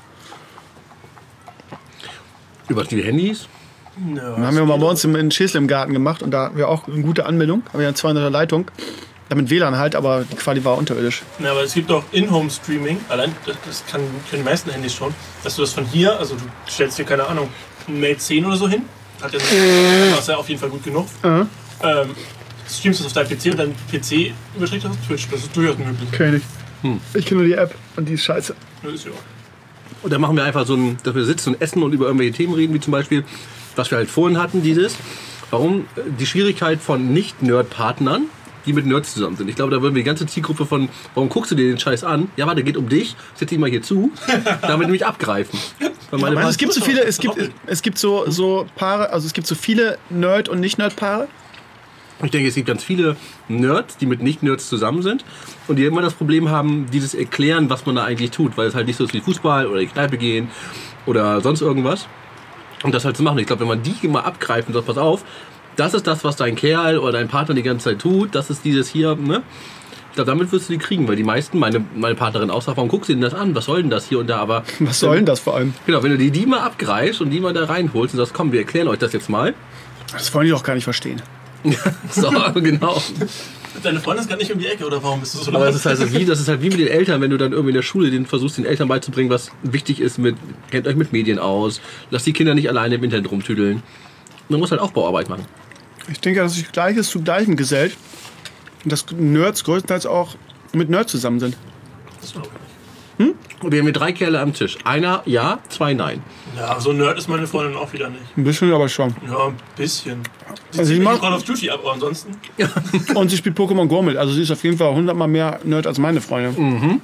über die Handys. Dann haben wir mal bei uns in Schesel im Garten gemacht und da haben wir auch eine gute Anmeldung. Haben wir eine 200er Leitung. Damit WLAN halt, aber die Quali war unterirdisch. Ja, aber es gibt auch In-Home-Streaming. Allein, das können die meisten Handys schon. Dass du das von hier, also du stellst dir, keine Ahnung, ein Mate 10 oder so hin. Hat ja das ja auf jeden Fall gut genug. Streamst das auf deinem PC und dein PC überträgt das auf Twitch. Das ist durchaus möglich. Kenn ich. Ich kenne nur die App und die ist scheiße. Das ist ja. Und dann machen wir einfach so ein, dass wir sitzen und essen und über irgendwelche Themen reden, wie zum Beispiel was wir halt vorhin hatten, warum die Schwierigkeit von Nicht-Nerd-Partnern, die mit Nerds zusammen sind. Ich glaube, da würden wir die ganze Zielgruppe von, warum guckst du dir den Scheiß an? Ja, warte, geht um dich, setz dich mal hier zu, damit nämlich abgreifen. Es gibt so viele, es gibt so Paare, also es gibt so viele Nerd- und Nicht-Nerd-Paare. Ich denke, es gibt ganz viele Nerds, die mit Nicht-Nerds zusammen sind und die immer das Problem haben, dieses Erklären, was man da eigentlich tut, weil es halt nicht so ist wie Fußball oder die Kneipe gehen oder sonst irgendwas. Und das halt zu machen. Ich glaube, wenn man die immer abgreift und sagt, pass auf, das ist das, was dein Kerl oder dein Partner die ganze Zeit tut, das ist dieses hier, ne? Ich glaube, damit wirst du die kriegen, weil die meisten, meine Partnerin auch sagt, warum guckst du denn das an? Was soll denn das hier und da? Aber was soll denn das vor allem? Genau, wenn du die mal abgreifst und die mal da reinholst und sagst, komm, wir erklären euch das jetzt mal. Das wollen die doch gar nicht verstehen. So, genau. Deine Freundin ist gar nicht um die Ecke, oder warum bist du so Aber das ist halt wie mit den Eltern, wenn du dann irgendwie in der Schule versuchst, den Eltern beizubringen, was wichtig ist, kennt euch mit Medien aus, lasst die Kinder nicht alleine im Internet rumtüdeln. Man muss halt Aufbauarbeit machen. Ich denke, dass sich Gleiches zu Gleichem gesellt. Und dass Nerds größtenteils auch mit Nerds zusammen sind. Das glaube ich nicht. Und wir haben hier 3 Kerle am Tisch. Einer ja, 2 nein. Ja, so Nerd ist meine Freundin auch wieder nicht. Ein bisschen, aber schon. Ja, ein bisschen. Sie Also zieht sie nicht macht- Call of Duty ab, aber ansonsten. Und sie spielt Pokémon Go mit. Also sie ist auf jeden Fall 100-mal mehr Nerd als meine Freundin.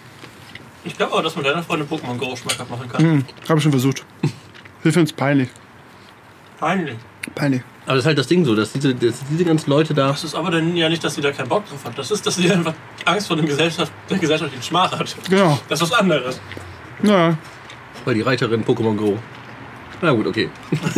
Ich glaube aber, dass man deiner Freundin Pokémon Go schmackhaft machen kann. Habe ich schon versucht. Ich finde es peinlich. Peinlich. Peinlich. Aber das ist halt das Ding so, dass diese ganzen Leute da... Das ist aber dann ja nicht, dass sie da keinen Bock drauf hat. Das ist, dass sie einfach Angst vor der gesellschaftlichen Schmach hat. Genau. Das ist was anderes. Ja. Weil die Reiterin Pokémon Go. Na gut, okay.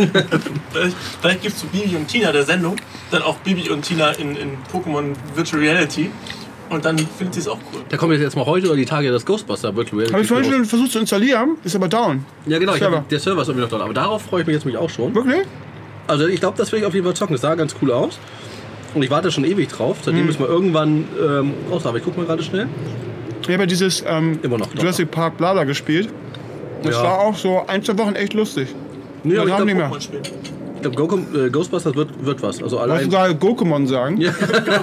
Vielleicht gibt es zu Bibi und Tina der Sendung dann auch Bibi und Tina in Pokémon Virtual Reality. Und dann findet sie es auch cool. Da kommt jetzt mal heute oder die Tage das Ghostbuster Virtual Reality. Habe ich vorhin schon versucht zu installieren, ist aber down. Ja genau, Server. der Server ist irgendwie noch dran. Aber darauf freue ich mich jetzt nämlich auch schon. Wirklich? Also ich glaube, das will ich auf jeden Fall zocken. Das sah ganz cool aus. Und ich warte schon ewig drauf. Seitdem müssen wir irgendwann raus. Aber ich guck mal gerade schnell. Ich habe ja dieses Immer noch. Jurassic Park Blabla gespielt. Das Ja. war auch so 1-2 Wochen echt lustig. Nee, aber Das haben ich nicht mehr. Pokémon spielen. glaube, Ghostbusters wird was. Also Wolltest allein. du gerade Gokumon sagen? Ja.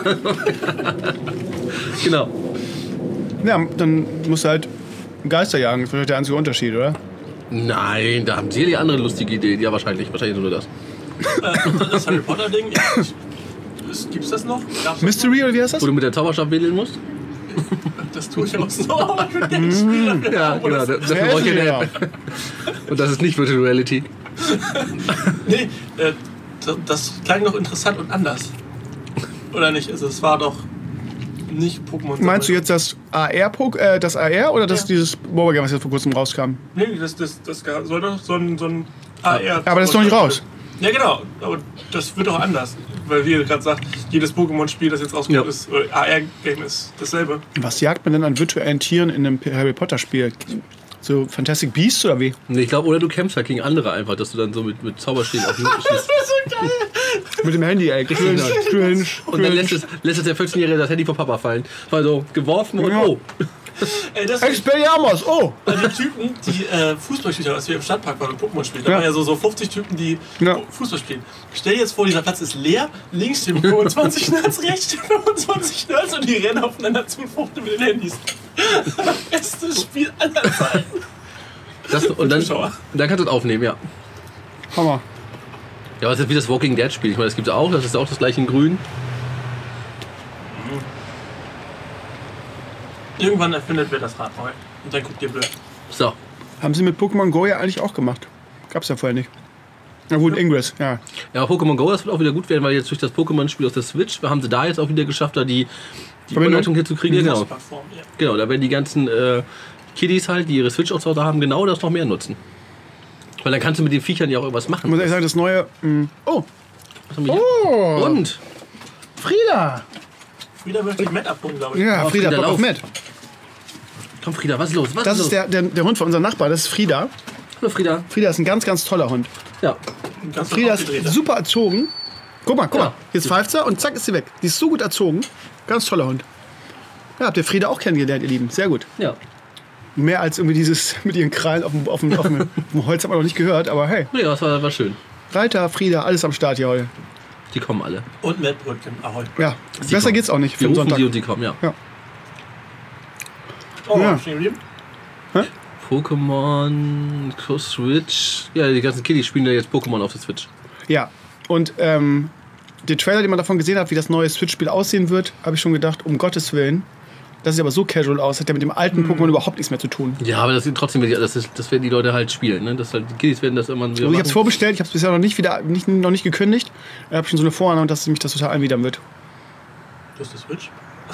Genau. Ja, dann musst du halt Geister jagen. Das ist vielleicht der einzige Unterschied, oder? Nein, da haben sie die andere lustige Idee. Ja, wahrscheinlich nur das. Das Harry Potter Ding. Gibt's das noch? Gab's Mystery oder wie heißt das? Wo du mit der Zauberstab wedeln musst? Das tue ich auch so. Aber ich bin der Spieler. Ja, genau. Dafür Wer brauche ist ich eine der? App. Und das ist nicht Virtual Reality. Nee, das klang noch interessant und anders. Oder nicht? Also es war doch nicht Pokémon. Meinst du jetzt das AR oder das Ja. dieses Mobile Game, was jetzt vor kurzem rauskam? Nee, das soll doch so ein AR. Ja, aber das ist doch nicht raus. Ja, genau. Aber das wird doch anders. Weil, wie ihr gerade sagt, jedes Pokémon-Spiel, das jetzt rauskommt, Ja. ist, oder AR-Game ist dasselbe. Was jagt man denn an virtuellen Tieren in einem Harry Potter Spiel? So Fantastic Beasts oder wie? Nee, ich glaube, oder du kämpfst halt gegen andere einfach, dass du dann so mit Zauberstäben auf die Hütte schießt. Mit dem Handy, ey. Cringe. Und dann lässt es der 14-Jährige das Handy vom Papa fallen. War so geworfen und Ja. oh. Ey, das Expelliarmus, oh! die Typen, die Fußball spielen, als wir im Stadtpark waren und Pokémon spielen. Da Ja. waren ja so 50 Typen, die Ja. Fußball spielen. Stell dir jetzt vor, dieser Platz ist leer, links stehen 25 Nerds, rechts stehen 25 Nerds und die rennen aufeinander zu und fuchteln mit den Handys. Bestes Spiel aller Zeiten. Und dann Zuschauer. kannst du es aufnehmen, ja. Hammer. Ja, aber es ist wie das Walking Dead Spiel. Ich meine, das gibt es auch. Das ist auch das gleiche in grün. Irgendwann erfindet wer das Rad neu. Und dann guckt ihr blöd. So. Haben sie mit Pokémon Go ja eigentlich auch gemacht. Gab's ja vorher nicht. Na gut, Ingress, ja. Ja, aber Pokémon Go, das wird auch wieder gut werden, weil jetzt durch das Pokémon-Spiel aus der Switch haben sie da jetzt auch wieder geschafft, da die Überleitung hinzukriegen. Ja, genau. Plattform, ja. Genau, da werden die ganzen Kiddies halt, die ihre Switch auch zu Hause haben, genau das noch mehr nutzen. Weil dann kannst du mit den Viechern ja auch irgendwas Ich machen. muss ehrlich sagen, das neue... Oh, Was haben wir hier? oh. Und? Frieda! Wieder möchte ich Matt abholen, glaube ich. Ja, Oh, Frieda, Frieda, Bock auf lauf. mit. Komm, Frieda, was ist los? Was Das ist ist los? der Hund von unserem Nachbar, das ist Frieda. Hallo, Frieda. Frieda ist ein ganz, ganz toller Hund. Ja. Ganz Frieda ist aufgedreht. super erzogen. Guck mal. Ja. Jetzt pfeift sie und zack ist sie weg. Die ist so gut erzogen. Ganz toller Hund. Ja, habt ihr Frieda auch kennengelernt, ihr Lieben. Sehr gut. Ja. Mehr als irgendwie dieses mit ihren Krallen auf dem Holz hat man noch nicht gehört. Aber hey, Nee, das war schön. Reiter, Frieda, alles am Start hier heute. Die kommen alle. Und Matt Brötchen. Ahoi. Ja, besser kommen. geht's auch nicht für Wir den rufen Sonntag. sie und sie kommen, ja. Oh, Ja. stehen geblieben? Pokémon, Switch. Ja, die ganzen Kiddies spielen ja jetzt Pokémon auf der Switch. Ja, und der Trailer, den man davon gesehen hat, wie das neue Switch-Spiel aussehen wird, habe ich schon gedacht, um Gottes Willen, das sieht aber so casual aus, hat ja mit dem alten Pokémon überhaupt nichts mehr zu tun. Ja, aber das sind trotzdem, das werden die Leute halt spielen. Ne? Das halt, die Kiddies werden das immer wieder Also ich habe es vorbestellt, ich habe es bisher noch nicht gekündigt. Ich habe schon so eine Vorahnung, dass mich das total anwidern wird. Du hast die Switch?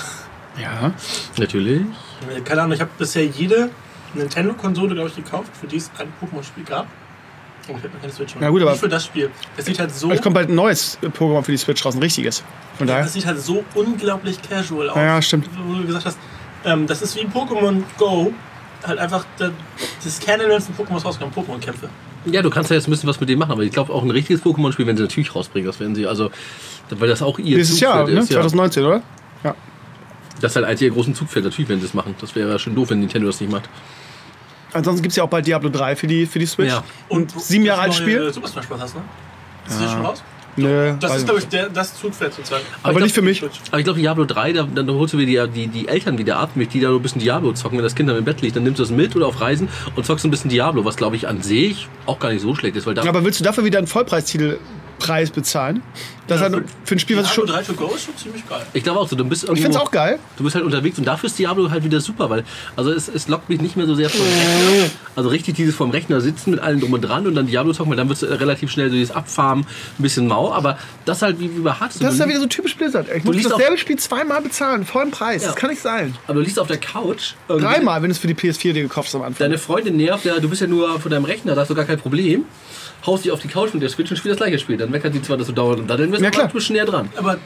Ja. Natürlich. Keine Ahnung, ich habe bisher jede Nintendo-Konsole, glaube ich, gekauft, für die es ein Pokémon-Spiel gab. Oh, ich habe noch keine Switch. Ja, gut, aber nicht für das Spiel. Es sieht halt so. Es kommt bald ein neues Pokémon für die Switch raus, ein richtiges. Von daher. Das sieht halt so unglaublich casual aus. Ja, stimmt. Wo du gesagt hast, das ist wie Pokémon Go. Halt einfach das Canon von Pokémon rauskommen, Pokémon-Kämpfe. Ja, du kannst ja jetzt ein bisschen was mit dem machen, aber ich glaube auch ein richtiges Pokémon-Spiel, wenn sie natürlich rausbringen, das werden sie, also, weil das auch ihr Dieses Jahr, ne? 2019, oder? Ja. Das ist halt eins ihrer großen Zugpferde, natürlich, wenn sie es machen. Das wäre ja schon doof, wenn Nintendo das nicht macht. Ansonsten gibt es ja auch bald Diablo 3 für die Switch. Ja. Und 7 Jahre altes Spiel. Super Smash Bros. Hast, ne? Ist das schon raus? Nö, Das ist, glaube ich, das Zugpferd sozusagen. aber nicht für mich. Aber ich glaube, Diablo 3, dann holst du wieder die Eltern wieder ab, die da so ein bisschen Diablo zocken. Wenn das Kind dann im Bett liegt, dann nimmst du das mit oder auf Reisen und zockst ein bisschen Diablo, was, glaube ich, an sich auch gar nicht so schlecht ist. Weil Aber willst du dafür wieder einen Vollpreis-Titelpreis bezahlen? Das Ja, halt für ein Spiel, was Diablo schon... 3 to go ist schon ziemlich geil. ich glaube auch so, du bist Ich finde es auch geil. Du bist halt unterwegs und dafür ist Diablo halt wieder super, weil also es lockt mich nicht mehr so sehr vom Rechner. Also richtig dieses vom Rechner sitzen mit allem drum und dran und dann Diablo zocken, weil dann wird es relativ schnell so dieses Abfarmen, ein bisschen mau, aber das halt wie bei Hearthstone. Das ist ja wieder so typisch Blizzard. Ich muss liest dasselbe Spiel zweimal bezahlen, vollen Preis. Ja. Das kann nicht sein. Aber du liegst auf der Couch. irgendwie- Dreimal, wenn du es für die PS4 dir gekauft hast am Anfang. Deine Freundin nervt, ja, du bist ja nur von deinem Rechner, da hast du gar kein Problem. Haust dich auf die Couch mit der Switch und spielst das gleiche Spiel. Dann meckert die zwar, dass du dauernd und dann bist Ja, du klar. ein bisschen näher dran. Aber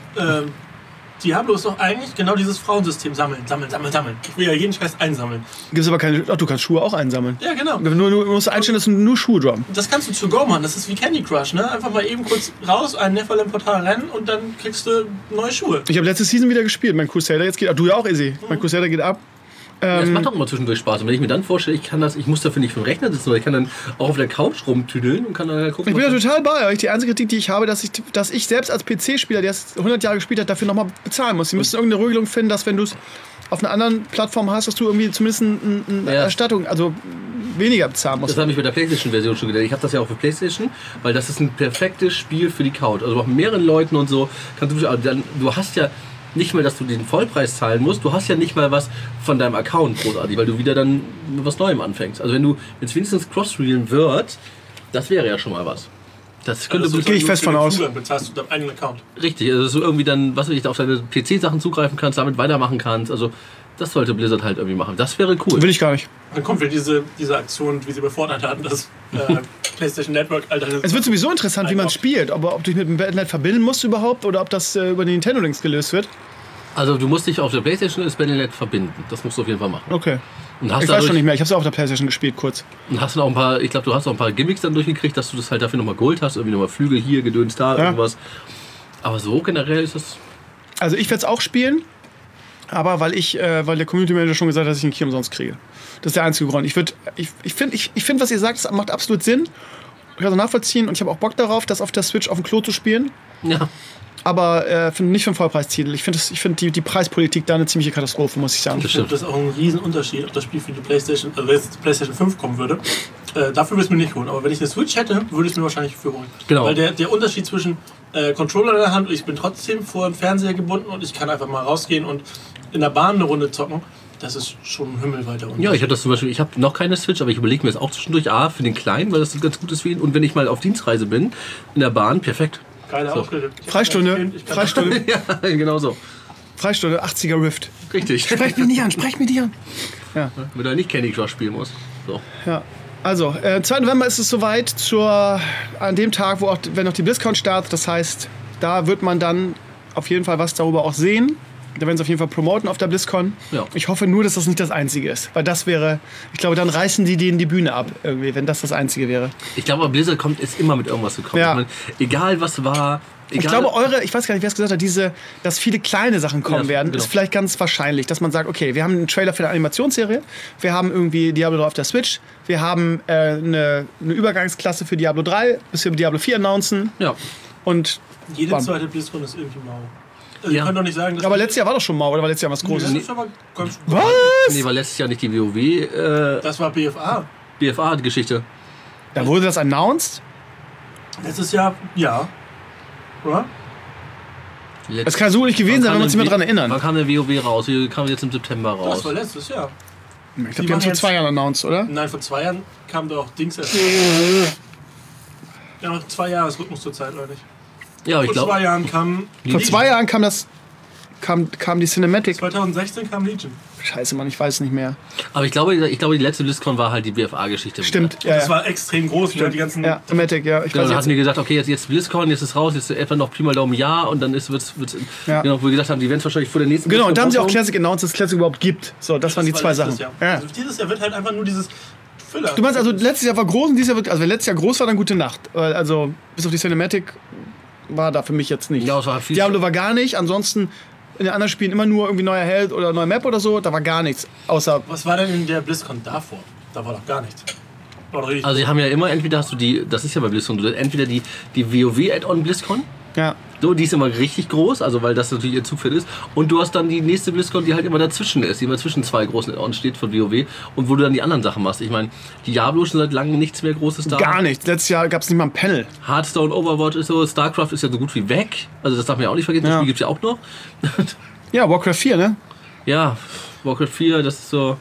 Diablo ist doch eigentlich genau dieses Frauensystem. Sammeln. Ich will ja jeden Scheiß einsammeln. Gibt's aber keine... Ach, du kannst Schuhe auch einsammeln. Ja, genau. Du musst einstellen, dass du nur Schuhe droppen. Das kannst du to go machen. Das ist wie Candy Crush, ne? Einfach mal eben kurz raus, ein Nefferl im Portal rennen und dann kriegst du neue Schuhe. Ich habe letzte Season wieder gespielt, mein Crusader. Jetzt geht ab. Du ja auch, Izzy. Mein Crusader geht ab. Das macht auch immer zwischendurch Spaß. Und wenn ich mir dann vorstelle, ich muss dafür nicht vom Rechner sitzen, sondern ich kann dann auch auf der Couch rumtüdeln und kann dann halt gucken. Ich bin ja was- total bei euch. Die einzige Kritik, die ich habe, dass ich selbst als PC-Spieler, der es 100 Jahre gespielt hat, dafür nochmal bezahlen muss. Sie müssen irgendeine Regelung finden, dass wenn du es auf einer anderen Plattform hast, dass du irgendwie zumindest eine Ja. Erstattung, also weniger bezahlen musst. Das habe ich mit der PlayStation-Version schon gedacht. Ich habe das ja auch für PlayStation, weil das ist ein perfektes Spiel für die Couch. Also auch mit mehreren Leuten und so. Du hast ja nicht mal, dass du den Vollpreis zahlen musst. Du hast ja nicht mal was von deinem Account großartig, weil du wieder dann mit was Neuem anfängst. Also wenn es wenigstens cross-reelen wird, das wäre ja schon mal was. Das könnte Also, gehe ich fest von aus. Zugang bezahlst du deinen eigenen Account. richtig, also dass du irgendwie dann, was weiß ich, auf deine PC-Sachen zugreifen kannst, damit weitermachen kannst. Also das sollte Blizzard halt irgendwie machen. Das wäre cool. Will ich gar nicht. Dann kommt wieder diese Aktion, wie sie bei Fortnite hatten, das PlayStation Network. Alter, Es wird sowieso interessant, wie man spielt. Ob du dich mit dem Internet verbinden musst überhaupt oder ob das über die Nintendo-Links gelöst wird. Also du musst dich auf der PlayStation das Battle.net verbinden. Das musst du auf jeden Fall machen. Okay. Und hast Ich weiß schon nicht mehr. Ich habe es auch auf der PlayStation gespielt, kurz. Und hast du auch ein paar, ich glaube, du hast auch ein paar Gimmicks dann durchgekriegt, dass du das halt dafür nochmal Gold hast, irgendwie nochmal Flügel hier, Gedöns da, Ja. irgendwas. Aber so generell ist das. Also ich werde es auch spielen, aber weil der Community Manager schon gesagt hat, dass ich einen Key umsonst kriege. Das ist der einzige Grund. Ich finde, was ihr sagt, das macht absolut Sinn. Ich kann es nachvollziehen und ich habe auch Bock darauf, das auf der Switch auf dem Klo zu spielen. Ja. Aber nicht für einen Vollpreistitel. Ich finde die Preispolitik da eine ziemliche Katastrophe, muss ich sagen. Das stimmt. Das ist auch ein Riesenunterschied, ob das Spiel für die PlayStation, also wenn jetzt die PlayStation 5 kommen würde. Dafür würde ich es mir nicht holen. Aber wenn ich eine Switch hätte, würde ich es mir wahrscheinlich für holen. Genau. Weil der Unterschied zwischen Controller in der Hand und ich bin trotzdem vor den Fernseher gebunden und ich kann einfach mal rausgehen und in der Bahn eine Runde zocken, das ist schon ein himmelweiter Unterschied. Ja, ich habe das zum Beispiel, ich habe noch keine Switch, aber ich überlege mir das auch zwischendurch, für den Kleinen, weil das ganz gut ist für ihn. Und wenn ich mal auf Dienstreise bin, in der Bahn, perfekt. Geile So. Auftritte. Freistunde. Freistunde. Ja, genau so. Freistunde, 80er Rift. Richtig. Sprecht mich nicht an, sprecht mich nicht an. Wenn er nicht Candy Crush spielen muss. So. Ja. Also, 2. November ist es soweit, an dem Tag, wenn noch die BlizzCon startet. Das heißt, da wird man dann auf jeden Fall was darüber auch sehen. Da werden sie auf jeden Fall promoten auf der BlizzCon. Ja. Ich hoffe nur, dass das nicht das Einzige ist. Weil das wäre, ich glaube, dann reißen die denen die Bühne ab, irgendwie, wenn das Einzige wäre. Ich glaube, Blizzard ist immer mit irgendwas gekommen. Ja. Ich meine, egal was war. Ich glaube, ich weiß gar nicht, wer es gesagt hat, dass viele kleine Sachen kommen Ja, werden, genau. ist vielleicht ganz wahrscheinlich, dass man sagt, okay, wir haben einen Trailer für eine Animationsserie, wir haben irgendwie Diablo 3 auf der Switch, wir haben eine Übergangsklasse für Diablo 3, bis wir Diablo 4 announcen Ja. und Jede Bam. zweite BlizzCon ist irgendwie mau. Also ihr könnt doch nicht sagen, dass Aber letztes Jahr war doch schon mal, oder war letztes Jahr was das Großes? ist aber ganz gut. Was? Nee, war letztes Jahr nicht die WoW Das war BFA. BFA-Geschichte. Da wurde das announced? Letztes Jahr, ja. Oder? Das kann so nicht gewesen sein, wenn wir uns nicht mehr daran erinnern. Wann kam der WoW raus? Wie kam jetzt im September raus? Das war letztes Jahr. Ich glaube, die haben es vor 2 Jahren announced, oder? Nein, vor 2 Jahren kam doch Dings erst. Ja, noch 2 Jahresrhythmus zur Zeit, Leute. Ja, aber ich Vor 2 glaube. Jahren kam. Vor 2 Jahren kam die Cinematic. 2016 kam Legion. Scheiße, Mann, ich weiß es nicht mehr. Aber ich glaube, die letzte BlizzCon war halt die BFA-Geschichte. Stimmt, ja. Das war extrem groß. Die ganzen. Ja, Cinematic, ja. Ich Genau, weiß dann jetzt. hatten wir gesagt, okay, jetzt BlizzCon, jetzt ist raus, jetzt etwa noch Pi mal Daumen Jahr und dann wird's Ja. genau, wo wir gesagt haben, die werden es wahrscheinlich vor der nächsten Genau, und da haben sie auch raushauen. Classic announced, dass es Classic überhaupt gibt. So, das waren die 2 Sachen. letztes Jahr. Ja. Also dieses Jahr wird halt einfach nur dieses Füller. Du meinst also, letztes Jahr war groß und dieses Jahr wird. Also, wenn letztes Jahr groß war, dann gute Nacht. Also, bis auf die Cinematic war da für mich jetzt nicht. Ja, es war viel Diablo war gar nicht. Ansonsten in den anderen Spielen immer nur irgendwie neuer Held oder neue Map oder so. Da war gar nichts. Außer. Was war denn in der BlizzCon davor? Da war doch gar nichts. War doch richtig. Also, sie haben ja immer, entweder hast du die, das ist ja bei BlizzCon, entweder die WoW-Add-on BlizzCon, Ja. so, die ist immer richtig groß, also weil das natürlich ihr Zufall ist. Und du hast dann die nächste BlizzCon, die halt immer dazwischen ist, die immer zwischen 2 großen Add-ons steht von WoW und wo du dann die anderen Sachen machst. Ich meine, Diablo ist schon seit langem nichts mehr Großes da. Gar nichts. Letztes Jahr gab es nicht mal ein Panel. Hearthstone, Overwatch ist so, StarCraft ist ja so gut wie weg. Also das darf man ja auch nicht vergessen, das Ja. Spiel gibt es ja auch noch. Ja, Warcraft 4, ne? Ja, Warcraft 4, das ist so...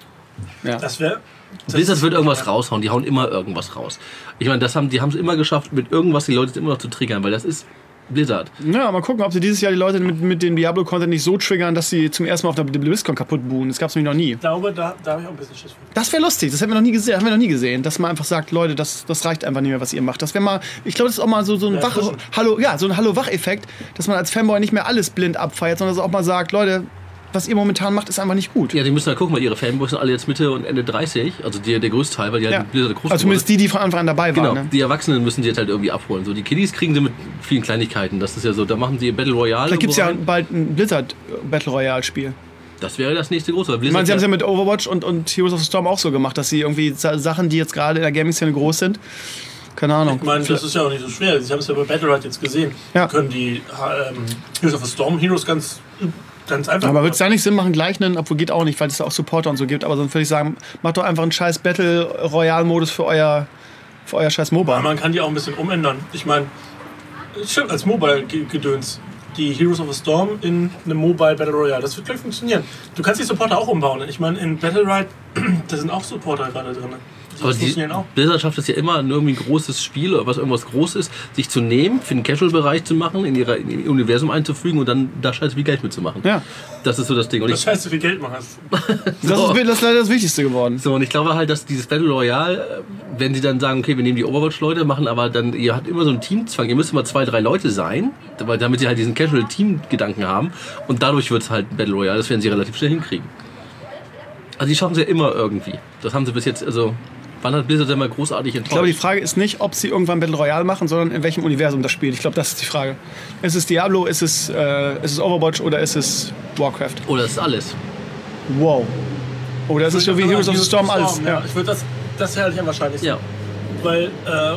das wäre. Blizzard wird irgendwas raushauen, die hauen immer irgendwas raus. Ich meine, die haben es immer geschafft, mit irgendwas die Leute immer noch zu triggern, weil das ist Blizzard. Ja, mal gucken, ob sie dieses Jahr die Leute mit dem Diablo-Content nicht so triggern, dass sie zum ersten Mal auf der BlizzCon kaputt buhen. Das gab es nämlich noch nie. Ich glaube, da habe ich auch ein bisschen Schiss vor. Das wäre lustig, das haben wir noch nie gesehen, dass man einfach sagt, Leute, das reicht einfach nicht mehr, was ihr macht. Das wäre mal, ich glaube, das ist auch mal so ein Ja, frischen. so ein Hallo-Wach-Effekt, dass man als Fanboy nicht mehr alles blind abfeiert, sondern dass auch mal sagt, Leute, was ihr momentan macht, ist einfach nicht gut. Ja, die müssen halt gucken, weil ihre Fanboys sind alle jetzt Mitte und Ende 30, also der größte Teil, weil die halt Ja. mit Blizzard groß Also zumindest die von Anfang an dabei Genau, waren. Ne? die Erwachsenen müssen sie jetzt halt irgendwie abholen. So, die Kiddies kriegen sie mit vielen Kleinigkeiten. Das ist ja so, da machen sie ihr Battle Royale. Vielleicht gibt es ja irgendwo rein. bald ein Blizzard Battle Royale-Spiel. Das wäre das nächste große. Weil Ich Blizzard meine, sie haben es ja mit Overwatch und Heroes of the Storm auch so gemacht, dass sie irgendwie Sachen, die jetzt gerade in der Gaming-Szene groß sind, keine Ahnung. Ich meine, das ist ja auch nicht so schwer. Sie haben es ja bei Battlerite jetzt gesehen. Ja. Können die Heroes of the Storm Heroes ganz einfach Aber wird es da nicht Sinn machen, gleich einen, obwohl geht auch nicht, weil es da auch Supporter und so gibt, aber sonst würde ich sagen, macht doch einfach einen scheiß Battle Royale-Modus für euer scheiß Aber Mobile. man kann die auch ein bisschen umändern. Ich meine, stimmt, als Mobile-Gedöns. Die Heroes of the Storm in einem Mobile Battle Royale. Das wird gleich funktionieren. Du kannst die Supporter auch umbauen. Ich meine, in Battlerite, da sind auch Supporter gerade drin. Aber Die funktionieren auch. Blizzard schafft es ja immer, irgendwie ein großes Spiel oder irgendwas Großes sich zu nehmen, für den Casual-Bereich zu machen, in ihr Universum einzufügen und dann da scheiße viel Geld mitzumachen. Ja. Das ist so das Ding. Und Das scheiße viel Geld machen. Das ist leider das Wichtigste geworden. So, und ich glaube halt, dass dieses Battle Royale, wenn sie dann sagen, okay, wir nehmen die Overwatch-Leute, machen aber dann, ihr habt immer so einen Teamzwang, ihr müsst immer 2, 3 Leute sein, damit sie halt diesen Casual-Team-Gedanken haben und dadurch wird es halt ein Battle Royale, das werden sie relativ schnell hinkriegen. Also die schaffen sie ja immer irgendwie. Das haben sie bis jetzt, also, wann hat Blizzard denn mal großartig enttäuscht? Ich glaube, die Frage ist nicht, ob sie irgendwann Battle Royale machen, sondern in welchem Universum das spielt. Ich glaube, das ist die Frage. Ist es Diablo, ist es Overwatch oder ist es Warcraft? Oder ist alles? Wow. Oder ist es so wie Heroes of the Storm alles? Ja. Ja. Ich würde das halte ich am wahrscheinlichsten. Ja. Weil,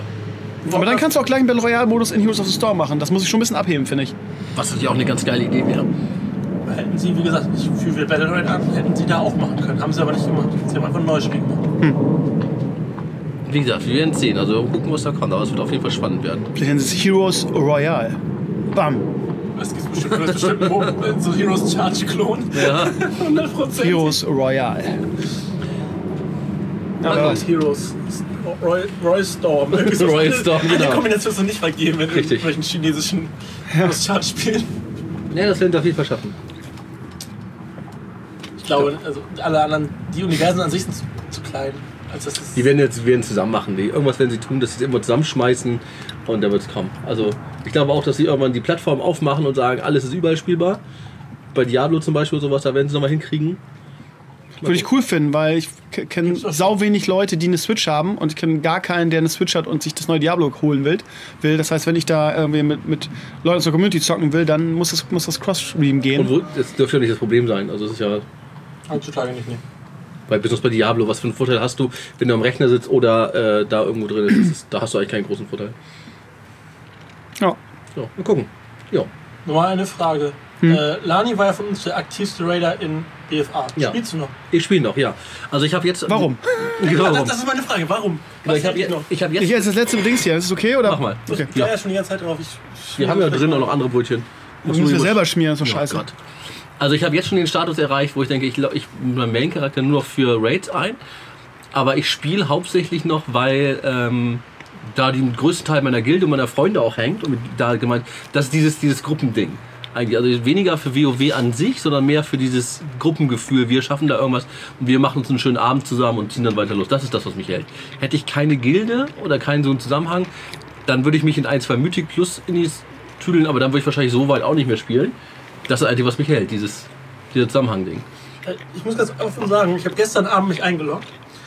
Aber dann kannst du auch gleich einen Battle Royale-Modus in Heroes of the Storm machen. Das muss ich schon ein bisschen abheben, finde ich. Was natürlich auch eine ganz geile Idee wäre. hätten sie, wie gesagt, ich führe Battlerite an, hätten sie da auch machen können. Haben sie aber nicht gemacht. Sie haben einfach ein neues Spiel gemacht. Wie gesagt, wir werden es sehen. Also gucken, was da kommt. Aber es wird auf jeden Fall spannend werden. Vielleicht nennen sie es Heroes Royale. Bam. Das gibt bestimmt so Heroes Charge-Klon. Ja. 100%. Heroes Royale. Ja, Aber gut. Heroes Roy Storm. Irgendwie so. Roy Storm, Eine genau. Kombination ist noch nicht vergeben in Richtig. irgendwelchen chinesischen Heroes Charge-Spielen. Ja, das werden wir auf jeden Fall schaffen. Ich glaube, also alle anderen, die Universen an sich sind zu klein. Als das ist. Die werden zusammen machen. Irgendwas werden sie tun, dass sie es immer zusammenschmeißen und da wird es kommen. Also ich glaube auch, dass sie irgendwann die Plattform aufmachen und sagen, alles ist überall spielbar. Bei Diablo zum Beispiel sowas, da werden sie nochmal hinkriegen. würde ich cool finden, weil ich kenne sau wenig Leute, die eine Switch haben und ich kenne gar keinen, der eine Switch hat und sich das neue Diablo holen will. Das heißt, wenn ich da irgendwie mit Leuten aus der Community zocken will, dann muss das Cross-Stream gehen. Und das dürfte ja nicht das Problem sein. Also es ist ja Heutzutage nicht, ne. bei besonders bei Diablo, was für einen Vorteil hast du, wenn du am Rechner sitzt oder da irgendwo drin ist. Da hast du eigentlich keinen großen Vorteil. Ja. So, mal gucken. Ja. Nochmal eine Frage. Lani war ja von uns der aktivste Raider in BFA. Ja. Spielst du noch? Ich spiele noch, ja. Also ich habe jetzt... Warum? Genau, Ja, warum? das ist meine Frage. Warum? Genau, ich habe hält dich noch? jetzt... Ich esse das letzte Dings hier. Ist es okay? Oder? Mach mal. Okay. Ich ja schon die ganze Zeit drauf. Wir haben ja drin auch noch andere Brötchen. Das müssen wir selber schmieren, so scheiße. Gott. Also ich habe jetzt schon den Status erreicht, wo ich denke, ich mein Main-Charakter nur noch für Raids ein. Aber ich spiele hauptsächlich noch, weil da den größten Teil meiner Gilde und meiner Freunde auch hängt. Und da gemeint, das ist dieses Gruppending. Eigentlich. Also weniger für WoW an sich, sondern mehr für dieses Gruppengefühl. Wir schaffen da irgendwas und wir machen uns einen schönen Abend zusammen und ziehen dann weiter los. Das ist das, was mich hält. Hätte ich keine Gilde oder keinen so einen Zusammenhang, dann würde ich mich in 1, 2 Mythic Plus Indies tüdeln, aber dann würde ich wahrscheinlich so weit auch nicht mehr spielen. Das ist eigentlich, was mich hält, dieser Zusammenhang-Ding. Ich muss ganz offen sagen, ich habe gestern Abend mich eingeloggt.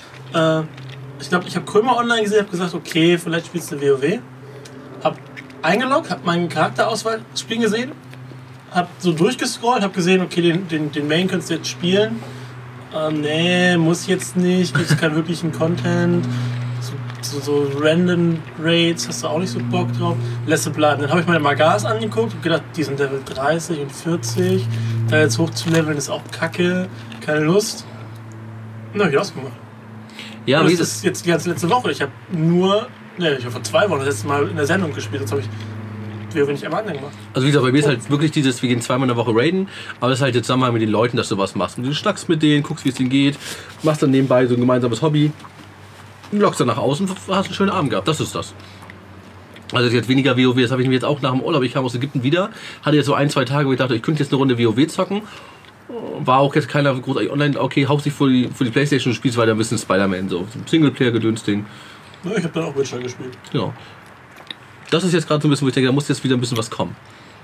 Ich glaube, ich habe Krömer online gesehen, habe gesagt, okay, vielleicht spielst du WoW. Hab eingeloggt, habe meinen Charakterauswahl spielen gesehen, habe so durchgescrollt, habe gesehen, okay, den Main könntest du jetzt spielen. Nee, muss jetzt nicht, gibt es keinen wirklichen Content. So random Raids, hast du auch nicht so Bock drauf, lässt du bleiben. Dann habe ich meine Magas angeguckt und gedacht, die sind Level 30 und 40, da jetzt hoch zu leveln ist auch kacke, keine Lust. Na, hab ich ausgemacht. Ja, Und wie das ist jetzt die ganze letzte Woche. Ich habe vor 2 Wochen das letzte Mal in der Sendung gespielt, jetzt habe ich WoW nicht einmal gemacht. Also wie gesagt, bei mir ist halt wirklich dieses, wir gehen 2-mal in der Woche raiden, aber das ist halt jetzt zusammen mit den Leuten, dass du was machst. Und du schnackst mit denen, guckst, wie es denen geht, machst dann nebenbei so ein gemeinsames Hobby, lockst dann nach außen und hast einen schönen Abend gehabt. Das ist das. Also jetzt weniger WoW, das habe ich mir jetzt auch nach dem Urlaub, ich kam aus Ägypten wieder, hatte jetzt so 1, 2 Tage, wo ich dachte, ich könnte jetzt eine Runde WoW zocken. War auch jetzt keiner großartig online, okay, hauptsächlich für die Playstation, du spielst weiter ein bisschen Spider-Man, so Singleplayer-Gedöns-Ding. Ja, ich habe dann auch Witcher gespielt. Genau. Das ist jetzt gerade so ein bisschen, wo ich denke, da muss jetzt wieder ein bisschen was kommen.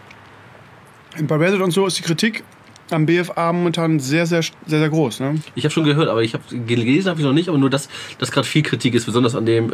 Bei Reddit und so ist die Kritik am BFA momentan sehr, sehr, sehr, sehr groß. Ne? Ich habe schon gehört, aber ich habe gelesen, habe ich noch nicht, aber nur, dass gerade viel Kritik ist, besonders an dem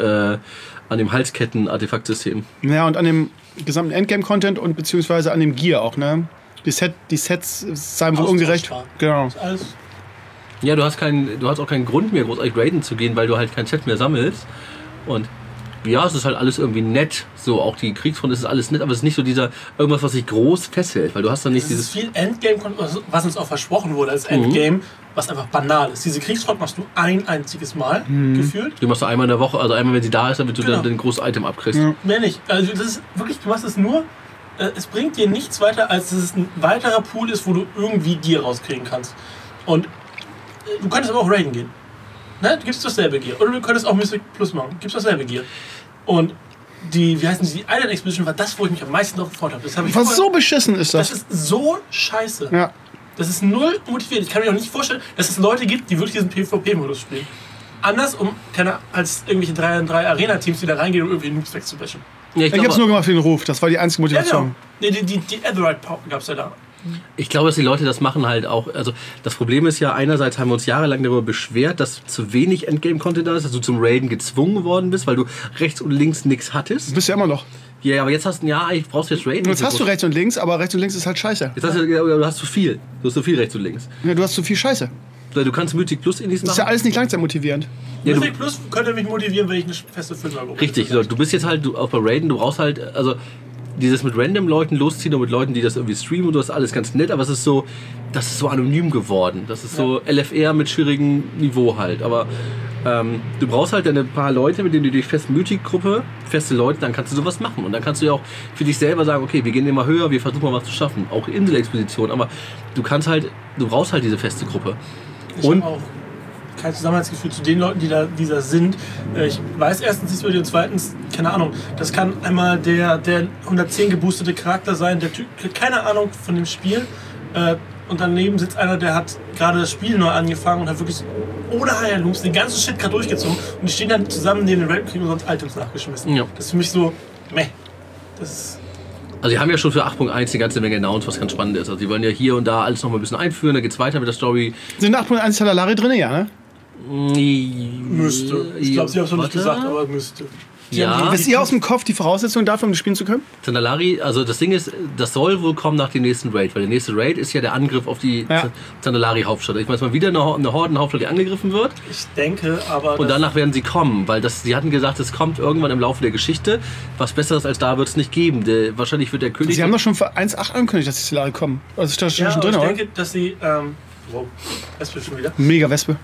Halsketten-Artefakt-System. Ja, und an dem gesamten Endgame-Content und beziehungsweise an dem Gear auch. Ne? Die Sets seien wohl ungerecht. Genau. Alles. Ja, du hast auch keinen Grund mehr, großartig raiden zu gehen, weil du halt kein Set mehr sammelst. Und ja, es ist halt alles irgendwie nett. So, auch die Kriegsfront ist alles nett, aber es ist nicht so dieser irgendwas, was sich groß festhält, weil du hast dann nicht Es dieses. ist viel Endgame, was uns auch versprochen wurde als Endgame, was einfach banal ist. Diese Kriegsfront machst du ein einziges Mal gefühlt. Du machst du einmal in der Woche, also einmal, wenn sie da ist, damit du dann ein großes Item abkriegst. Ja. Mehr nicht. Also das ist wirklich, du machst es nur, es bringt dir nichts weiter, als dass es ein weiterer Pool ist, wo du irgendwie Gear rauskriegen kannst. Und du könntest aber auch raiden gehen. Ne? Du gibst dasselbe Gear. Oder du könntest auch Mystic Plus machen. Du gibst dasselbe Gear. Und die Island Expedition war das, wo ich mich am meisten drauf gefreut habe. Was so beschissen ist das? Das ist so scheiße. Ja. Das ist null motiviert. Ich kann mir auch nicht vorstellen, dass es Leute gibt, die wirklich diesen PvP-Modus spielen. Anders als irgendwelche 3-3 Arena-Teams, die da reingehen, um irgendwie Noobs wegzubashen. Ja, Ich habe es nur gemacht für den Ruf. Das war die einzige Motivation. Ja, genau. Die Etherite gab es ja da. Ich glaube, dass die Leute das machen halt auch. Also das Problem ist ja, einerseits haben wir uns jahrelang darüber beschwert, dass zu wenig Endgame-Content da ist, dass du zum Raiden gezwungen worden bist, weil du rechts und links nichts hattest. Du bist ja immer noch. Ja, aber jetzt ich brauchst du jetzt Raiden. Jetzt hast du rechts und links, aber rechts und links ist halt scheiße. Jetzt du hast zu viel. Du hast zu viel rechts und links. Ja, du hast zu viel Scheiße. Du kannst Mythic Plus Indies machen. Das ist ja alles nicht langzeitmotivierend. Ja, Mythic Plus könnte mich motivieren, wenn ich eine feste 5er bekomme. Richtig, so, du bist jetzt halt auch bei Raiden, du brauchst halt, also dieses mit random Leuten losziehen und mit Leuten, die das irgendwie streamen und das ist alles ganz nett, aber das ist so anonym geworden. Das ist so LFR mit schwierigem Niveau halt. Aber du brauchst halt ein paar Leute, mit denen du durch feste Mythic-Gruppe, feste Leute, dann kannst du sowas machen. Und dann kannst du ja auch für dich selber sagen, okay, wir gehen immer höher, wir versuchen mal was zu schaffen. Auch Inselexpedition, aber du brauchst halt diese feste Gruppe. Ich habe auch kein Zusammenhaltsgefühl zu den Leuten, die da sind. Ich weiß erstens nicht über die und zweitens, keine Ahnung, das kann einmal der 110 geboostete Charakter sein, der Typ hat keine Ahnung von dem Spiel und daneben sitzt einer, der hat gerade das Spiel neu angefangen und hat wirklich ohne Heilungs den ganzen Shit gerade durchgezogen und die stehen dann zusammen neben den Raid und kriegen sonst Items nachgeschmissen. Ja. Das ist für mich so, das ist... Also die haben ja schon für 8.1 eine ganze Menge announced, was ganz spannend ist. Also die wollen ja hier und da alles noch mal ein bisschen einführen, da geht's weiter mit der Story. Sind 8.1 Talari drin, ja, ne? Müsste. Ich glaube, sie haben es noch nicht gesagt, aber müsste. Ja. Wisst ihr aus dem Kopf die Voraussetzungen dafür, um das spielen zu können? Zandalari, also das Ding ist, das soll wohl kommen nach dem nächsten Raid, weil der nächste Raid ist ja der Angriff auf die Zandalari-Hauptstadt. Ich meine, es mal wieder eine Horden-Hauptstadt, die angegriffen wird. Ich denke, aber... Und danach werden sie kommen, weil sie hatten gesagt, es kommt irgendwann im Laufe der Geschichte. Was Besseres als da wird es nicht geben. Wahrscheinlich wird der König... Sie haben doch schon für 1.8 angekündigt, dass die Zandalari kommen. Also ist da schon drin, ich oder? denke, dass sie... wow, Wespe schon wieder. Mega Wespe.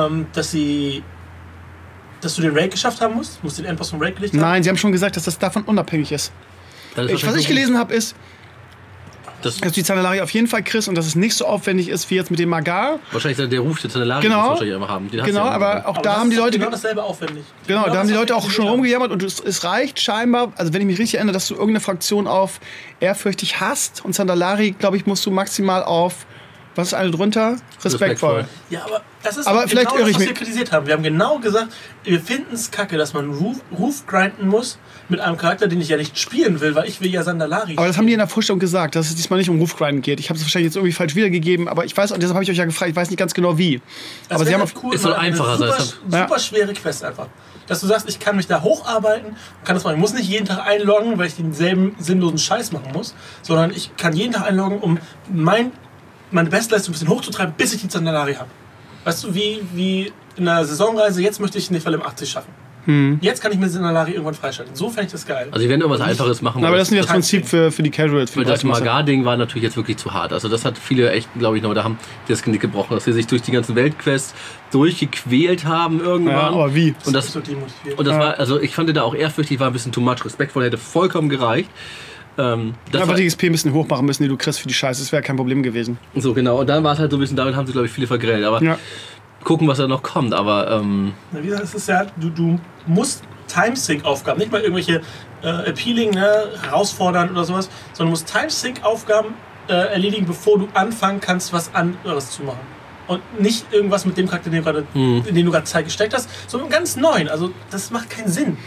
Dass du den Raid geschafft haben musst? Musst du den Endboss vom Raid gelegt haben? Nein, sie haben schon gesagt, dass das davon unabhängig ist. Was ich gelesen habe, ist, dass du die Zandalari auf jeden Fall kriegst und dass es nicht so aufwendig ist wie jetzt mit dem Magar. Wahrscheinlich der Ruf der Zandalari genau, wahrscheinlich einfach haben. Genau, aber auch da haben die Leute... Genau dasselbe aufwendig. Genau, da haben die Leute auch schon rumgejammert und es reicht scheinbar, also wenn ich mich richtig erinnere, dass du irgendeine Fraktion auf ehrfürchtig hast und Zandalari, glaube ich, musst du maximal auf... Was ist eine drunter? Respektvoll. Ja, aber das ist aber vielleicht genau das, was mich. wir kritisiert haben. Wir haben genau gesagt, wir finden es kacke, dass man Ruf grinden muss mit einem Charakter, den ich ja nicht spielen will, weil ich will ja Zandalari. Aber das haben die in der Vorstellung gesagt, dass es diesmal nicht um Ruf grinden geht. Ich habe es wahrscheinlich jetzt irgendwie falsch wiedergegeben, aber ich weiß, und deshalb habe ich euch ja gefragt, ich weiß nicht ganz genau wie. Das aber sie haben halt cool, es soll einfacher sein. Super schwere Quest einfach. Dass du sagst, ich kann mich da hocharbeiten, kann das machen. Ich muss nicht jeden Tag einloggen, weil ich denselben sinnlosen Scheiß machen muss, sondern ich kann jeden Tag einloggen, um meine Bestleistung ein bisschen hochzutreiben, bis ich die Zandalari habe. Weißt du, wie in einer Saisonreise, jetzt möchte ich Nephalem 80 schaffen. Jetzt kann ich mir Zandalari irgendwann freischalten. So fände ich das geil. Also sie werden irgendwas Einfaches machen. Aber das ist ja das Prinzip für die Casuals. Weil das Magar-Ding war natürlich jetzt wirklich zu hart. Also das hat viele echt, glaube ich, noch, da haben die das Genick gebrochen, dass sie sich durch die ganzen Weltquests durchgequält haben irgendwann. Ja, aber wie? Und das war, also ich fand da auch ehrfürchtig, war ein bisschen too much. Respektvoll hätte vollkommen gereicht. Aber die XP ein bisschen hoch machen müssen, die du kriegst für die Scheiße, das wäre kein Problem gewesen. So, genau. Und dann war es halt so ein bisschen, damit haben sie, glaube ich, viele vergrellt. Aber gucken, was da noch kommt. Aber, wie gesagt, es ist ja, du musst Timesync-Aufgaben, nicht mal irgendwelche Appealing, herausfordern oder sowas, sondern du musst Timesync-Aufgaben erledigen, bevor du anfangen kannst, was anderes zu machen. Und nicht irgendwas mit dem Charakter, in den du gerade Zeit gesteckt hast, sondern ganz neuen. Also, das macht keinen Sinn.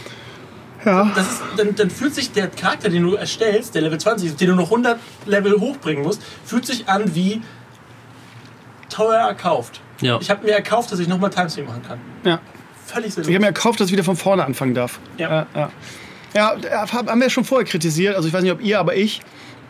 Ja. Das ist, dann fühlt sich der Charakter, den du erstellst, der Level 20 ist, den du noch 100 Level hochbringen musst, fühlt sich an wie teuer erkauft. Ja. Ich habe mir erkauft, dass ich nochmal Timesync machen kann. Ja. Völlig sinnlos. Ich habe mir erkauft, dass ich wieder von vorne anfangen darf. Ja. Ja, haben wir schon vorher kritisiert, also ich weiß nicht, ob ihr, aber ich,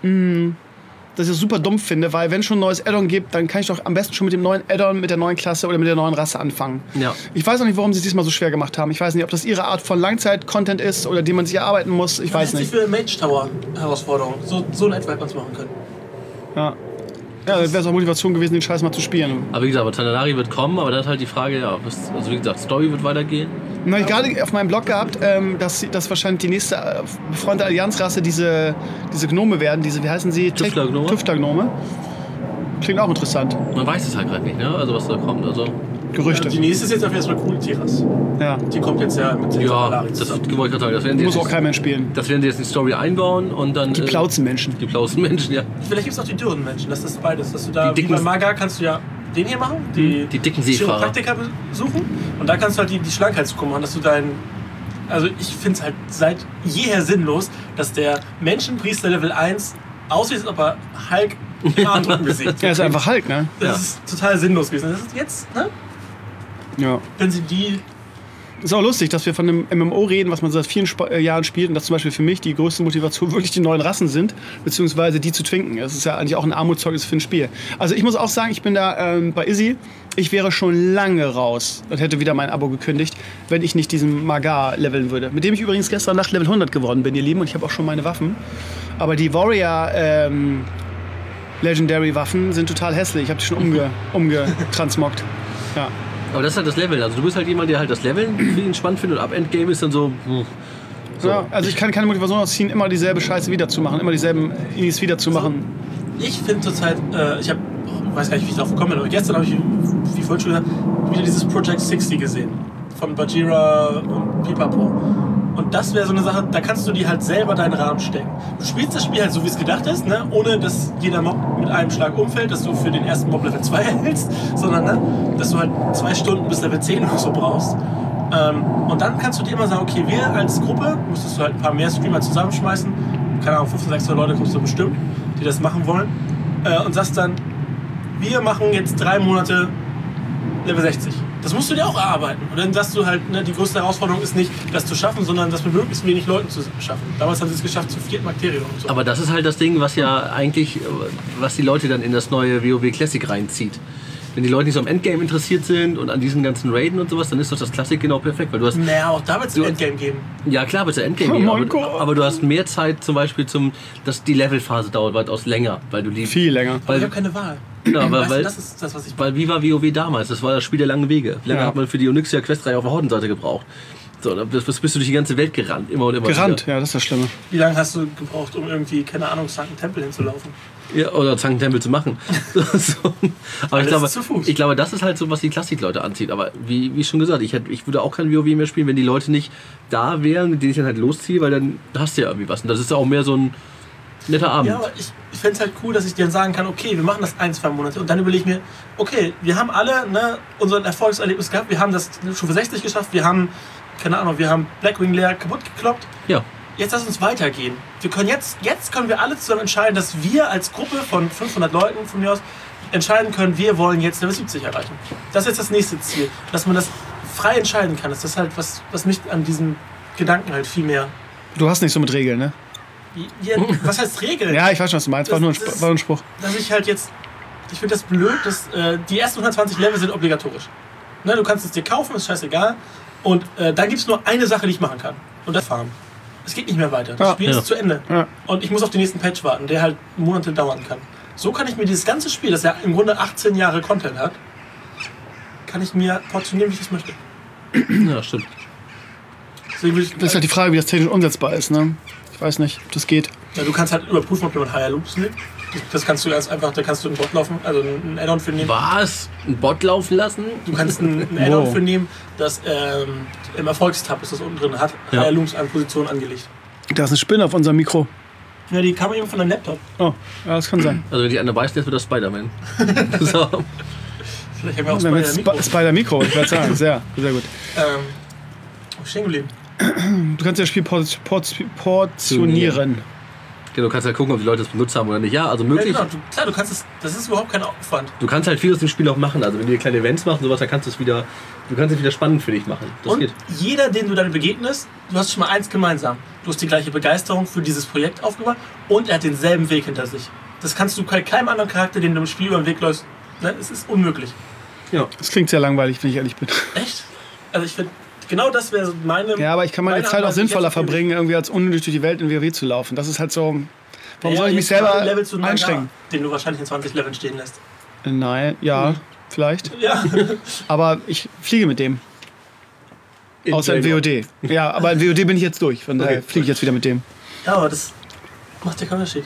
dass ich das super dumm finde, weil wenn es schon ein neues Add-on gibt, dann kann ich doch am besten schon mit dem neuen Add-on, mit der neuen Klasse oder mit der neuen Rasse anfangen. Ja. Ich weiß auch nicht, warum sie es diesmal so schwer gemacht haben. Ich weiß nicht, ob das ihre Art von Langzeit-Content ist oder die man sich erarbeiten muss. Ich weiß nicht. Das ist für Mage Tower Herausforderung. So in etwa hätte man es machen können. Ja. Ja, das wäre auch Motivation gewesen, den Scheiß mal zu spielen. Aber wie gesagt, Zandalari wird kommen, aber dann ist halt die Frage, also wie gesagt, Story wird weitergehen. Na, ich gerade auf meinem Blog gehabt, dass wahrscheinlich die nächste befreundete Allianzrasse diese Gnome werden, wie heißen sie? Tüftlergnome. Tüftlergnome. Klingt auch interessant. Man weiß es halt gerade nicht, ne? Also was da kommt. Also Gerüchte. Die nächste ist jetzt auf erstmal cool, Tiras. Ja. Die kommt jetzt ja mit Zandalari das zusammen. wollte ich gerade sagen. Das werden die Muss jetzt, auch kein Mensch spielen. das werden die jetzt in die Story einbauen und dann... Die Plauzenmenschen. Die Plauzenmenschen, ja. Vielleicht gibt es auch die dürren Menschen, das ist beides. Dass du da, Die wie dicken- bei Maga kannst du ja den hier machen, die dicken Seefahrer. Chiropraktiker besuchen. Und da kannst du halt die Schlankheitszukunft machen, dass du also ich finde es halt seit jeher sinnlos, dass der Menschenpriester Level 1 aussieht, als ob er Hulk im Armdrücken besiegt. Er ist einfach Hulk, ne? Das ist total sinnlos gewesen. Das ist jetzt, ne? Ja. Wenn sie die... Ist auch lustig, dass wir von einem MMO reden, was man seit vielen Jahren spielt und dass zum Beispiel für mich die größte Motivation wirklich die neuen Rassen sind, beziehungsweise die zu twinken. Das ist ja eigentlich auch ein Armutszeugnis für ein Spiel. Also ich muss auch sagen, ich bin da bei Izzy, ich wäre schon lange raus und hätte wieder mein Abo gekündigt, wenn ich nicht diesen Magar leveln würde. Mit dem ich übrigens gestern Nacht Level 100 geworden bin, ihr Lieben, und ich habe auch schon meine Waffen. Aber die Warrior Legendary Waffen sind total hässlich. Ich habe die schon umgetransmoggt. Ja. Aber das ist halt das Leveln. Also du bist halt jemand, der halt das Leveln für ihn spannend findet und ab Endgame ist dann so... Ja, also ich kann keine Motivation ausziehen, immer dieselbe Scheiße wiederzumachen, immer dieselben Inis wiederzumachen. Ich finde zurzeit, ich weiß gar nicht, wie ich drauf gekommen bin, aber gestern habe ich, wie vorhin schon gesagt, wieder dieses Project 60 gesehen. Von Bajira und Pipapo. Und das wäre so eine Sache, da kannst du dir halt selber deinen Rahmen stecken. Du spielst das Spiel halt so, wie es gedacht ist, ne? Ohne dass jeder Mob mit einem Schlag umfällt, dass du für den ersten Mob Level 2 erhältst, sondern ne? Dass du halt 2 Stunden bis Level 10 oder so brauchst. Und dann kannst du dir immer sagen, okay, wir als Gruppe, müsstest du halt ein paar mehr Streamer zusammenschmeißen, keine Ahnung, 15, 16 Leute kommst du bestimmt, die das machen wollen, und sagst dann, wir machen jetzt 3 Monate Level 60. Das musst du dir auch erarbeiten. Und dann sagst du halt, ne, die größte Herausforderung ist nicht, das zu schaffen, sondern das mit möglichst wenig Leuten zu schaffen. Damals haben sie es geschafft, zu 4. Bakterien und so. Aber das ist halt das Ding, was ja eigentlich, was die Leute dann in das neue WoW Classic reinzieht. Wenn die Leute nicht so am Endgame interessiert sind und an diesen ganzen Raiden und sowas, dann ist doch das Classic genau perfekt. Weil du hast, naja, auch da wird es ein Endgame geben. Ja klar, wird es ein Endgame geben, aber du hast mehr Zeit zum Beispiel die Levelphase dauert weitaus länger. Weil du viel länger. Aber ich habe keine Wahl. Genau, aber weißt du, das ist das, was ich weil wie war WoW damals? Das war das Spiel der langen Wege. Wie lange hat man für die Onyxia Questreihe auf der Hordenseite gebraucht? So, dann bist du durch die ganze Welt gerannt, immer und immer Gerannt, wieder. ja, das ist das Schlimme. Wie lange hast du gebraucht, um irgendwie, keine Ahnung, Zanken Tempel hinzulaufen? Ja, oder Zanken-Tempel zu machen. So. Aber ich glaube, das ist halt so, was die Klassik-Leute anzieht. Aber wie schon gesagt, ich würde auch kein WoW mehr spielen, wenn die Leute nicht da wären, mit denen ich dann halt losziehe, weil dann hast du ja irgendwie was. Und das ist ja auch mehr so ein netter Abend. Ja, aber ich fände es halt cool, dass ich dir dann sagen kann, okay, wir machen das 1-2 Monate und dann überlege ich mir, okay, wir haben alle unser Erfolgserlebnis gehabt, wir haben das Stufe 60 geschafft, wir haben, keine Ahnung, wir haben Blackwing Lair kaputt gekloppt. Ja. Jetzt lass uns weitergehen. Wir können jetzt können wir alle zusammen entscheiden, dass wir als Gruppe von 500 Leuten von mir aus entscheiden können, wir wollen jetzt Level 70 erreichen. Das ist jetzt das nächste Ziel. Dass man das frei entscheiden kann. Das ist halt was mich an diesem Gedanken halt viel mehr... Du hast nicht so mit Regeln, ne? Ja, was heißt Regeln? Ja, ich weiß schon, was du meinst. War nur ein Spruch. Dass ich halt jetzt... Ich finde das blöd, dass die ersten 120 Level sind obligatorisch. Ne, du kannst es dir kaufen, ist scheißegal. Und da gibt es nur eine Sache, die ich machen kann. Und das fahren. Es geht nicht mehr weiter. Das Spiel ist zu Ende. Ja. Und ich muss auf den nächsten Patch warten, der halt Monate dauern kann. So kann ich mir dieses ganze Spiel, das ja im Grunde 18 Jahre Content hat, kann ich mir portionieren, wie ich das möchte. Ja, stimmt. Das ist halt die Frage, wie das technisch umsetzbar ist, ne? Ich weiß nicht, ob das geht. Ja, du kannst halt überprüfen, ob jemand Higher Loops nimmt. Das kannst du ganz einfach, da kannst du einen Bot laufen, also einen Add-on für nehmen. Was? Einen Bot laufen lassen? Du kannst einen Add-on für nehmen, das im Erfolgstab ist, das unten drin hat, Higher Loops an Position angelegt. Da ist eine Spinne auf unserem Mikro. Ja, die kam eben von deinem Laptop. Oh, ja, das kann sein. Also wenn die eine beißt, jetzt wird das Spider-Man. So. Vielleicht haben wir auch Spider-Mikro. Spider-Mikro, ich würde sagen. Sehr, sehr gut. Stehen geblieben. Du kannst das Spiel portionieren. Genau, du kannst halt gucken, ob die Leute das benutzt haben oder nicht. Ja, also möglich. Ja, genau. Klar, du kannst es, das ist überhaupt kein Aufwand. Du kannst halt viel aus dem Spiel auch machen. Also wenn du dir kleine Events machst und sowas, dann kannst du es wieder spannend für dich machen. Das und geht. Jeder, den du dann begegnest, du hast schon mal eins gemeinsam. Du hast die gleiche Begeisterung für dieses Projekt aufgebaut und er hat denselben Weg hinter sich. Das kannst du bei keinem anderen Charakter, den du im Spiel über den Weg läufst. Ne? Es ist unmöglich. Ja. Das klingt sehr langweilig, wenn ich ehrlich bin. Echt? Also ich finde, genau das wäre so meine... Ja, aber ich kann meine Zeit auch sinnvoller verbringen, irgendwie als unnötig durch die Welt in WoW zu laufen. Das ist halt so... Warum soll ich mich selber einschränken? Den du wahrscheinlich in 20 Leveln stehen lässt. Nein, ja, vielleicht. Ja. Aber ich fliege mit dem. Außer in WoD. Ja, aber in WoD bin ich jetzt durch. Von daher fliege ich jetzt wieder mit dem. Ja, aber das macht ja keinen Unterschied.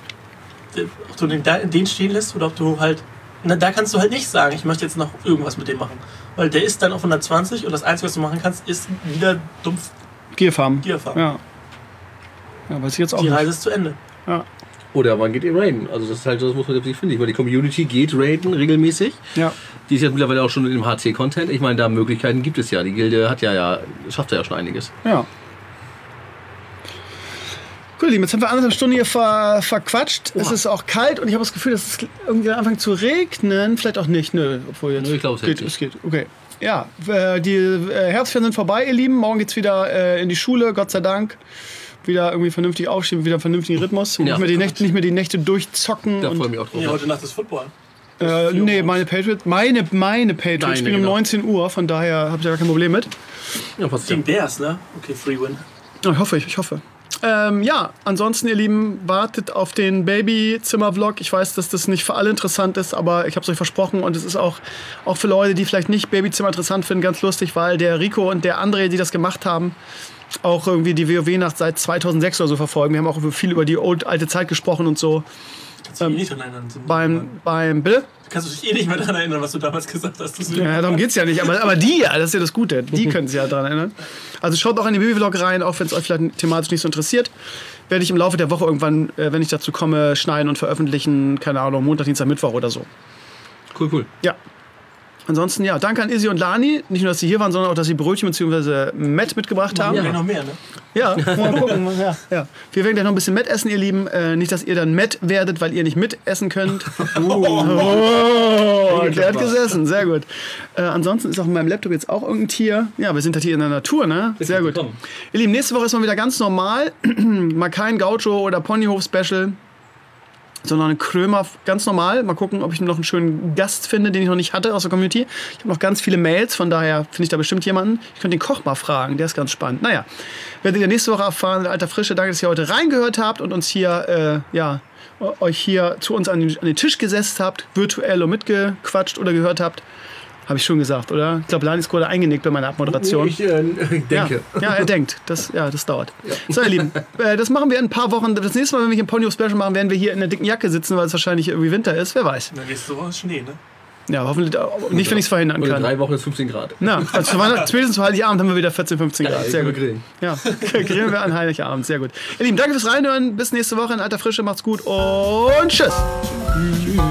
Ob du den stehen lässt oder ob du halt... Na, da kannst du halt nicht sagen, ich möchte jetzt noch irgendwas mit dem machen. Weil der ist dann auf 120 und das Einzige, was du machen kannst, ist wieder dumpf... Gearfarmen. Ja. Ja, weiß ich jetzt auch Die nicht. Reise ist zu Ende. Ja. Oder man geht raiden. Also das ist halt, das muss man sich finden. Ich meine, die Community geht raiden regelmäßig. Ja. Die ist jetzt mittlerweile auch schon im HC-Content. Ich meine, da Möglichkeiten gibt es ja. Die Gilde schafft ja schon einiges. Ja. Gut, jetzt haben wir 1,5 Stunden hier verquatscht. Oha. Es ist auch kalt und ich habe das Gefühl, dass es irgendwie anfängt zu regnen. Vielleicht auch nicht. Nö, obwohl jetzt. Nö, ich glaube, es geht. Okay. Ja, die Herbstferien sind vorbei, ihr Lieben. Morgen geht's wieder in die Schule, Gott sei Dank. Wieder irgendwie vernünftig aufstehen, wieder einen vernünftigen Rhythmus. Und nicht mehr die Nächte durchzocken. Da freue ich mich auch drauf. Ja, heute Nacht ist Football. Nee, meine Patriots spielen um 19 Uhr, von daher habe ich da gar kein Problem mit. Ja, passt Gegen Bears, ne? Okay, Free Win. Ich hoffe. Ja, ansonsten, ihr Lieben, wartet auf den Babyzimmer-Vlog. Ich weiß, dass das nicht für alle interessant ist, aber ich habe es euch versprochen und es ist auch für Leute, die vielleicht nicht Babyzimmer interessant finden, ganz lustig, weil der Rico und der André, die das gemacht haben, auch irgendwie die WoW-Nacht seit 2006 oder so verfolgen. Wir haben auch viel über die alte Zeit gesprochen und so. Kannst du dich nicht daran erinnern? Beim Bill? Kannst du dich nicht mehr daran erinnern, was du damals gesagt hast? Ja, darum geht's ja nicht. Aber die, das ist ja das Gute. Die können sich ja daran erinnern. Also schaut auch in den Baby-Vlog rein, auch wenn es euch vielleicht thematisch nicht so interessiert. Werde ich im Laufe der Woche irgendwann, wenn ich dazu komme, schneiden und veröffentlichen. Keine Ahnung, Montag, Dienstag, Mittwoch oder so. Cool. Ja. Ansonsten, ja, danke an Izzy und Lani. Nicht nur, dass sie hier waren, sondern auch, dass sie Brötchen bzw. Met mitgebracht haben. Ja, noch mehr, ne? Ja, mal gucken. Ja. Wir werden gleich noch ein bisschen Met essen, ihr Lieben. Nicht, dass ihr dann Met werdet, weil ihr nicht mitessen könnt. Der hat gesessen, sehr gut. Ansonsten ist auf meinem Laptop jetzt auch irgendein Tier. Ja, wir sind halt hier in der Natur, ne? Sehr gut. Ihr Lieben, nächste Woche ist mal wieder ganz normal. Mal kein Gaucho oder Ponyhof-Special, sondern ein Krömer, ganz normal. Mal gucken, ob ich noch einen schönen Gast finde, den ich noch nicht hatte aus der Community. Ich habe noch ganz viele Mails, von daher finde ich da bestimmt jemanden. Ich könnte den Koch mal fragen, der ist ganz spannend. Naja, werdet ihr nächste Woche erfahren, in alter Frische. Danke, dass ihr heute reingehört habt und uns hier, euch hier zu uns an den Tisch gesetzt habt, virtuell und mitgequatscht oder gehört habt. Habe ich schon gesagt, oder? Ich glaube, Lani ist gerade eingenickt bei meiner Abmoderation. Ich denke. Ja, er denkt. Das dauert. Ja. So, ihr Lieben, das machen wir in ein paar Wochen. Das nächste Mal, wenn wir hier ein Ponyhof-Special machen, werden wir hier in einer dicken Jacke sitzen, weil es wahrscheinlich irgendwie Winter ist. Wer weiß. Dann nächste Woche ist Schnee, ne? Ja, hoffentlich nicht, wenn ich es verhindern kann. In 3 Wochen ist 15 Grad. Na, also spätestens zu Heiligabend haben wir wieder 14, 15 Grad. Sehr gut. Grillen. Ja, grillen wir an Heiligabend. Sehr gut. Ihr Lieben, danke fürs Reinhören. Bis nächste Woche in alter Frische. Macht's gut und tschüss. Tschüss.